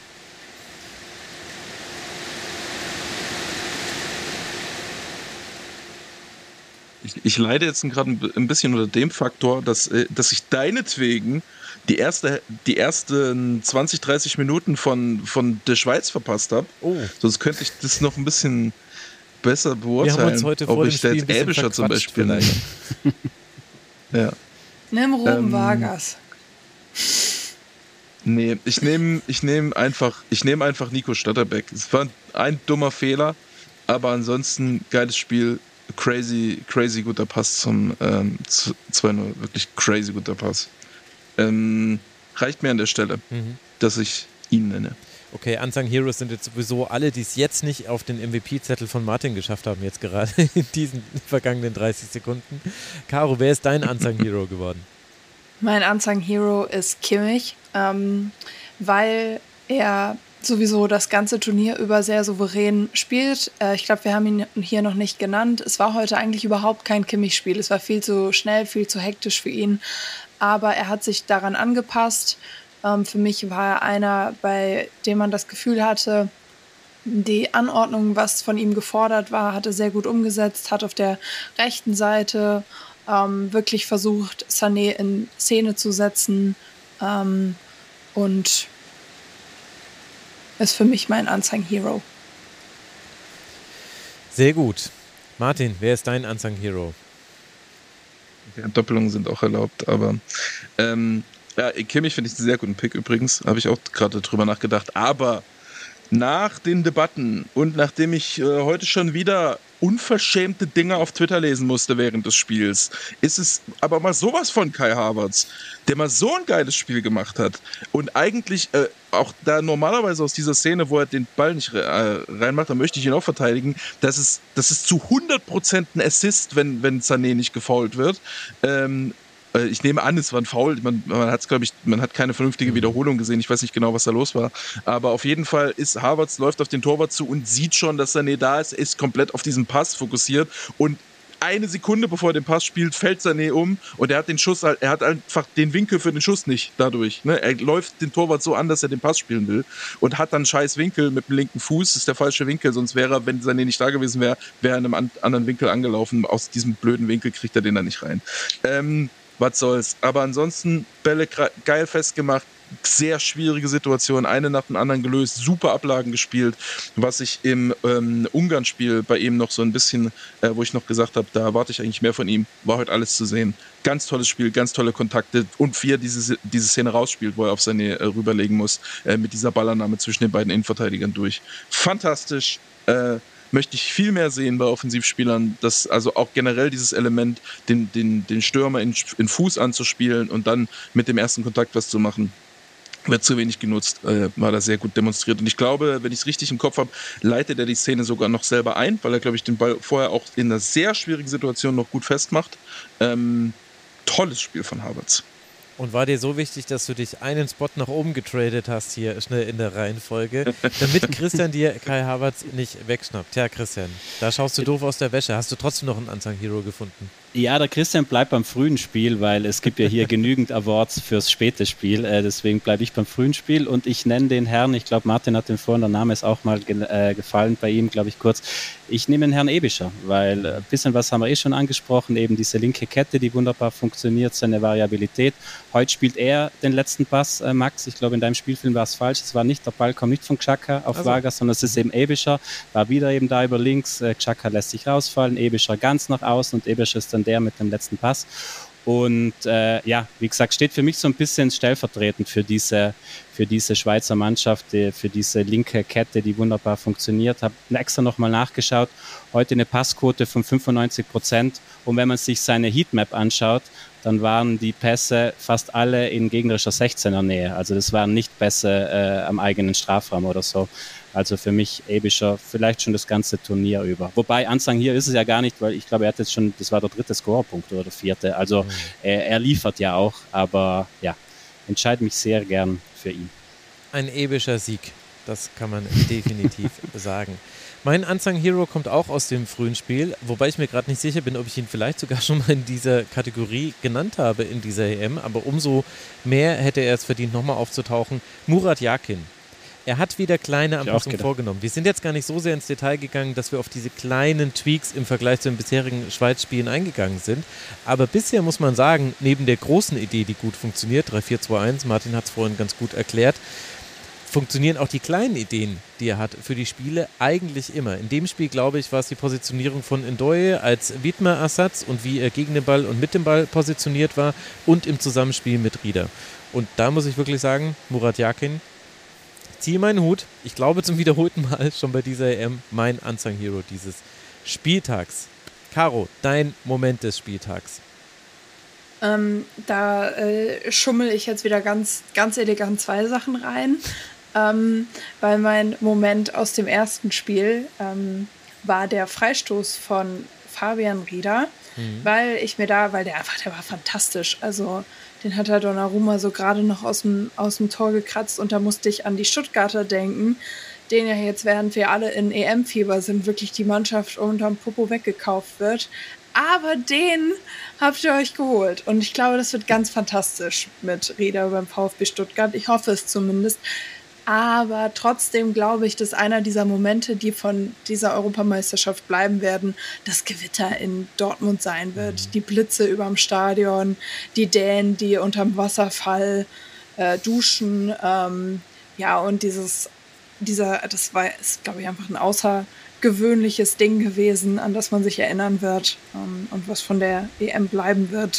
Ich leide jetzt gerade ein bisschen unter dem Faktor, dass ich deinetwegen die ersten 20, 30 Minuten von der Schweiz verpasst habe. Oh. Sonst könnte ich das noch ein bisschen besser beurteilen. Wir haben uns heute vor dem Spiel jetzt Elbischer zum Beispiel nenne. Ja. Nimm Ruben Vargas. Nee, ich nehme einfach Nico Schlotterbeck. Es war ein dummer Fehler, aber ansonsten geiles Spiel. Crazy guter Pass zum 2:0. Wirklich crazy guter Pass. Reicht mir an der Stelle, dass ich ihn nenne. Okay, Unsung Heroes sind jetzt sowieso alle, die es jetzt nicht auf den MVP-Zettel von Martin geschafft haben, jetzt gerade in diesen vergangenen 30 Sekunden. Caro, wer ist dein Unsung Hero geworden? Mein Unsung Hero ist Kimmich, weil er sowieso das ganze Turnier über sehr souverän spielt. Ich glaube, wir haben ihn hier noch nicht genannt. Es war heute eigentlich überhaupt kein Kimmich-Spiel. Es war viel zu schnell, viel zu hektisch für ihn. Aber er hat sich daran angepasst. Für mich war er einer, bei dem man das Gefühl hatte, die Anordnung, was von ihm gefordert war, hat er sehr gut umgesetzt, hat auf der rechten Seite wirklich versucht, Sané in Szene zu setzen und ist für mich mein Unsung Hero. Sehr gut. Martin, wer ist dein Unsung Hero? Ja, Doppelungen sind auch erlaubt, aber ja, Kimmich finde ich einen sehr guten Pick übrigens, habe ich auch gerade drüber nachgedacht, aber nach den Debatten und nachdem ich heute schon wieder unverschämte Dinge auf Twitter lesen musste während des Spiels, ist es aber mal sowas von Kai Havertz, der mal so ein geiles Spiel gemacht hat und eigentlich auch da normalerweise aus dieser Szene, wo er den Ball nicht reinmacht, da möchte ich ihn auch verteidigen, das ist zu 100% ein Assist, wenn Sané nicht gefoult wird. Ich nehme an, es war ein Foul. Man hat keine vernünftige Wiederholung gesehen. Ich weiß nicht genau, was da los war. Aber auf jeden Fall ist Havertz, läuft auf den Torwart zu und sieht schon, dass Sané da ist komplett auf diesen Pass fokussiert. Und eine Sekunde bevor er den Pass spielt, fällt Sané um und er hat den Schuss, er hat einfach den Winkel für den Schuss nicht dadurch. Ne? Er läuft den Torwart so an, dass er den Pass spielen will und hat dann einen scheiß Winkel mit dem linken Fuß. Das ist der falsche Winkel, sonst wäre er, wenn Sané nicht da gewesen wäre, wäre er in einem anderen Winkel angelaufen. Aus diesem blöden Winkel kriegt er den da nicht rein. Was soll's. Aber ansonsten Bälle geil festgemacht, sehr schwierige Situation, eine nach dem anderen gelöst, super Ablagen gespielt, was ich im Ungarn-Spiel bei ihm noch so ein bisschen, wo ich noch gesagt habe, da erwarte ich eigentlich mehr von ihm, war heute alles zu sehen. Ganz tolles Spiel, ganz tolle Kontakte und wie er diese Szene rausspielt, wo er auf Sané rüberlegen muss, mit dieser Ballannahme zwischen den beiden Innenverteidigern durch. Fantastisch. Möchte ich viel mehr sehen bei Offensivspielern, dass also auch generell dieses Element, den Stürmer in Fuß anzuspielen und dann mit dem ersten Kontakt was zu machen, wird zu wenig genutzt, war da sehr gut demonstriert. Und ich glaube, wenn ich es richtig im Kopf habe, leitet er die Szene sogar noch selber ein, weil er, glaube ich, den Ball vorher auch in einer sehr schwierigen Situation noch gut festmacht. Tolles Spiel von Havertz. Und war dir so wichtig, dass du dich einen Spot nach oben getradet hast hier schnell in der Reihenfolge, damit Christian dir Kai Havertz nicht wegschnappt. Ja, Christian, da schaust du doof aus der Wäsche. Hast du trotzdem noch einen Unsung Hero gefunden? Ja, der Christian bleibt beim frühen Spiel, weil es gibt ja hier genügend Awards fürs späte Spiel. Deswegen bleibe ich beim frühen Spiel und ich nenne den Herrn, ich glaube Martin hat den vorhin, der Name ist auch mal gefallen bei ihm, glaube ich kurz. Ich nehme den Herrn Ebischer, weil ein bisschen was haben wir schon angesprochen, eben diese linke Kette, die wunderbar funktioniert, seine Variabilität. Heute spielt er den letzten Pass, Max. Ich glaube, in deinem Spielfilm war es falsch. Es war nicht, der Ball kommt nicht von Xhaka auf Vargas, sondern es ist eben Ebischer. War wieder eben da über links. Xhaka lässt sich rausfallen, Ebischer ganz nach außen und Ebischer ist dann der mit dem letzten Pass. Und ja, wie gesagt, steht für mich so ein bisschen stellvertretend für diese Schweizer Mannschaft, für diese linke Kette, die wunderbar funktioniert. Habe extra nochmal nachgeschaut. Heute eine Passquote von 95%. Und wenn man sich seine Heatmap anschaut, dann waren die Pässe fast alle in gegnerischer 16er Nähe. Also das waren nicht Pässe am eigenen Strafraum oder so. Also für mich Ebischer vielleicht schon das ganze Turnier über. Wobei Unsung hier ist es ja gar nicht, weil ich glaube, er hat jetzt schon, das war der 3. Scorerpunkt oder der 4. Also er liefert ja auch, aber ja, entscheide mich sehr gern für ihn. Ein Ebischer Sieg, das kann man definitiv sagen. Mein Unsung Hero kommt auch aus dem frühen Spiel, wobei ich mir gerade nicht sicher bin, ob ich ihn vielleicht sogar schon mal in dieser Kategorie genannt habe in dieser EM, aber umso mehr hätte er es verdient, nochmal aufzutauchen. Murat Yakin. Er hat wieder kleine Anpassungen vorgenommen. Wir sind jetzt gar nicht so sehr ins Detail gegangen, dass wir auf diese kleinen Tweaks im Vergleich zu den bisherigen Schweiz-Spielen eingegangen sind. Aber bisher muss man sagen, neben der großen Idee, die gut funktioniert, 3-4-2-1, Martin hat es vorhin ganz gut erklärt, funktionieren auch die kleinen Ideen, die er hat für die Spiele eigentlich immer. In dem Spiel, glaube ich, war es die Positionierung von Ndoye als Wiedmer-Ersatz und wie er gegen den Ball und mit dem Ball positioniert war und im Zusammenspiel mit Rieder. Und da muss ich wirklich sagen, Murat Yakin, ziehe meinen Hut. Ich glaube zum wiederholten Mal schon bei dieser EM mein Unsung Hero dieses Spieltags. Caro, dein Moment des Spieltags. Da schummel ich jetzt wieder ganz, ganz elegant 2 Sachen rein, weil mein Moment aus dem ersten Spiel war der Freistoß von Fabian Rieder, weil der war fantastisch. Also den hat der Donnarumma so gerade noch aus dem Tor gekratzt und da musste ich an die Stuttgarter denken, denen ja jetzt, während wir alle in EM-Fieber sind, wirklich die Mannschaft unterm Popo weggekauft wird. Aber den habt ihr euch geholt. Und ich glaube, das wird ganz fantastisch mit Rieder beim VfB Stuttgart. Ich hoffe es zumindest. Aber trotzdem glaube ich, dass einer dieser Momente, die von dieser Europameisterschaft bleiben werden, das Gewitter in Dortmund sein wird. Die Blitze überm Stadion, die Dänen, die unterm Wasserfall duschen. Und ist, glaube ich, einfach ein außergewöhnliches Ding gewesen, an das man sich erinnern wird und was von der EM bleiben wird.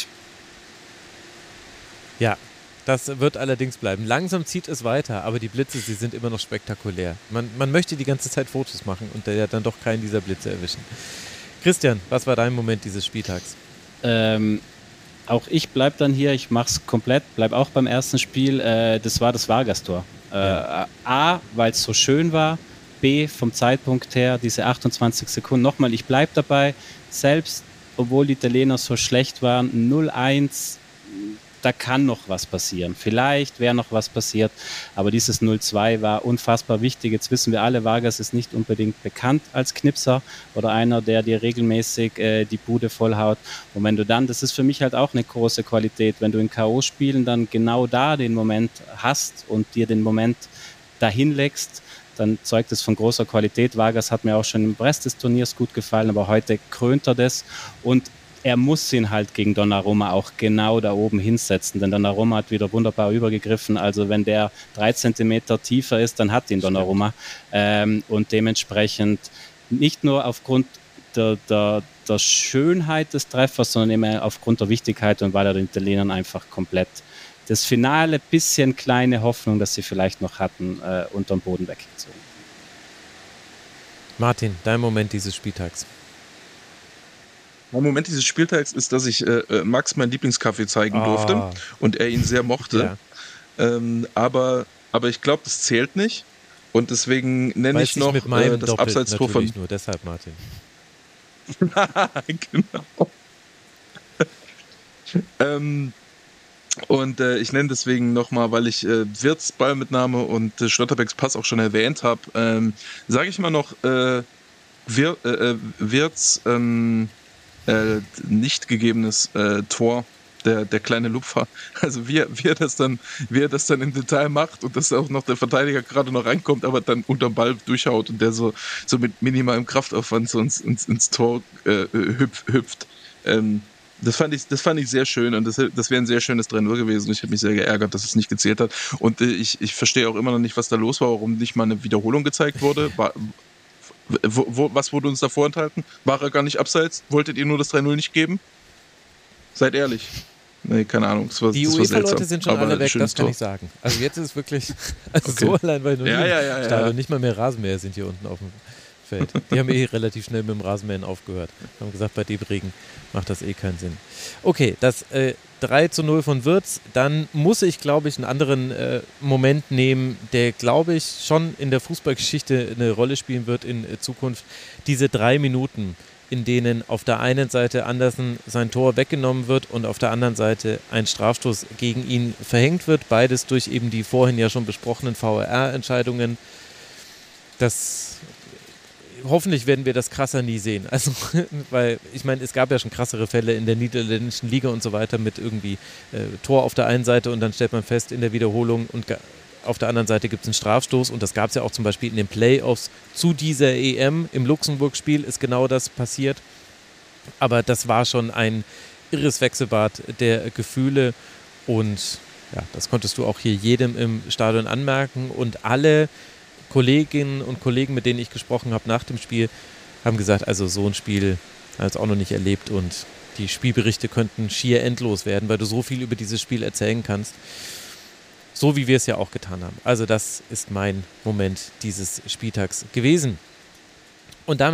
Ja, das wird allerdings bleiben. Langsam zieht es weiter, aber die Blitze, sie sind immer noch spektakulär. Man möchte die ganze Zeit Fotos machen und dann doch keinen dieser Blitze erwischen. Christian, was war dein Moment dieses Spieltags? Auch ich bleibe dann hier, ich mache es komplett, bleibe auch beim ersten Spiel. Das war das Vargas-Tor. A, weil es so schön war, B, vom Zeitpunkt her, diese 28 Sekunden. Nochmal, ich bleibe dabei, selbst obwohl die Italiener so schlecht waren, 0-1, da kann noch was passieren. Vielleicht wäre noch was passiert, aber dieses 0-2 war unfassbar wichtig. Jetzt wissen wir alle, Vargas ist nicht unbedingt bekannt als Knipser oder einer, der dir regelmäßig die Bude vollhaut. Und wenn du dann, das ist für mich halt auch eine große Qualität, wenn du in K.O.-Spielen dann genau da den Moment hast und dir den Moment dahin legst, dann zeugt es von großer Qualität. Vargas hat mir auch schon im Rest des Turniers gut gefallen, aber heute krönt er das und er muss ihn halt gegen Donnarumma auch genau da oben hinsetzen, denn Donnarumma hat wieder wunderbar übergegriffen. Also wenn der 3 Zentimeter tiefer ist, dann hat ihn Donnarumma. Und dementsprechend nicht nur aufgrund der Schönheit des Treffers, sondern immer aufgrund der Wichtigkeit und weil er den Italienern einfach komplett das Finale, bisschen kleine Hoffnung, dass sie vielleicht noch hatten, unterm Boden weggezogen. Martin, dein Moment dieses Spieltags. Mein Moment dieses Spieltags ist, dass ich Max meinen Lieblingskaffee zeigen durfte und er ihn sehr mochte. Ja. Aber ich glaube, das zählt nicht. Und deswegen nenne ich noch das Abseitstor von... Nur deshalb, Martin. Genau. Ich nenne deswegen nochmal, weil ich Wirtz Ballmitnahme und Schlotterbecks Pass auch schon erwähnt habe, sage ich mal noch Wirtz nicht gegebenes Tor, der kleine Lupfer. Also wie er das dann im Detail macht und dass auch noch der Verteidiger gerade noch reinkommt, aber dann unterm Ball durchhaut und der so mit minimalem Kraftaufwand so ins Tor hüpft. Das fand ich sehr schön und das wäre ein sehr schönes 3-0 gewesen. Ich habe mich sehr geärgert, dass es nicht gezählt hat. Und ich verstehe auch immer noch nicht, was da los war, warum nicht mal eine Wiederholung gezeigt wurde. Was wurde uns da vorenthalten? War er gar nicht abseits? Wolltet ihr nur das 3-0 nicht geben? Seid ehrlich. Nee, keine Ahnung. Die UEFA-Leute sind schon alle weg, das kann ich sagen. Also jetzt ist es wirklich, so allein, weil nur nicht mal mehr Rasenmäher sind hier unten auf dem Feld. Die haben relativ schnell mit dem Rasenmähen aufgehört. Haben gesagt, bei dem Regen macht das keinen Sinn. Okay, das 3-0 von Wirtz. Dann muss ich, glaube ich, einen anderen Moment nehmen, der, glaube ich, schon in der Fußballgeschichte eine Rolle spielen wird in Zukunft. Diese 3 Minuten, in denen auf der einen Seite Andersen sein Tor weggenommen wird und auf der anderen Seite ein Strafstoß gegen ihn verhängt wird. Beides durch eben die vorhin ja schon besprochenen VAR-Entscheidungen. Hoffentlich werden wir das krasser nie sehen. Also, weil, ich meine, es gab ja schon krassere Fälle in der niederländischen Liga und so weiter mit irgendwie Tor auf der einen Seite und dann stellt man fest in der Wiederholung und auf der anderen Seite gibt es einen Strafstoß und das gab es ja auch zum Beispiel in den Playoffs zu dieser EM. Im Luxemburg-Spiel ist genau das passiert. Aber das war schon ein irres Wechselbad der Gefühle und ja, das konntest du auch hier jedem im Stadion anmerken und alle Kolleginnen und Kollegen, mit denen ich gesprochen habe nach dem Spiel, haben gesagt, also so ein Spiel haben wir jetzt auch noch nicht erlebt und die Spielberichte könnten schier endlos werden, weil du so viel über dieses Spiel erzählen kannst, so wie wir es ja auch getan haben. Also das ist mein Moment dieses Spieltags gewesen. Und damit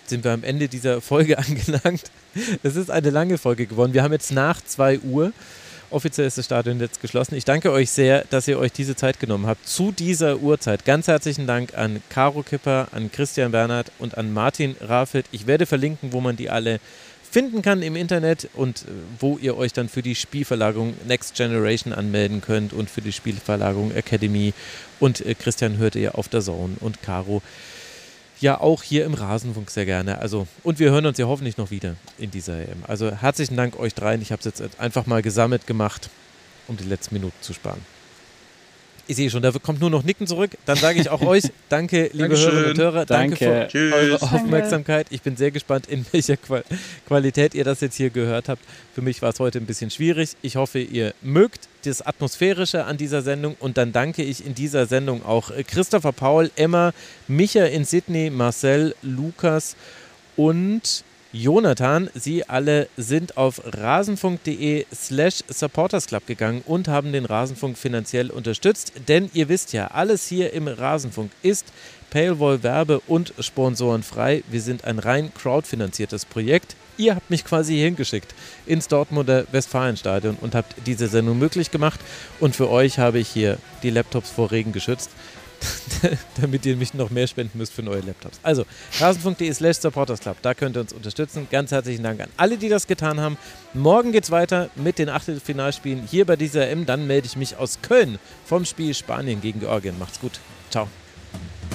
sind wir am Ende dieser Folge angelangt. Es ist eine lange Folge geworden. Wir haben jetzt nach 2 Uhr. Offiziell ist das Stadion jetzt geschlossen. Ich danke euch sehr, dass ihr euch diese Zeit genommen habt zu dieser Uhrzeit. Ganz herzlichen Dank an Caro Kipper, an Christian Bernhard und an Martin Rafelt. Ich werde verlinken, wo man die alle finden kann im Internet und wo ihr euch dann für die Spielverlagerung Next Generation anmelden könnt und für die Spielverlagerung Academy. Und Christian hört ihr auf der Zone und Caro ja auch hier im Rasenfunk sehr gerne. Also, und wir hören uns ja hoffentlich noch wieder in dieser EM. Also herzlichen Dank euch dreien. Ich habe es jetzt einfach mal gesammelt gemacht, um die letzten Minuten zu sparen. Ich sehe schon, da kommt nur noch Nicken zurück. Dann sage ich auch euch, danke, liebe Hörerinnen und Hörer. Danke für eure Aufmerksamkeit. Ich bin sehr gespannt, in welcher Qualität ihr das jetzt hier gehört habt. Für mich war es heute ein bisschen schwierig. Ich hoffe, ihr mögt das Atmosphärische an dieser Sendung. Und dann danke ich in dieser Sendung auch Christopher, Paul, Emma, Micha in Sydney, Marcel, Lukas und Jonathan. Sie alle sind auf rasenfunk.de/supportersclub gegangen und haben den Rasenfunk finanziell unterstützt, denn ihr wisst ja, alles hier im Rasenfunk ist Paywall, Werbe und sponsorenfrei. Wir sind ein rein crowdfinanziertes Projekt. Ihr habt mich quasi hingeschickt ins Dortmunder Westfalenstadion und habt diese Sendung möglich gemacht und für euch habe ich hier die Laptops vor Regen geschützt, damit ihr mich noch mehr spenden müsst für neue Laptops. Also, rasenfunk.de/supportersclub, da könnt ihr uns unterstützen. Ganz herzlichen Dank an alle, die das getan haben. Morgen geht's weiter mit den Achtelfinalspielen hier bei dieser EM. Dann melde ich mich aus Köln vom Spiel Spanien gegen Georgien. Macht's gut. Ciao.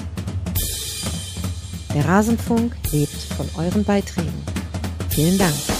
Der Rasenfunk lebt von euren Beiträgen. Vielen Dank.